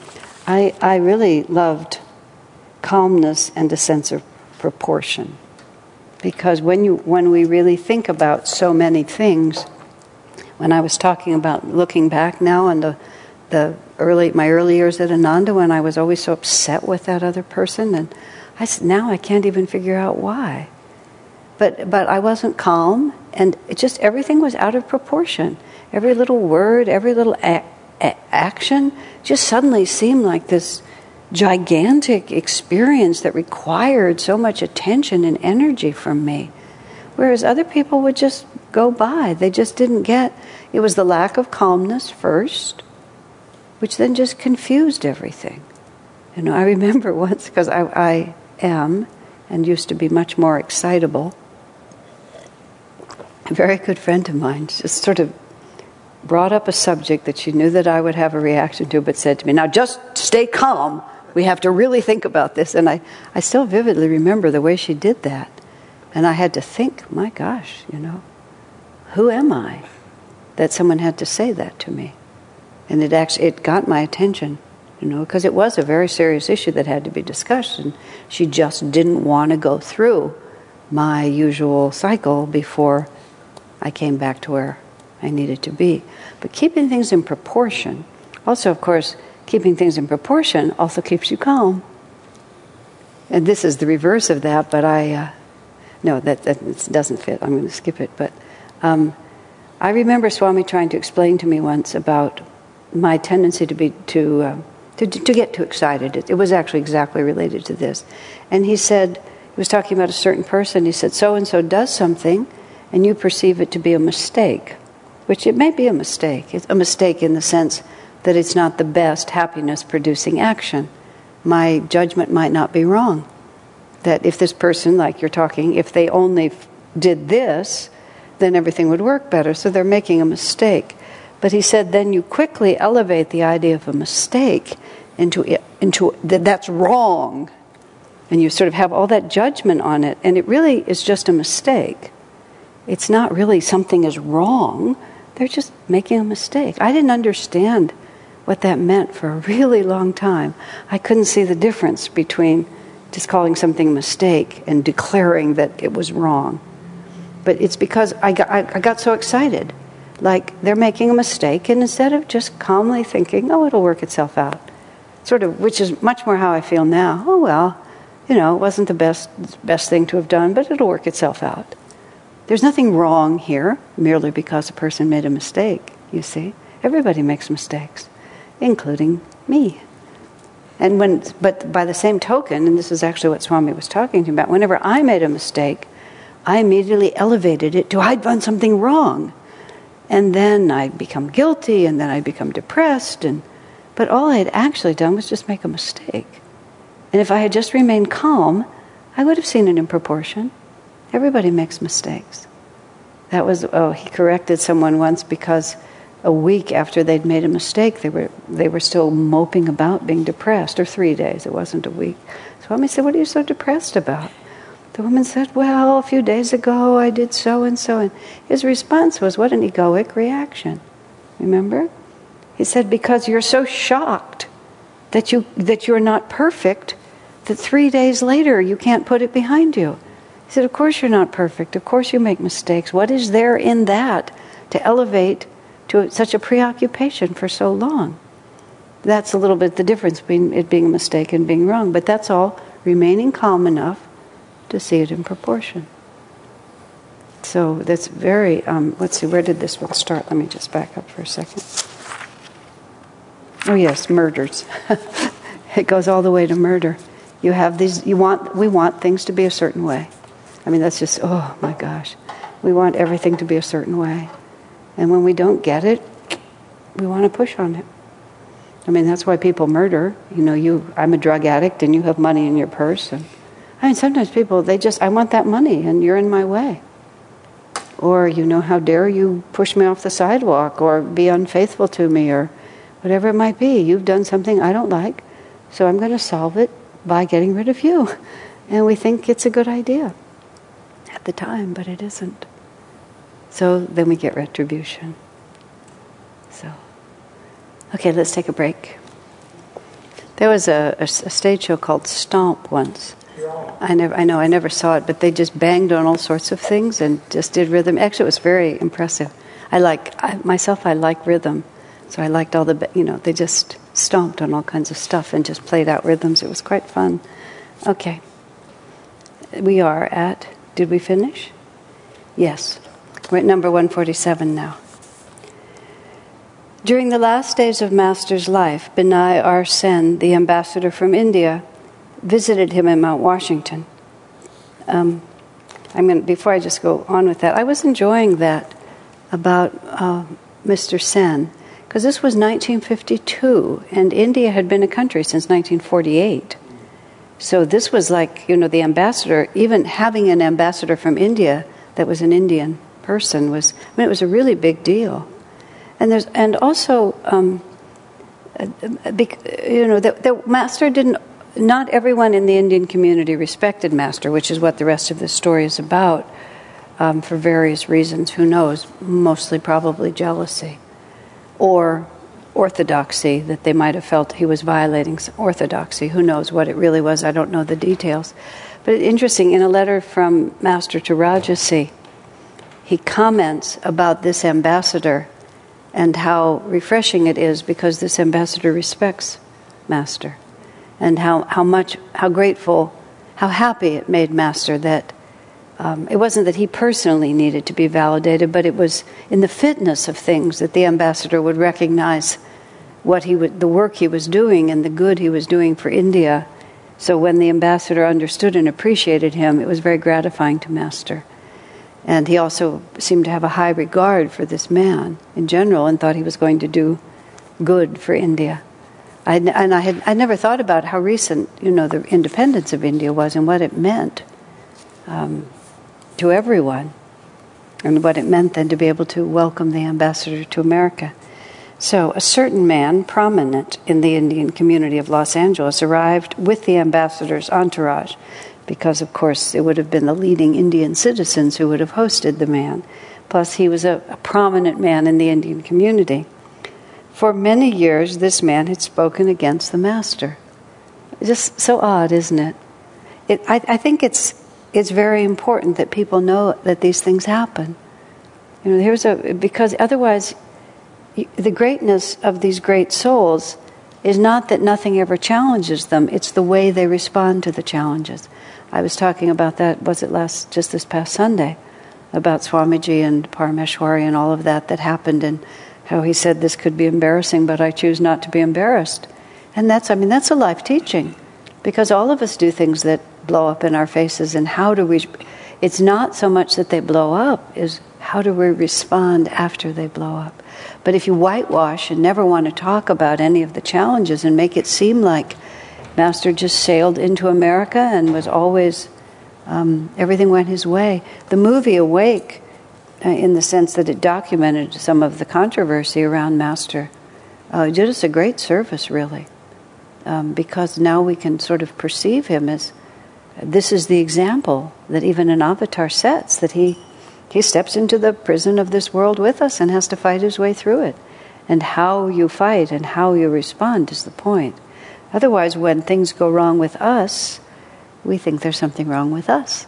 I, I really loved calmness and a sense of proportion. Because when you when we really think about so many things, when I was talking about looking back now on the the early my early years at Ananda, when I was always so upset with that other person, and I now I can't even figure out why. But but I wasn't calm, and it just everything was out of proportion. Every little word, every little a- a- action, just suddenly seemed like this gigantic experience that required so much attention and energy from me. Whereas other people would just go by. They just didn't get, it was the lack of calmness first, which then just confused everything. You know, I remember once, because I, I am, and used to be much more excitable, a very good friend of mine just sort of brought up a subject that she knew that I would have a reaction to, but said to me, now just stay calm. We have to really think about this. And I, I still vividly remember the way she did that. And I had to think, my gosh, you know, who am I that someone had to say that to me? And it actually, it got my attention, you know, because it was a very serious issue that had to be discussed. And she just didn't want to go through my usual cycle before I came back to where I needed to be. But keeping things in proportion, also, of course, keeping things in proportion also keeps you calm. and this is the reverse of that, but I, uh, no, that, that doesn't fit. I'm going to skip it. But um, I remember Swami trying to explain to me once about my tendency to be to uh, to, to get too excited. It, it was actually exactly related to this. And he said, he was talking about a certain person. He said, so-and-so does something, and you perceive it to be a mistake, which it may be a mistake. It's a mistake in the sense that it's not the best happiness-producing action. My judgment might not be wrong. That if this person, like you're talking, if they only f- did this, then everything would work better. So they're making a mistake. But he said, then you quickly elevate the idea of a mistake into into that that's wrong. And you sort of have all that judgment on it. And it really is just a mistake. It's not really something is wrong. They're just making a mistake. I didn't understand what that meant for a really long time. I couldn't see the difference between just calling something a mistake and declaring that it was wrong. But it's because I got, I, I got so excited. Like, they're making a mistake, and instead of just calmly thinking, oh, it'll work itself out, sort of, which is much more how I feel now. Oh, well, you know, it wasn't the best best thing to have done, but it'll work itself out. There's nothing wrong here, merely because a person made a mistake, you see. Everybody makes mistakes, including me. And when, but by the same token, and this is actually what Swami was talking to me about, whenever I made a mistake, I immediately elevated it to I'd done something wrong. And then I'd become guilty, and then I'd become depressed. And but all I had actually done was just make a mistake. And if I had just remained calm, I would have seen it in proportion. Everybody makes mistakes. That was, oh, he corrected someone once because a week after they'd made a mistake, they were they were still moping about being depressed, or three days, it wasn't a week. Swami said, what are you so depressed about? The woman said, well, a few days ago I did so-and-so. And his response was, what an egoic reaction. Remember? He said, because you're so shocked that, you, that you're not perfect, that three days later you can't put it behind you. He said, of course you're not perfect. Of course you make mistakes. What is there in that to elevate to such a preoccupation for so long? That's a little bit the difference between it being a mistake and being wrong. But that's all, remaining calm enough to see it in proportion. So that's very, um, let's see, where did this one start? Let me just back up for a second. Oh yes, murders. It goes all the way to murder. You have these, you want, we want things to be a certain way. I mean, that's just, oh my gosh. We want everything to be a certain way. And when we don't get it, we want to push on it. I mean, that's why people murder. You know, you, I'm a drug addict and you have money in your purse. And I mean, sometimes people, they just, I want that money and you're in my way. Or, you know, how dare you push me off the sidewalk or be unfaithful to me or whatever it might be. You've done something I don't like, so I'm going to solve it by getting rid of you. And we think it's a good idea at the time, but it isn't. So then we get retribution. So, okay, let's take a break. There was a, a, a stage show called Stomp once. I never, I know, I never saw it, but they just banged on all sorts of things and just did rhythm. Actually, it was very impressive. I like, I, myself, I like rhythm. So I liked all the, you know, they just stomped on all kinds of stuff and just played out rhythms. It was quite fun. Okay. We are at, did we finish? Yes. We're at number one forty-seven now. During the last days of Master's life, Binay R. Sen, the ambassador from India, visited him in Mount Washington. Um, I'm going before I just go on with that, I was enjoying that about uh, Mister Sen, because this was nineteen fifty-two, and India had been a country since nineteen forty-eight. So this was like, you know, the ambassador, even having an ambassador from India that was an Indian person was, I mean, it was a really big deal. And there's, and also, um, you know, the, the Master didn't, not everyone in the Indian community respected Master, which is what the rest of this story is about, um, for various reasons. Who knows? Mostly probably jealousy. Or orthodoxy, that they might have felt he was violating orthodoxy. Who knows what it really was? I don't know the details. But it's interesting, in a letter from Master to Rajasi, he comments about this ambassador and how refreshing it is because this ambassador respects Master, and how, how much, how grateful how happy it made Master that um, it wasn't that he personally needed to be validated, but it was in the fitness of things that the ambassador would recognize what he would, the work he was doing and the good he was doing for India. So when the ambassador understood and appreciated him, it was very gratifying to Master. And he also seemed to have a high regard for this man in general and thought he was going to do good for India. I, and I had I never thought about how recent, you know, the independence of India was and what it meant um, to everyone, and what it meant then to be able to welcome the ambassador to America. So a certain man, prominent in the Indian community of Los Angeles, arrived with the ambassador's entourage, because, of course, it would have been the leading Indian citizens who would have hosted the man. Plus, he was a, a prominent man in the Indian community. For many years, this man had spoken against the Master. Just so odd, isn't it? it I, I think it's it's very important that people know that these things happen. You know, here's a because otherwise, the greatness of these great souls is not that nothing ever challenges them; it's the way they respond to the challenges. I was talking about that. Was it last just this past Sunday about Swamiji and Parameshwari and all of that that happened and how he said this could be embarrassing, but I choose not to be embarrassed. And that's, I mean, that's a life teaching, because all of us do things that blow up in our faces, and how do we, it's not so much that they blow up, is how do we respond after they blow up. But if you whitewash and never want to talk about any of the challenges and make it seem like Master just sailed into America and was always, um, everything went his way. The movie Awake, Uh, in the sense that it documented some of the controversy around Master, uh, did us a great service, really, um, because now we can sort of perceive him as, this is the example that even an avatar sets, that he, he steps into the prison of this world with us and has to fight his way through it. And how you fight and how you respond is the point. Otherwise, when things go wrong with us, we think there's something wrong with us.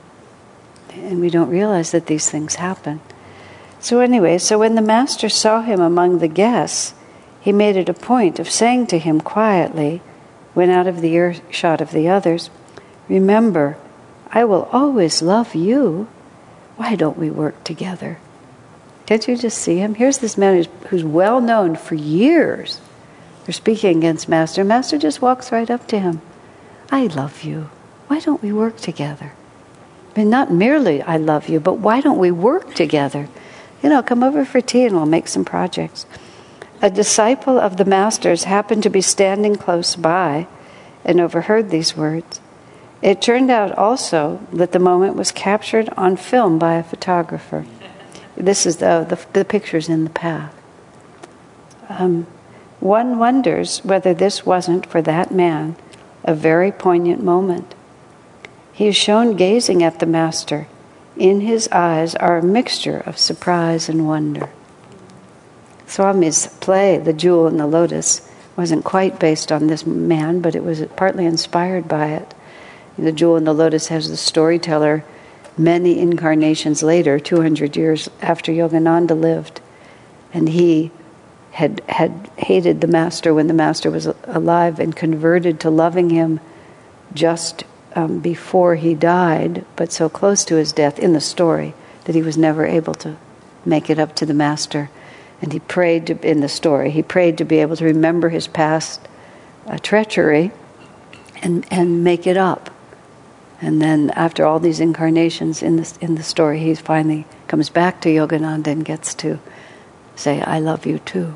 And we don't realize that these things happen. So anyway, so when the Master saw him among the guests, he made it a point of saying to him quietly, when out of the earshot of the others, "Remember, I will always love you. Why don't we work together?" Can't you just see him? Here's this man who's, who's well known for years. They're speaking against Master. Master just walks right up to him. "I love you. Why don't we work together? I mean, not merely I love you, but why don't we work together? You know, come over for tea and we'll make some projects." A disciple of the Master's happened to be standing close by and overheard these words. It turned out also that the moment was captured on film by a photographer. This is the, the, the pictures in the path. Um, one wonders whether this wasn't, for that man, a very poignant moment. He is shown gazing at the Master. In his eyes are a mixture of surprise and wonder. Swami's play, The Jewel in the Lotus, wasn't quite based on this man, but it was partly inspired by it. The Jewel in the Lotus has the storyteller many incarnations later, two hundred years after Yogananda lived, and he had had hated the Master when the Master was alive and converted to loving him just Um, before he died, but so close to his death in the story that he was never able to make it up to the Master. And he prayed to, in the story, he prayed to be able to remember his past uh, treachery and and make it up. And then after all these incarnations in this in the story, he finally comes back to Yogananda and gets to say, "I love you too."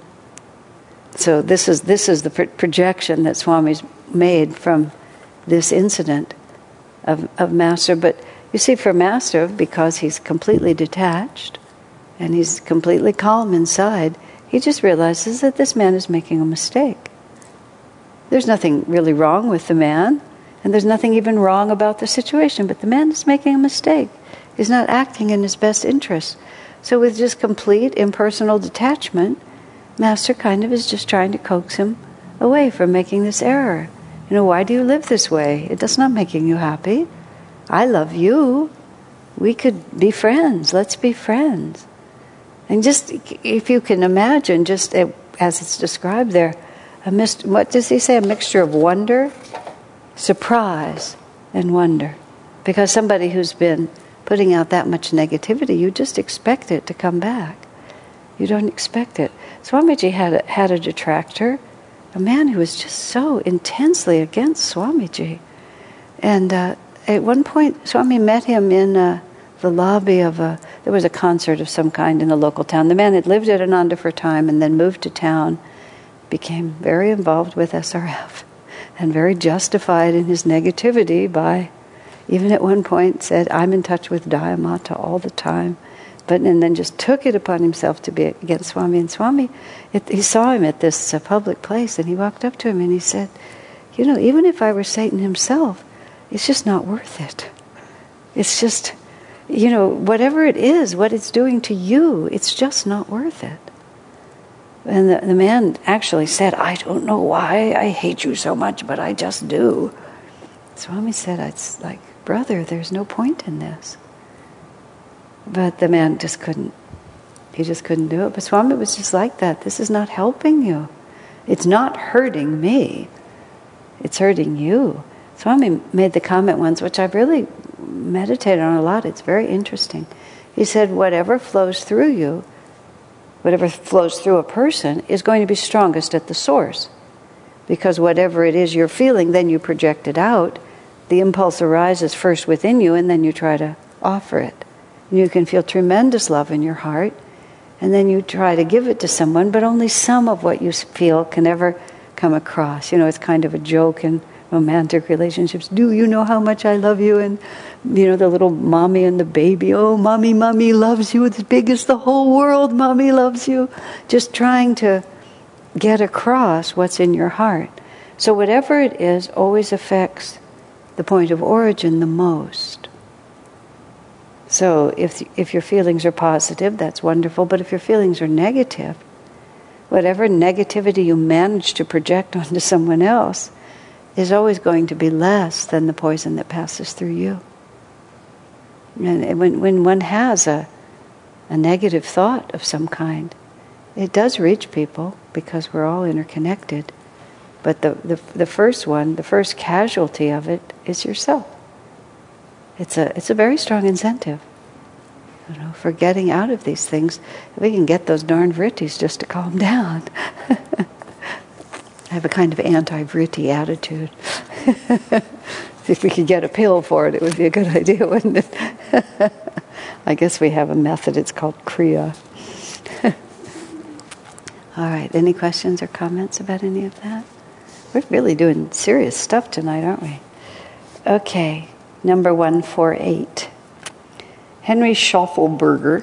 So this is this is the pro- projection that Swami's made from this incident Of, of Master. But you see, for Master, because he's completely detached and he's completely calm inside, he just realizes that this man is making a mistake. There's nothing really wrong with the man, and there's nothing even wrong about the situation, but the man is making a mistake. He's not acting in his best interest. So with just complete impersonal detachment, Master kind of is just trying to coax him away from making this error. You know, why do you live this way? It does not making you happy. I love you. We could be friends. Let's be friends. And just, if you can imagine, just as it's described there, a mist- what does he say? A mixture of wonder, surprise, and wonder. Because somebody who's been putting out that much negativity, you just expect it to come back. You don't expect it. Swamiji had a, had a detractor, a man who was just so intensely against Swamiji. And uh, at one point, Swami met him in uh, the lobby of a, there was a concert of some kind in a local town. The man had lived at Ananda for a time and then moved to town, became very involved with S R F, and very justified in his negativity by, even at one point said, I'm in touch with Dayamata all the time. But, and then just took it upon himself to be against Swami. And Swami, it, he saw him at this uh, public place, and he walked up to him and he said, you know, even if I were Satan himself, it's just not worth it. It's just, you know, whatever it is, what it's doing to you, it's just not worth it. And the, the man actually said, I don't know why I hate you so much, but I just do. Swami said, it's like, brother, there's no point in this. But the man just couldn't, he just couldn't do it. But Swami was just like that. This is not helping you. It's not hurting me. It's hurting you. Swami made the comment once, which I've really meditated on a lot. It's very interesting. He said, whatever flows through you, whatever flows through a person, is going to be strongest at the source. Because whatever it is you're feeling, then you project it out. The impulse arises first within you, and then you try to offer it. You can feel tremendous love in your heart, and then you try to give it to someone, but only some of what you feel can ever come across. You know, it's kind of a joke in romantic relationships. Do you know how much I love you? And, you know, the little mommy and the baby, oh, mommy, mommy loves you as big as the whole world, mommy loves you. Just trying to get across what's in your heart. So whatever it is always affects the point of origin the most. So if if your feelings are positive, that's wonderful. But if your feelings are negative, whatever negativity you manage to project onto someone else is always going to be less than the poison that passes through you. And when when one has a a negative thought of some kind, it does reach people because we're all interconnected. But the, the the first one, the first casualty of it is yourself. It's a it's a very strong incentive, you know, for getting out of these things. We can get those darn vrittis just to calm down. I have a kind of anti-vritti attitude. If we could get a pill for it, it would be a good idea, wouldn't it? I guess we have a method. It's called Kriya. All right. Any questions or comments about any of that? We're really doing serious stuff tonight, aren't we? Okay. Number one forty-eight. Henry Schaufelberger.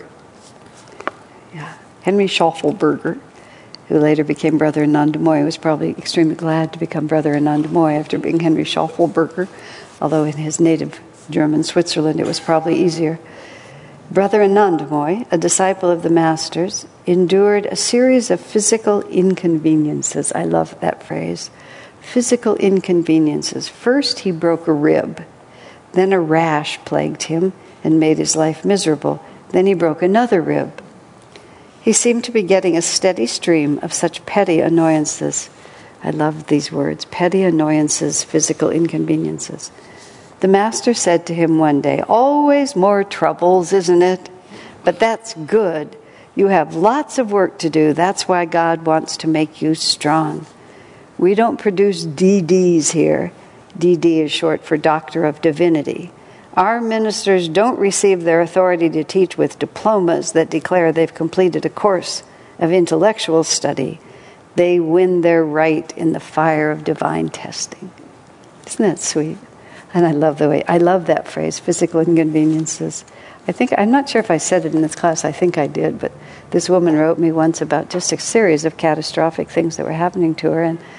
Yeah, Henry Schaufelberger, who later became Brother Anandamoy, was probably extremely glad to become Brother Anandamoy after being Henry Schaufelberger, although in his native German Switzerland it was probably easier. Brother Anandamoy, a disciple of the Masters, endured a series of physical inconveniences. I love that phrase. Physical inconveniences. First, he broke a rib. Then a rash plagued him and made his life miserable. Then he broke another rib. He seemed to be getting a steady stream of such petty annoyances. I love these words, petty annoyances, physical inconveniences. The Master said to him one day, always more troubles, isn't it? But that's good. You have lots of work to do. That's why God wants to make you strong. We don't produce D Ds here. D D is short for Doctor of Divinity. Our ministers don't receive their authority to teach with diplomas that declare they've completed a course of intellectual study. They win their right in the fire of divine testing. Isn't that sweet? And I love the way, I love that phrase, physical inconveniences. I think, I'm not sure if I said it in this class, I think I did, but this woman wrote me once about just a series of catastrophic things that were happening to her, and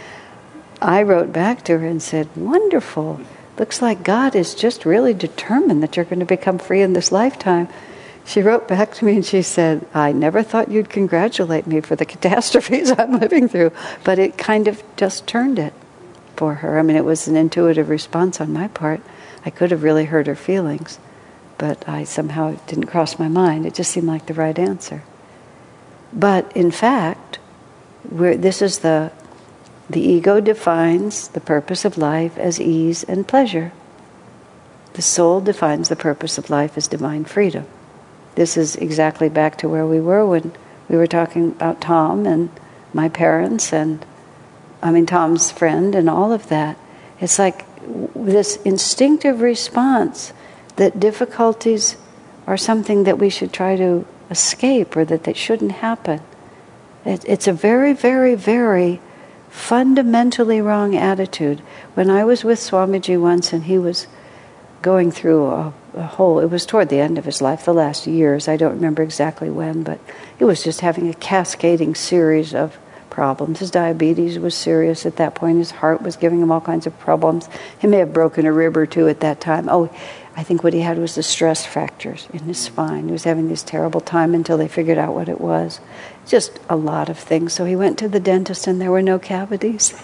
I wrote back to her and said, wonderful. Looks like God is just really determined that you're going to become free in this lifetime. She wrote back to me and she said, I never thought you'd congratulate me for the catastrophes I'm living through. But it kind of just turned it for her. I mean, it was an intuitive response on my part. I could have really hurt her feelings, but I somehow it didn't cross my mind. It just seemed like the right answer. But in fact, we're, this is the The ego defines the purpose of life as ease and pleasure. The soul defines the purpose of life as divine freedom. This is exactly back to where we were when we were talking about Tom and my parents and, I mean, Tom's friend and all of that. It's like this instinctive response that difficulties are something that we should try to escape or that they shouldn't happen. It, it's a very, very, very fundamentally wrong attitude. When I was with Swamiji once and he was going through a, a whole, it was toward the end of his life, the last years, I don't remember exactly when, but he was just having a cascading series of problems. His diabetes was serious at that point. His heart was giving him all kinds of problems. He may have broken a rib or two at that time. Oh, I think what he had was the stress fractures in his spine. He was having this terrible time until they figured out what it was. Just a lot of things. So he went to the dentist and there were no cavities.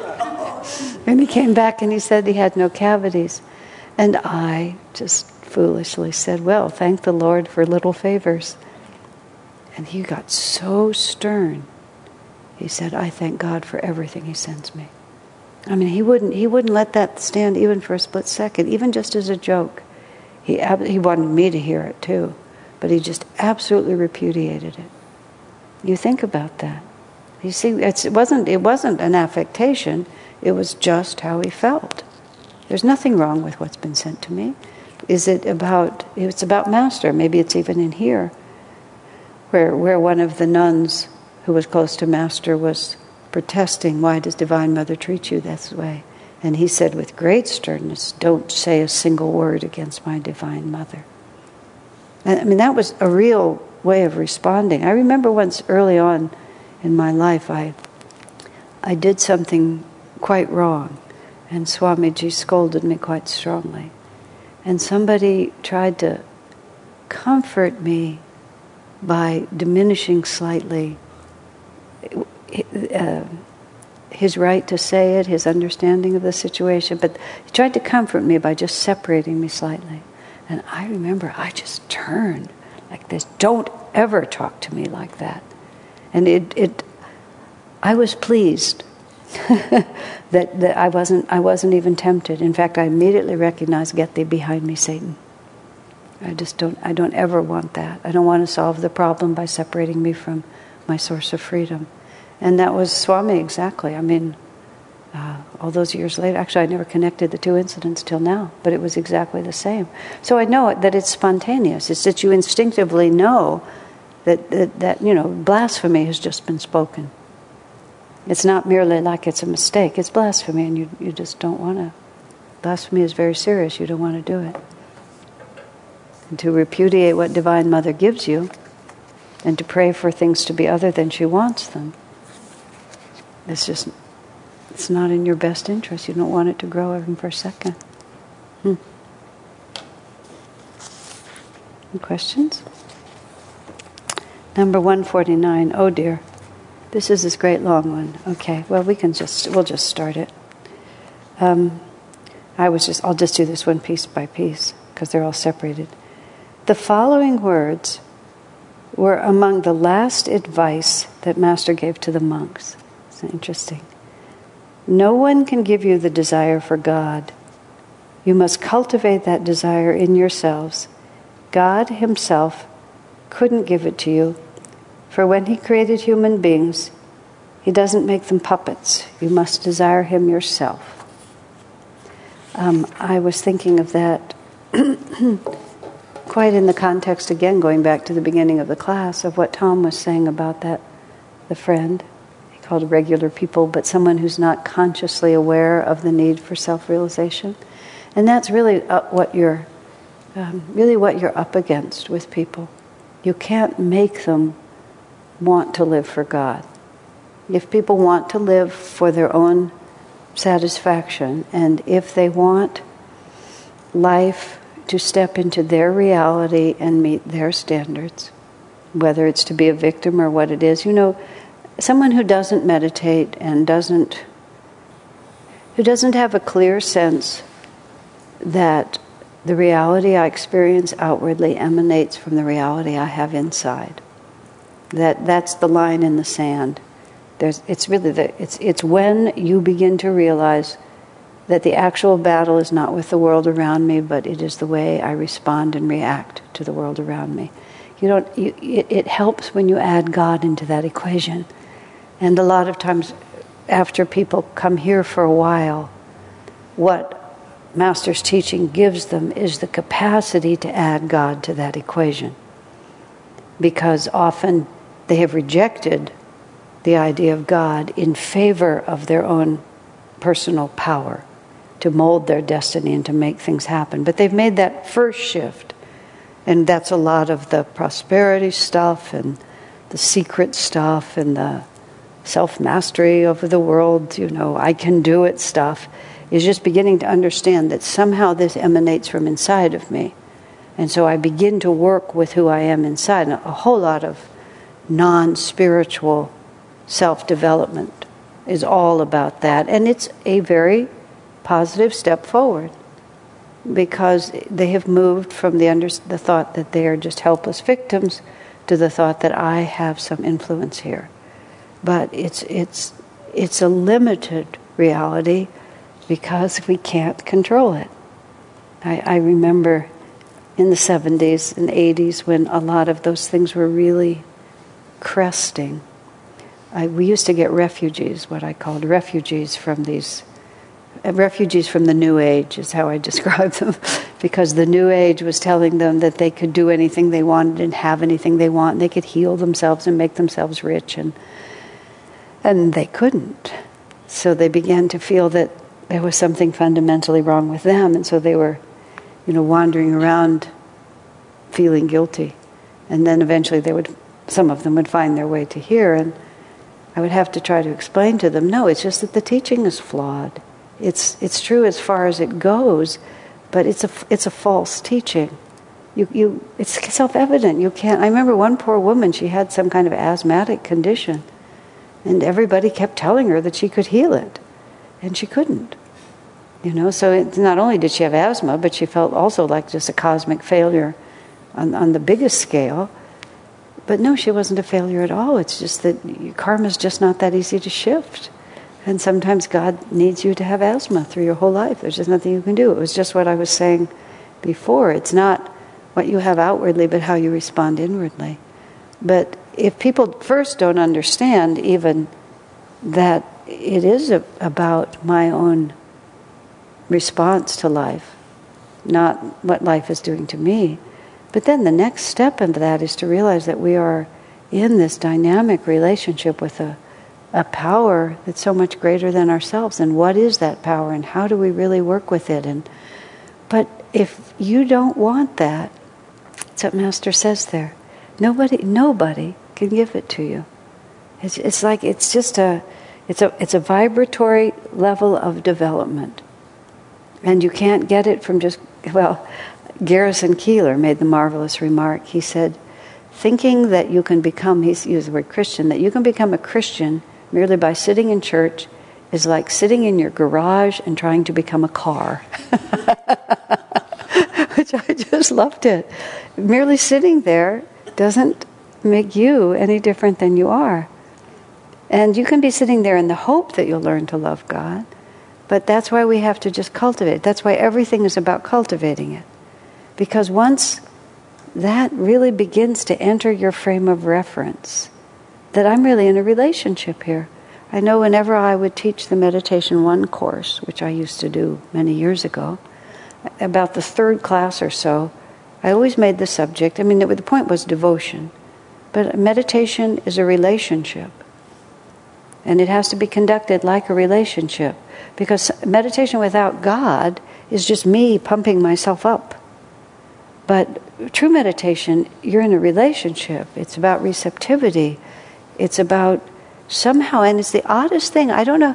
And he came back and he said he had no cavities. And I just foolishly said, well, thank the Lord for little favors. And he got so stern. He said, I thank God for everything He sends me. I mean, he wouldn't he wouldn't let that stand even for a split second, even just as a joke. He ab- he wanted me to hear it too, but he just absolutely repudiated it. You think about that. You see, it's, it wasn't it wasn't an affectation. It was just how he felt. There's nothing wrong with what's been sent to me. Is it about? It's about Master. Maybe it's even in here, where where one of the nuns who was close to Master was protesting, why does Divine Mother treat you this way? And he said with great sternness, don't say a single word against my Divine Mother. And, I mean, that was a real way of responding. I remember once early on in my life, I I did something quite wrong, and Swamiji scolded me quite strongly. And somebody tried to comfort me by diminishing slightly Uh, his right to say it, his understanding of the situation, but he tried to comfort me by just separating me slightly. And I remember I just turned like this, don't ever talk to me like that. And it, it I was pleased that, that I wasn't I wasn't even tempted. In fact, I immediately recognized, get thee behind me, Satan. I just don't I don't ever want that. I don't want to solve the problem by separating me from my source of freedom. And that was Swami exactly. I mean, uh, all those years later, actually I never connected the two incidents till now, but it was exactly the same. So I know that it's spontaneous. It's that you instinctively know that, that, that, you know, blasphemy has just been spoken. It's not merely like it's a mistake. It's blasphemy and you, you just don't want to. Blasphemy is very serious. You don't want to do it. And to repudiate what Divine Mother gives you and to pray for things to be other than she wants them, it's just, it's not in your best interest. You don't want it to grow even for a second. Hmm. Any questions? Number one forty-nine. Oh dear. This is this great long one. Okay, well we can just, we'll just start it. Um, I was just, I'll just do this one piece by piece because they're all separated. The following words were among the last advice that Master gave to the monks. It's interesting. No one can give you the desire for God. You must cultivate that desire in yourselves. God Himself couldn't give it to you, for when He created human beings, He doesn't make them puppets. You must desire Him yourself. Um, I was thinking of that quite in the context, again, going back to the beginning of the class, of what Tom was saying about that, the friend, he called regular people, but someone who's not consciously aware of the need for self-realization. And that's really uh, what you're, um, really what you're up against with people. You can't make them want to live for God. If people want to live for their own satisfaction, and if they want life to step into their reality and meet their standards, whether it's to be a victim or what it is. You know, someone who doesn't meditate and doesn't, who doesn't have a clear sense that the reality I experience outwardly emanates from the reality I have inside. That that's the line in the sand. There's, it's really the, it's it's when you begin to realize that the actual battle is not with the world around me, but it is the way I respond and react to the world around me. You don't. You, it, it helps when you add God into that equation. And a lot of times, after people come here for a while, what Master's teaching gives them is the capacity to add God to that equation. Because often they have rejected the idea of God in favor of their own personal power to mold their destiny and to make things happen. But they've made that first shift. And that's a lot of the prosperity stuff and the secret stuff and the self-mastery over the world, you know, I can do it stuff, is just beginning to understand that somehow this emanates from inside of me. And so I begin to work with who I am inside. And a whole lot of non-spiritual self-development is all about that. And it's a very positive step forward, because they have moved from the under, the thought that they are just helpless victims to the thought that I have some influence here. But it's it's it's a limited reality because we can't control it. I, I remember in the seventies and eighties when a lot of those things were really cresting. I, we used to get refugees, what I called refugees from these Refugees from the New Age is how I describe them, because the New Age was telling them that they could do anything they wanted and have anything they want, and they could heal themselves and make themselves rich, and and they couldn't. So they began to feel that there was something fundamentally wrong with them, and so they were, you know, wandering around feeling guilty. And then eventually they would, some of them would find their way to here, and I would have to try to explain to them, no, it's just that the teaching is flawed. It's it's true as far as it goes, but it's a it's a false teaching. You you it's self-evident. You can't. I remember one poor woman. She had some kind of asthmatic condition, and everybody kept telling her that she could heal it, and she couldn't. You know. So it's not only did she have asthma, but she felt also like just a cosmic failure, on on the biggest scale. But no, she wasn't a failure at all. It's just that karma's just not that easy to shift. And sometimes God needs you to have asthma through your whole life. There's just nothing you can do. It was just what I was saying before. It's not what you have outwardly, but how you respond inwardly. But if people first don't understand even that it is a, about my own response to life, not what life is doing to me, but then the next step into that is to realize that we are in this dynamic relationship with a a power that's so much greater than ourselves. And what is that power, and how do we really work with it? And but if you don't want that, that's what Master says there. Nobody, nobody can give it to you. It's, it's like it's just a, it's a, it's a vibratory level of development, and you can't get it from just. Well, Garrison Keillor made the marvelous remark. He said, "Thinking that you can become," he used the word Christian, that you can become a Christian merely by sitting in church is like sitting in your garage and trying to become a car." Which I just loved it. Merely sitting there doesn't make you any different than you are. And you can be sitting there in the hope that you'll learn to love God, but that's why we have to just cultivate. That's why everything is about cultivating it. Because once that really begins to enter your frame of reference, that I'm really in a relationship here. I know whenever I would teach the Meditation One course, which I used to do many years ago, about the third class or so, I always made the subject, I mean, the point was devotion, but meditation is a relationship. And it has to be conducted like a relationship, because meditation without God is just me pumping myself up. But true meditation, you're in a relationship. It's about receptivity. It's about somehow, and it's the oddest thing. I don't know.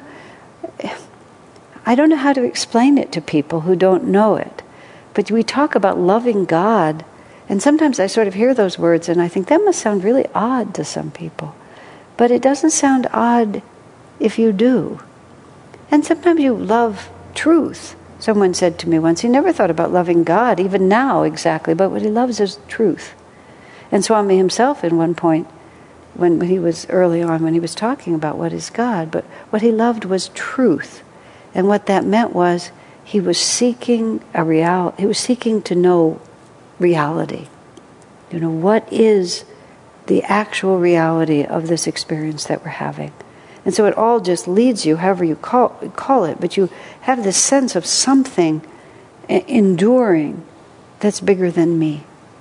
I don't know how to explain it to people who don't know it. But we talk about loving God, and sometimes I sort of hear those words, and I think that must sound really odd to some people. But it doesn't sound odd if you do. And sometimes you love truth. Someone said to me once, he never thought about loving God, even now exactly, but what he loves is truth. And Swami himself, at one point, when he was early on, when he was talking about what is God, but what he loved was truth. And what that meant was he was seeking a real, he was seeking to know reality. You know, what is the actual reality of this experience that we're having? And so it all just leads you, however you call, call it, but you have this sense of something enduring that's bigger than me.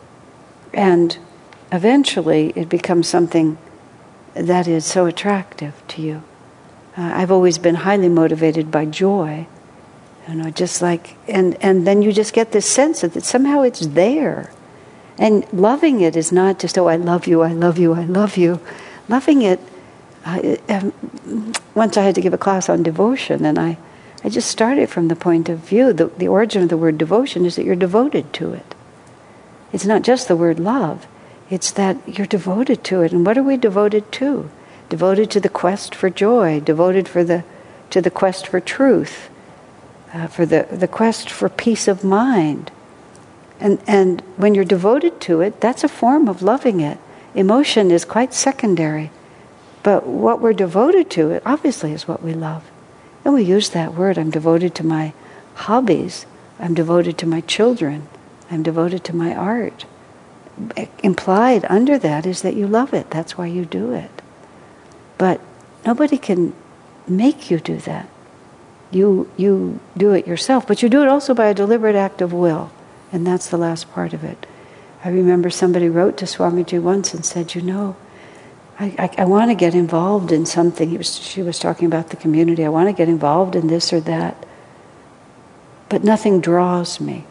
And eventually it becomes something that is so attractive to you. Uh, I've always been highly motivated by joy. You know, just like, and, and then you just get this sense that somehow it's there. And loving it is not just, oh, I love you, I love you, I love you. Loving it, uh, um, once I had to give a class on devotion, and I, I just started from the point of view, the, the origin of the word devotion is that you're devoted to it. It's not just the word love, it's that you're devoted to it. And what are we devoted to? Devoted to the quest for joy, devoted for the, to the quest for truth, uh, for the, the quest for peace of mind. And and when you're devoted to it, that's a form of loving it. Emotion is quite secondary. But what we're devoted to, it obviously is what we love. And we use that word, I'm devoted to my hobbies, I'm devoted to my children, I'm devoted to my art. Implied under that is that you love it, that's why you do it. But nobody can make you do that. You you do it yourself, but you do it also by a deliberate act of will. And that's the last part of it. I remember somebody wrote to Swamiji once and said, you know, I, I, I want to get involved in something. He was, she was talking about the community. I want to get involved in this or that. But nothing draws me.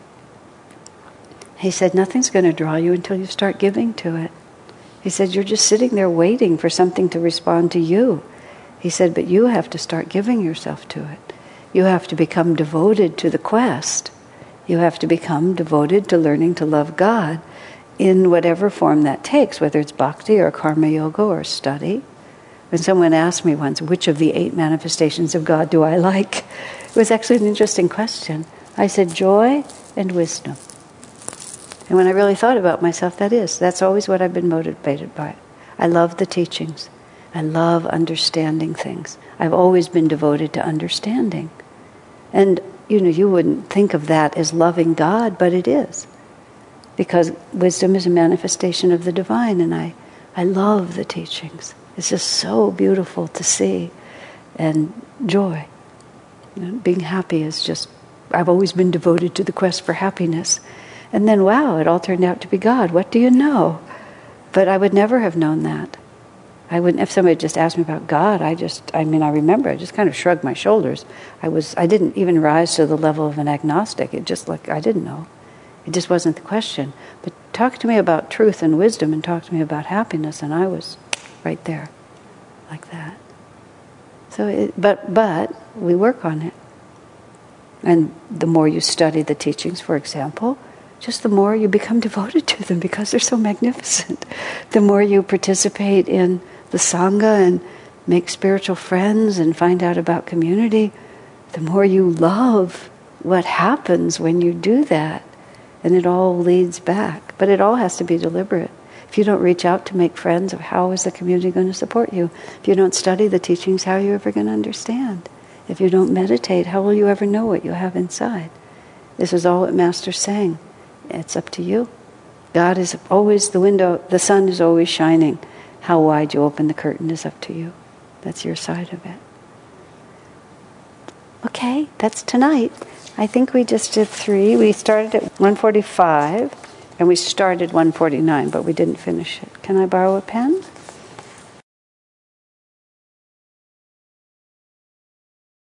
He said, nothing's going to draw you until you start giving to it. He said, you're just sitting there waiting for something to respond to you. He said, but you have to start giving yourself to it. You have to become devoted to the quest. You have to become devoted to learning to love God in whatever form that takes, whether it's bhakti or karma yoga or study. When someone asked me once, which of the eight manifestations of God do I like? It was actually an interesting question. I said, joy and wisdom. And when I really thought about myself, that is. That's always what I've been motivated by. I love the teachings. I love understanding things. I've always been devoted to understanding. And you know, you wouldn't think of that as loving God, but it is. Because wisdom is a manifestation of the divine, and I, I love the teachings. It's just so beautiful to see. And joy. You know, being happy is just, I've always been devoted to the quest for happiness. And then, wow, it all turned out to be God. What do you know? But I would never have known that. I wouldn't, if somebody just asked me about God, I just, I mean, I remember, I just kind of shrugged my shoulders. I was, I didn't even rise to the level of an agnostic. It just like, I didn't know. It just wasn't the question. But talk to me about truth and wisdom and talk to me about happiness, and I was right there, like that. So, it, but, but, we work on it. And the more you study the teachings, for example, just the more you become devoted to them because they're so magnificent. The more you participate in the Sangha and make spiritual friends and find out about community, the more you love what happens when you do that. And it all leads back. But it all has to be deliberate. If you don't reach out to make friends, how is the community going to support you? If you don't study the teachings, how are you ever going to understand? If you don't meditate, how will you ever know what you have inside? This is all what Master's saying. It's up to you. God is always the window, the sun is always shining. How wide you open the curtain is up to you. That's your side of it. Okay, that's tonight. I think we just did three. We started at one forty-five and we started one forty-nine, but we didn't finish it. Can I borrow a pen?